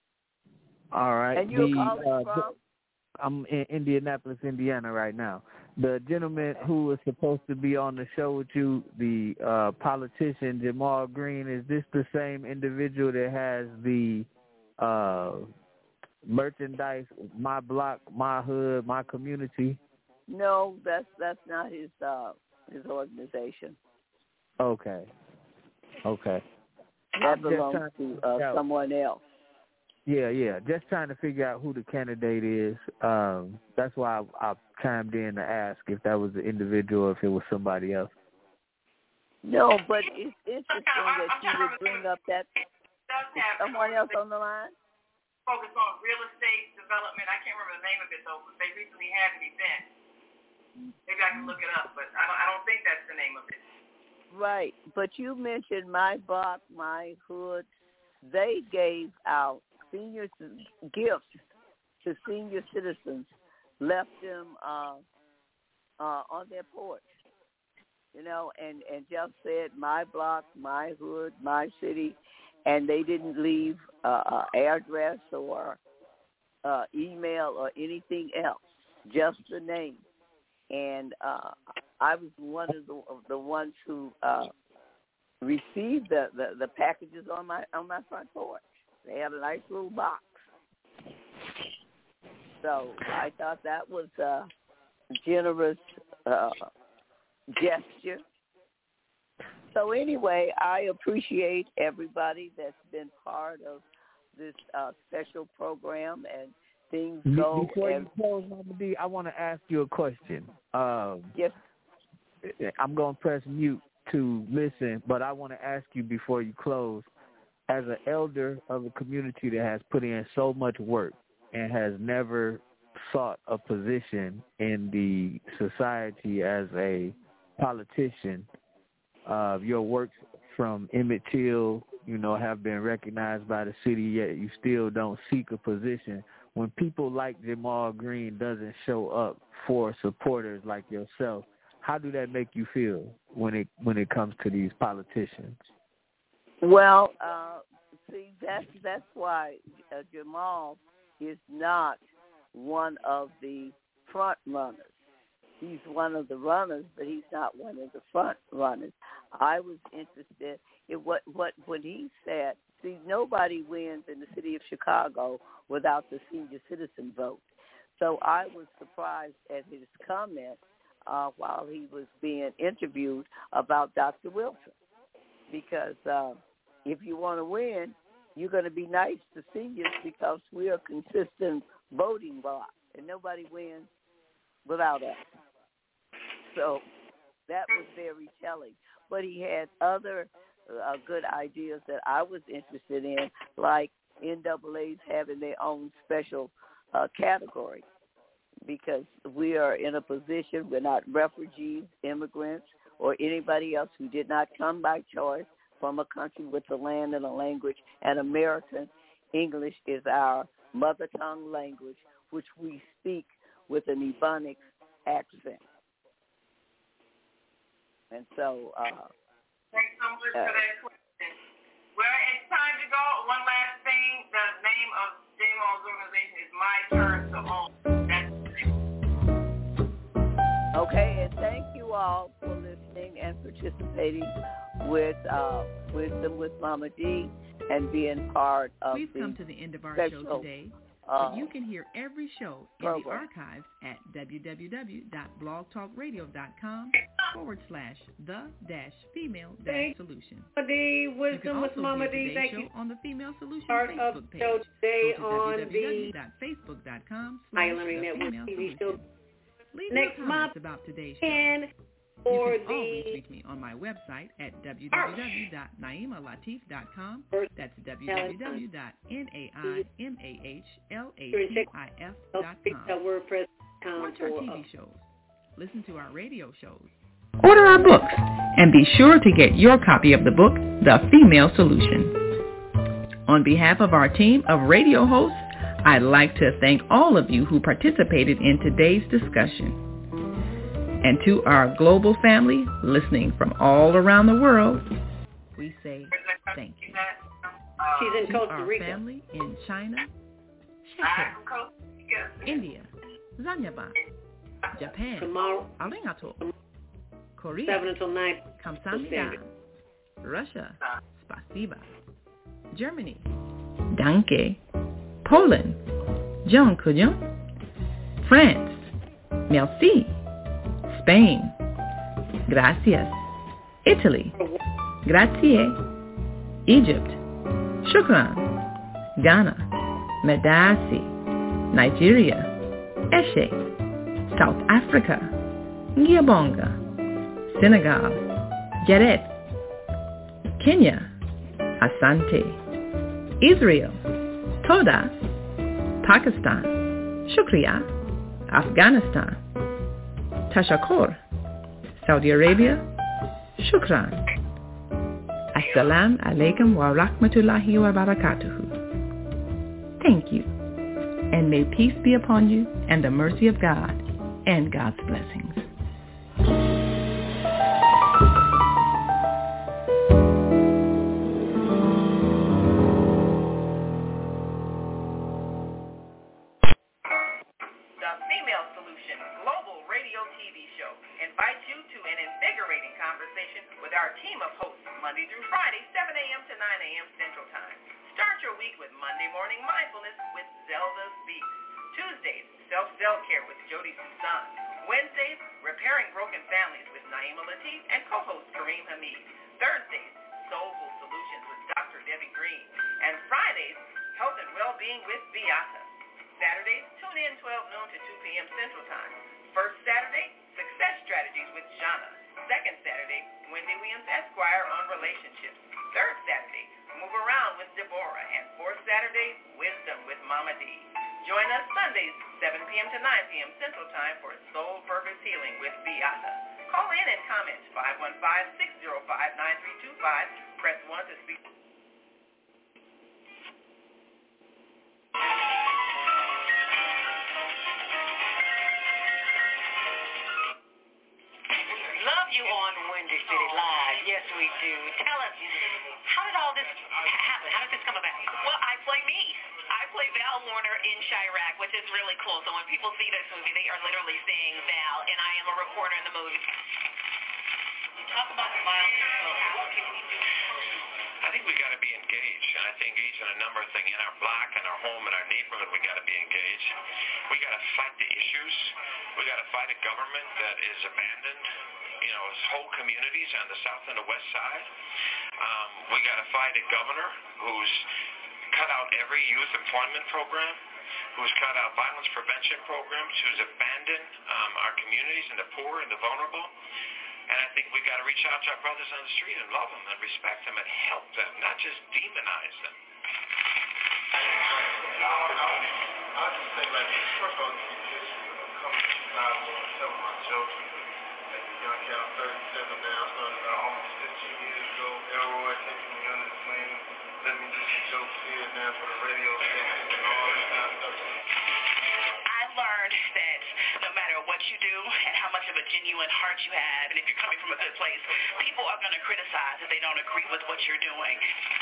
[SPEAKER 18] All right.
[SPEAKER 11] And you're
[SPEAKER 18] the,
[SPEAKER 11] calling
[SPEAKER 18] uh,
[SPEAKER 11] from?
[SPEAKER 18] I'm in Indianapolis, Indiana right now. The gentleman who was supposed to be on the show with you, the uh, politician Jamal Green, is this the same individual that has the uh, merchandise, My Block, My Hood, My Community?
[SPEAKER 11] No, that's that's not his uh, his organization.
[SPEAKER 18] Okay. Okay.
[SPEAKER 11] That belongs to uh, someone else.
[SPEAKER 18] Yeah, yeah. Just trying to figure out who the candidate is. Um, that's why I, I chimed in to ask if that was the individual or if it was somebody else.
[SPEAKER 11] No, but it's interesting that you would bring up that. Someone else on the line?
[SPEAKER 12] Focus on real estate development. I can't remember the name of it, though, but they recently had an event. Maybe I can look it up, but I don't, I don't think that's the name of it.
[SPEAKER 11] Right, but you mentioned My Block, My Hood. They gave out senior gifts to senior citizens, left them uh, uh, on their porch, you know, and, and just said, my block, my hood, my city, and they didn't leave uh, uh, address or uh, email or anything else, just the name. And uh, I was one of the, of the ones who uh, received the, the, the packages on my on my front porch. They had a nice little box. So I thought that was a generous uh, gesture. So anyway, I appreciate everybody that's been part of this uh, special program, and things go.
[SPEAKER 18] Before
[SPEAKER 11] and,
[SPEAKER 18] you close, Mama D, I want to ask you a question. Um,
[SPEAKER 11] yes.
[SPEAKER 18] I'm going to press mute to listen, but I want to ask you before you close, as an elder of a community that has put in so much work and has never sought a position in the society as a politician, uh, your works from Emmett Till, you know, have been recognized by the city, yet you still don't seek a position. When people like Jamal Green doesn't show up for supporters like yourself, how do that make you feel when it when it comes to these politicians?
[SPEAKER 11] Well, uh, see, that's that's why uh, Jamal is not one of the front runners. He's one of the runners, but he's not one of the front runners. I was interested in what what when he said, see, nobody wins in the city of Chicago without the senior citizen vote. So I was surprised at his comment uh, while he was being interviewed about Doctor Wilson, because uh, if you want to win, you're going to be nice to seniors because we are a consistent voting bloc, and nobody wins without us. So that was very telling. But he had other uh, good ideas that I was interested in, like N double A's having their own special uh, category. because we are in a position, we're not refugees, immigrants, or anybody else who did not come by choice from a country with a land and a language. And American English is our mother tongue language, which we speak with an Ebonics accent. And so... Uh,
[SPEAKER 12] Thanks so much uh, for that question. Well, it's time to go. One last thing. The name of J Mal's organization is My Turn to Own.
[SPEAKER 11] Okay, and thank you all for listening and participating with uh, Wisdom with Mama D and being part of
[SPEAKER 1] We've
[SPEAKER 11] the
[SPEAKER 1] come to the end of our
[SPEAKER 11] special,
[SPEAKER 1] show today.
[SPEAKER 11] Uh,
[SPEAKER 1] but you can hear every show in
[SPEAKER 11] program.
[SPEAKER 1] the archives at www.blogtalkradio.com forward slash the dash female dash solution.
[SPEAKER 4] Mama D, Wisdom with Mama D. Thank you.
[SPEAKER 1] On the Female Solution
[SPEAKER 4] Part
[SPEAKER 1] Facebook
[SPEAKER 4] of
[SPEAKER 1] page.
[SPEAKER 4] Show today
[SPEAKER 1] Go to
[SPEAKER 4] on the
[SPEAKER 1] www.facebook.com slash
[SPEAKER 4] Learning
[SPEAKER 1] the
[SPEAKER 4] Network
[SPEAKER 1] female
[SPEAKER 4] T V
[SPEAKER 1] solution.
[SPEAKER 4] show.
[SPEAKER 1] Leave
[SPEAKER 4] Next
[SPEAKER 1] your comments
[SPEAKER 4] month
[SPEAKER 1] about today's show.
[SPEAKER 4] and
[SPEAKER 1] You
[SPEAKER 4] for
[SPEAKER 1] can
[SPEAKER 4] the
[SPEAKER 1] always reach me on my website at w w w dot naima latif dot com. That's w w w dot naimah latif dot com.
[SPEAKER 4] WordPress
[SPEAKER 1] Watch our
[SPEAKER 4] for
[SPEAKER 1] T V
[SPEAKER 4] uh,
[SPEAKER 1] shows. Listen to our radio shows. Order our books. And be sure to get your copy of the book, The Female Solution. On behalf of our team of radio hosts, I'd like to thank all of you who participated in today's discussion. And to our global family listening from all around the world, we say thank you.
[SPEAKER 4] She's in
[SPEAKER 1] to
[SPEAKER 4] Costa
[SPEAKER 1] our
[SPEAKER 4] Rica.
[SPEAKER 1] family in China, Sheke, India, Zanyaban, Japan,
[SPEAKER 4] Tomorrow,
[SPEAKER 1] Arigato, Korea,
[SPEAKER 4] seven until nine.
[SPEAKER 1] Kamsahamnida, Russia, Spasiba, Germany, Danke, Poland, John Kujon, France, Merci, Spain, Gracias, Italy, Grazie, Egypt, Shukran, Ghana, Medasi, Nigeria, Eshe, South Africa, Ngiyabonga, Senegal, Geret, Kenya, Asante, Israel, Toda, Pakistan, Shukriya, Afghanistan, Tashakor, Saudi Arabia, Shukran. Assalamu alaikum wa rahmatullahi wa barakatuhu. Thank you, and may peace be upon you and the mercy of God and God's blessings.
[SPEAKER 5] jokes. As a young cat, I'm thirty-seven now. I started about almost fifteen years ago. Elroy taking me under his wing. Let me do some jokes here now for the radio station and all that kind of stuff.
[SPEAKER 19] I learned that no matter what you do and how much of a genuine heart you have, and if you're coming from a good place, people are going to criticize if they don't agree with what you're doing.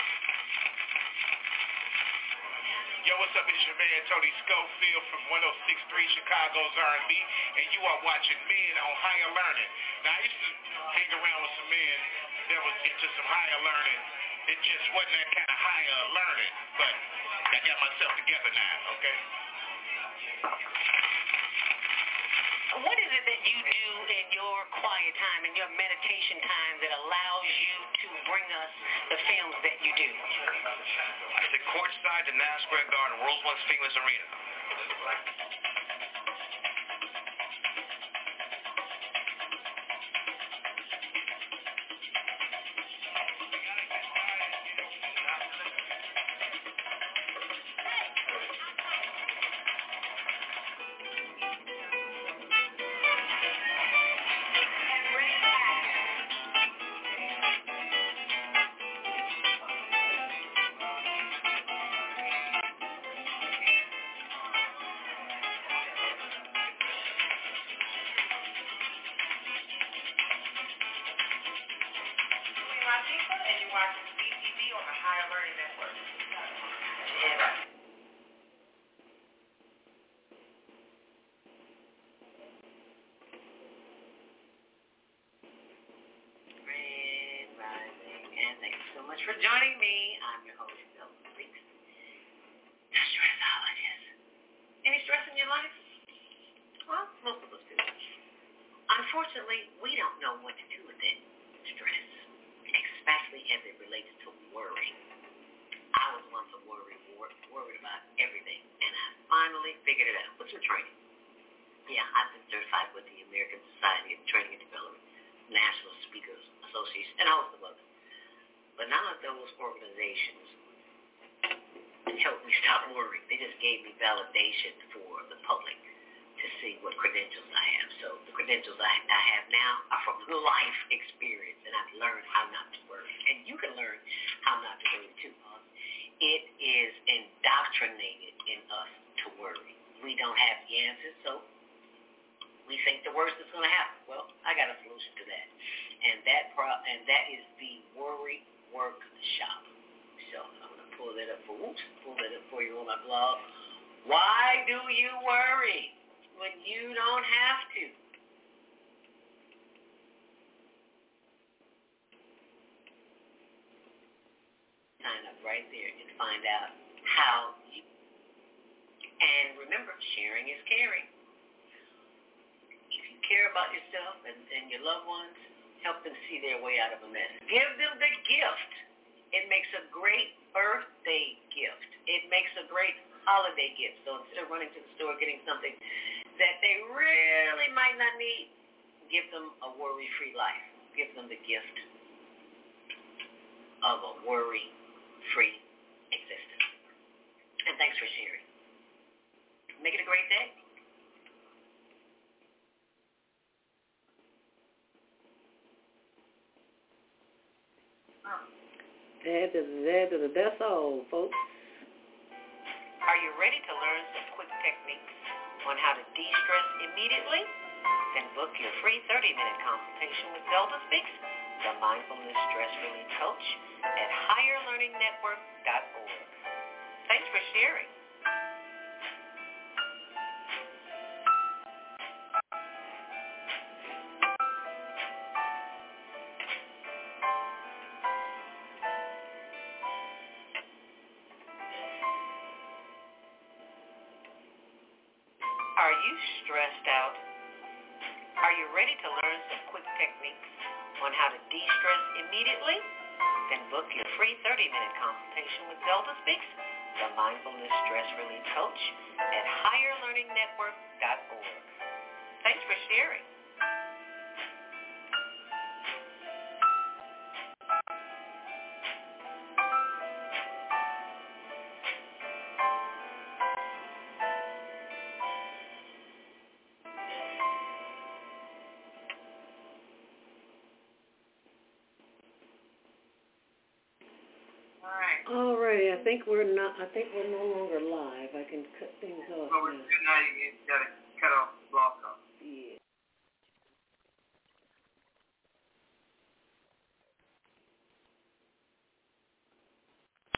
[SPEAKER 7] Yo, what's up? It's your man, Tony Schofield from one oh six point three Chicago's R and B, and you are watching Men on Higher Learning. Now, I used to hang around with some men that was into some higher learning. It just wasn't that kind of higher learning, but I got myself together now, okay?
[SPEAKER 19] What is it that you do in your quiet time, in your meditation time, that allows you to bring us the films that you do?
[SPEAKER 8] I sit courtside to National Square Garden, world's most famous arena.
[SPEAKER 19] For joining me, I'm your host, Zelda Speaks, the stressologist. Any stress in your life? Well, most of us do. Unfortunately, we don't know what to do with it. Stress, especially as it relates to worry. I was once a worry, worried about everything, and I finally figured it out with some training. Yeah, I've been certified with the American Society of Training and Development, National Speakers Association, and a host of others. But none of those organizations helped me stop worrying. They just gave me validation for the public to see what credentials I have. So the credentials I, I have now are from life experience, and I've learned how not to worry. And you can learn how not to worry too. It is indoctrinated in us to worry. We don't have the answers, so we think the worst is going to happen. Well, I got a solution to that, and that pro- and that is the worry workshop. So I'm going to pull that up for oops, pull that up for you on my blog. Why do you worry when you don't have to? Sign up right there and find out how you. And remember, sharing is caring. If you care about yourself and, and your loved ones, help them see their way out of a mess. Give them the gift. It makes a great birthday gift. It makes a great holiday gift. So instead of running to the store getting something that they really might not need, give them a worry-free life. Give them the gift of a worry-free existence. And thanks for sharing. Make it a great day.
[SPEAKER 2] That is, that is, that's all, folks.
[SPEAKER 19] Are you ready to learn some quick techniques on how to de-stress immediately? Then book your free thirty-minute consultation with Zelda Speaks, the Mindfulness Stress Relief Coach, at higher learning network dot org. Thanks for sharing. Are you stressed out? Are you ready to learn some quick techniques on how to de-stress immediately? Then book your free thirty-minute consultation with Zelda Speaks, the Mindfulness Stress Relief Coach, at higher learning network dot org. Thanks for sharing.
[SPEAKER 2] All right, I think we're not. I think we're no longer live. I can cut things off
[SPEAKER 12] Well,
[SPEAKER 2] now.
[SPEAKER 12] now you got to cut off, block off.
[SPEAKER 2] Yeah.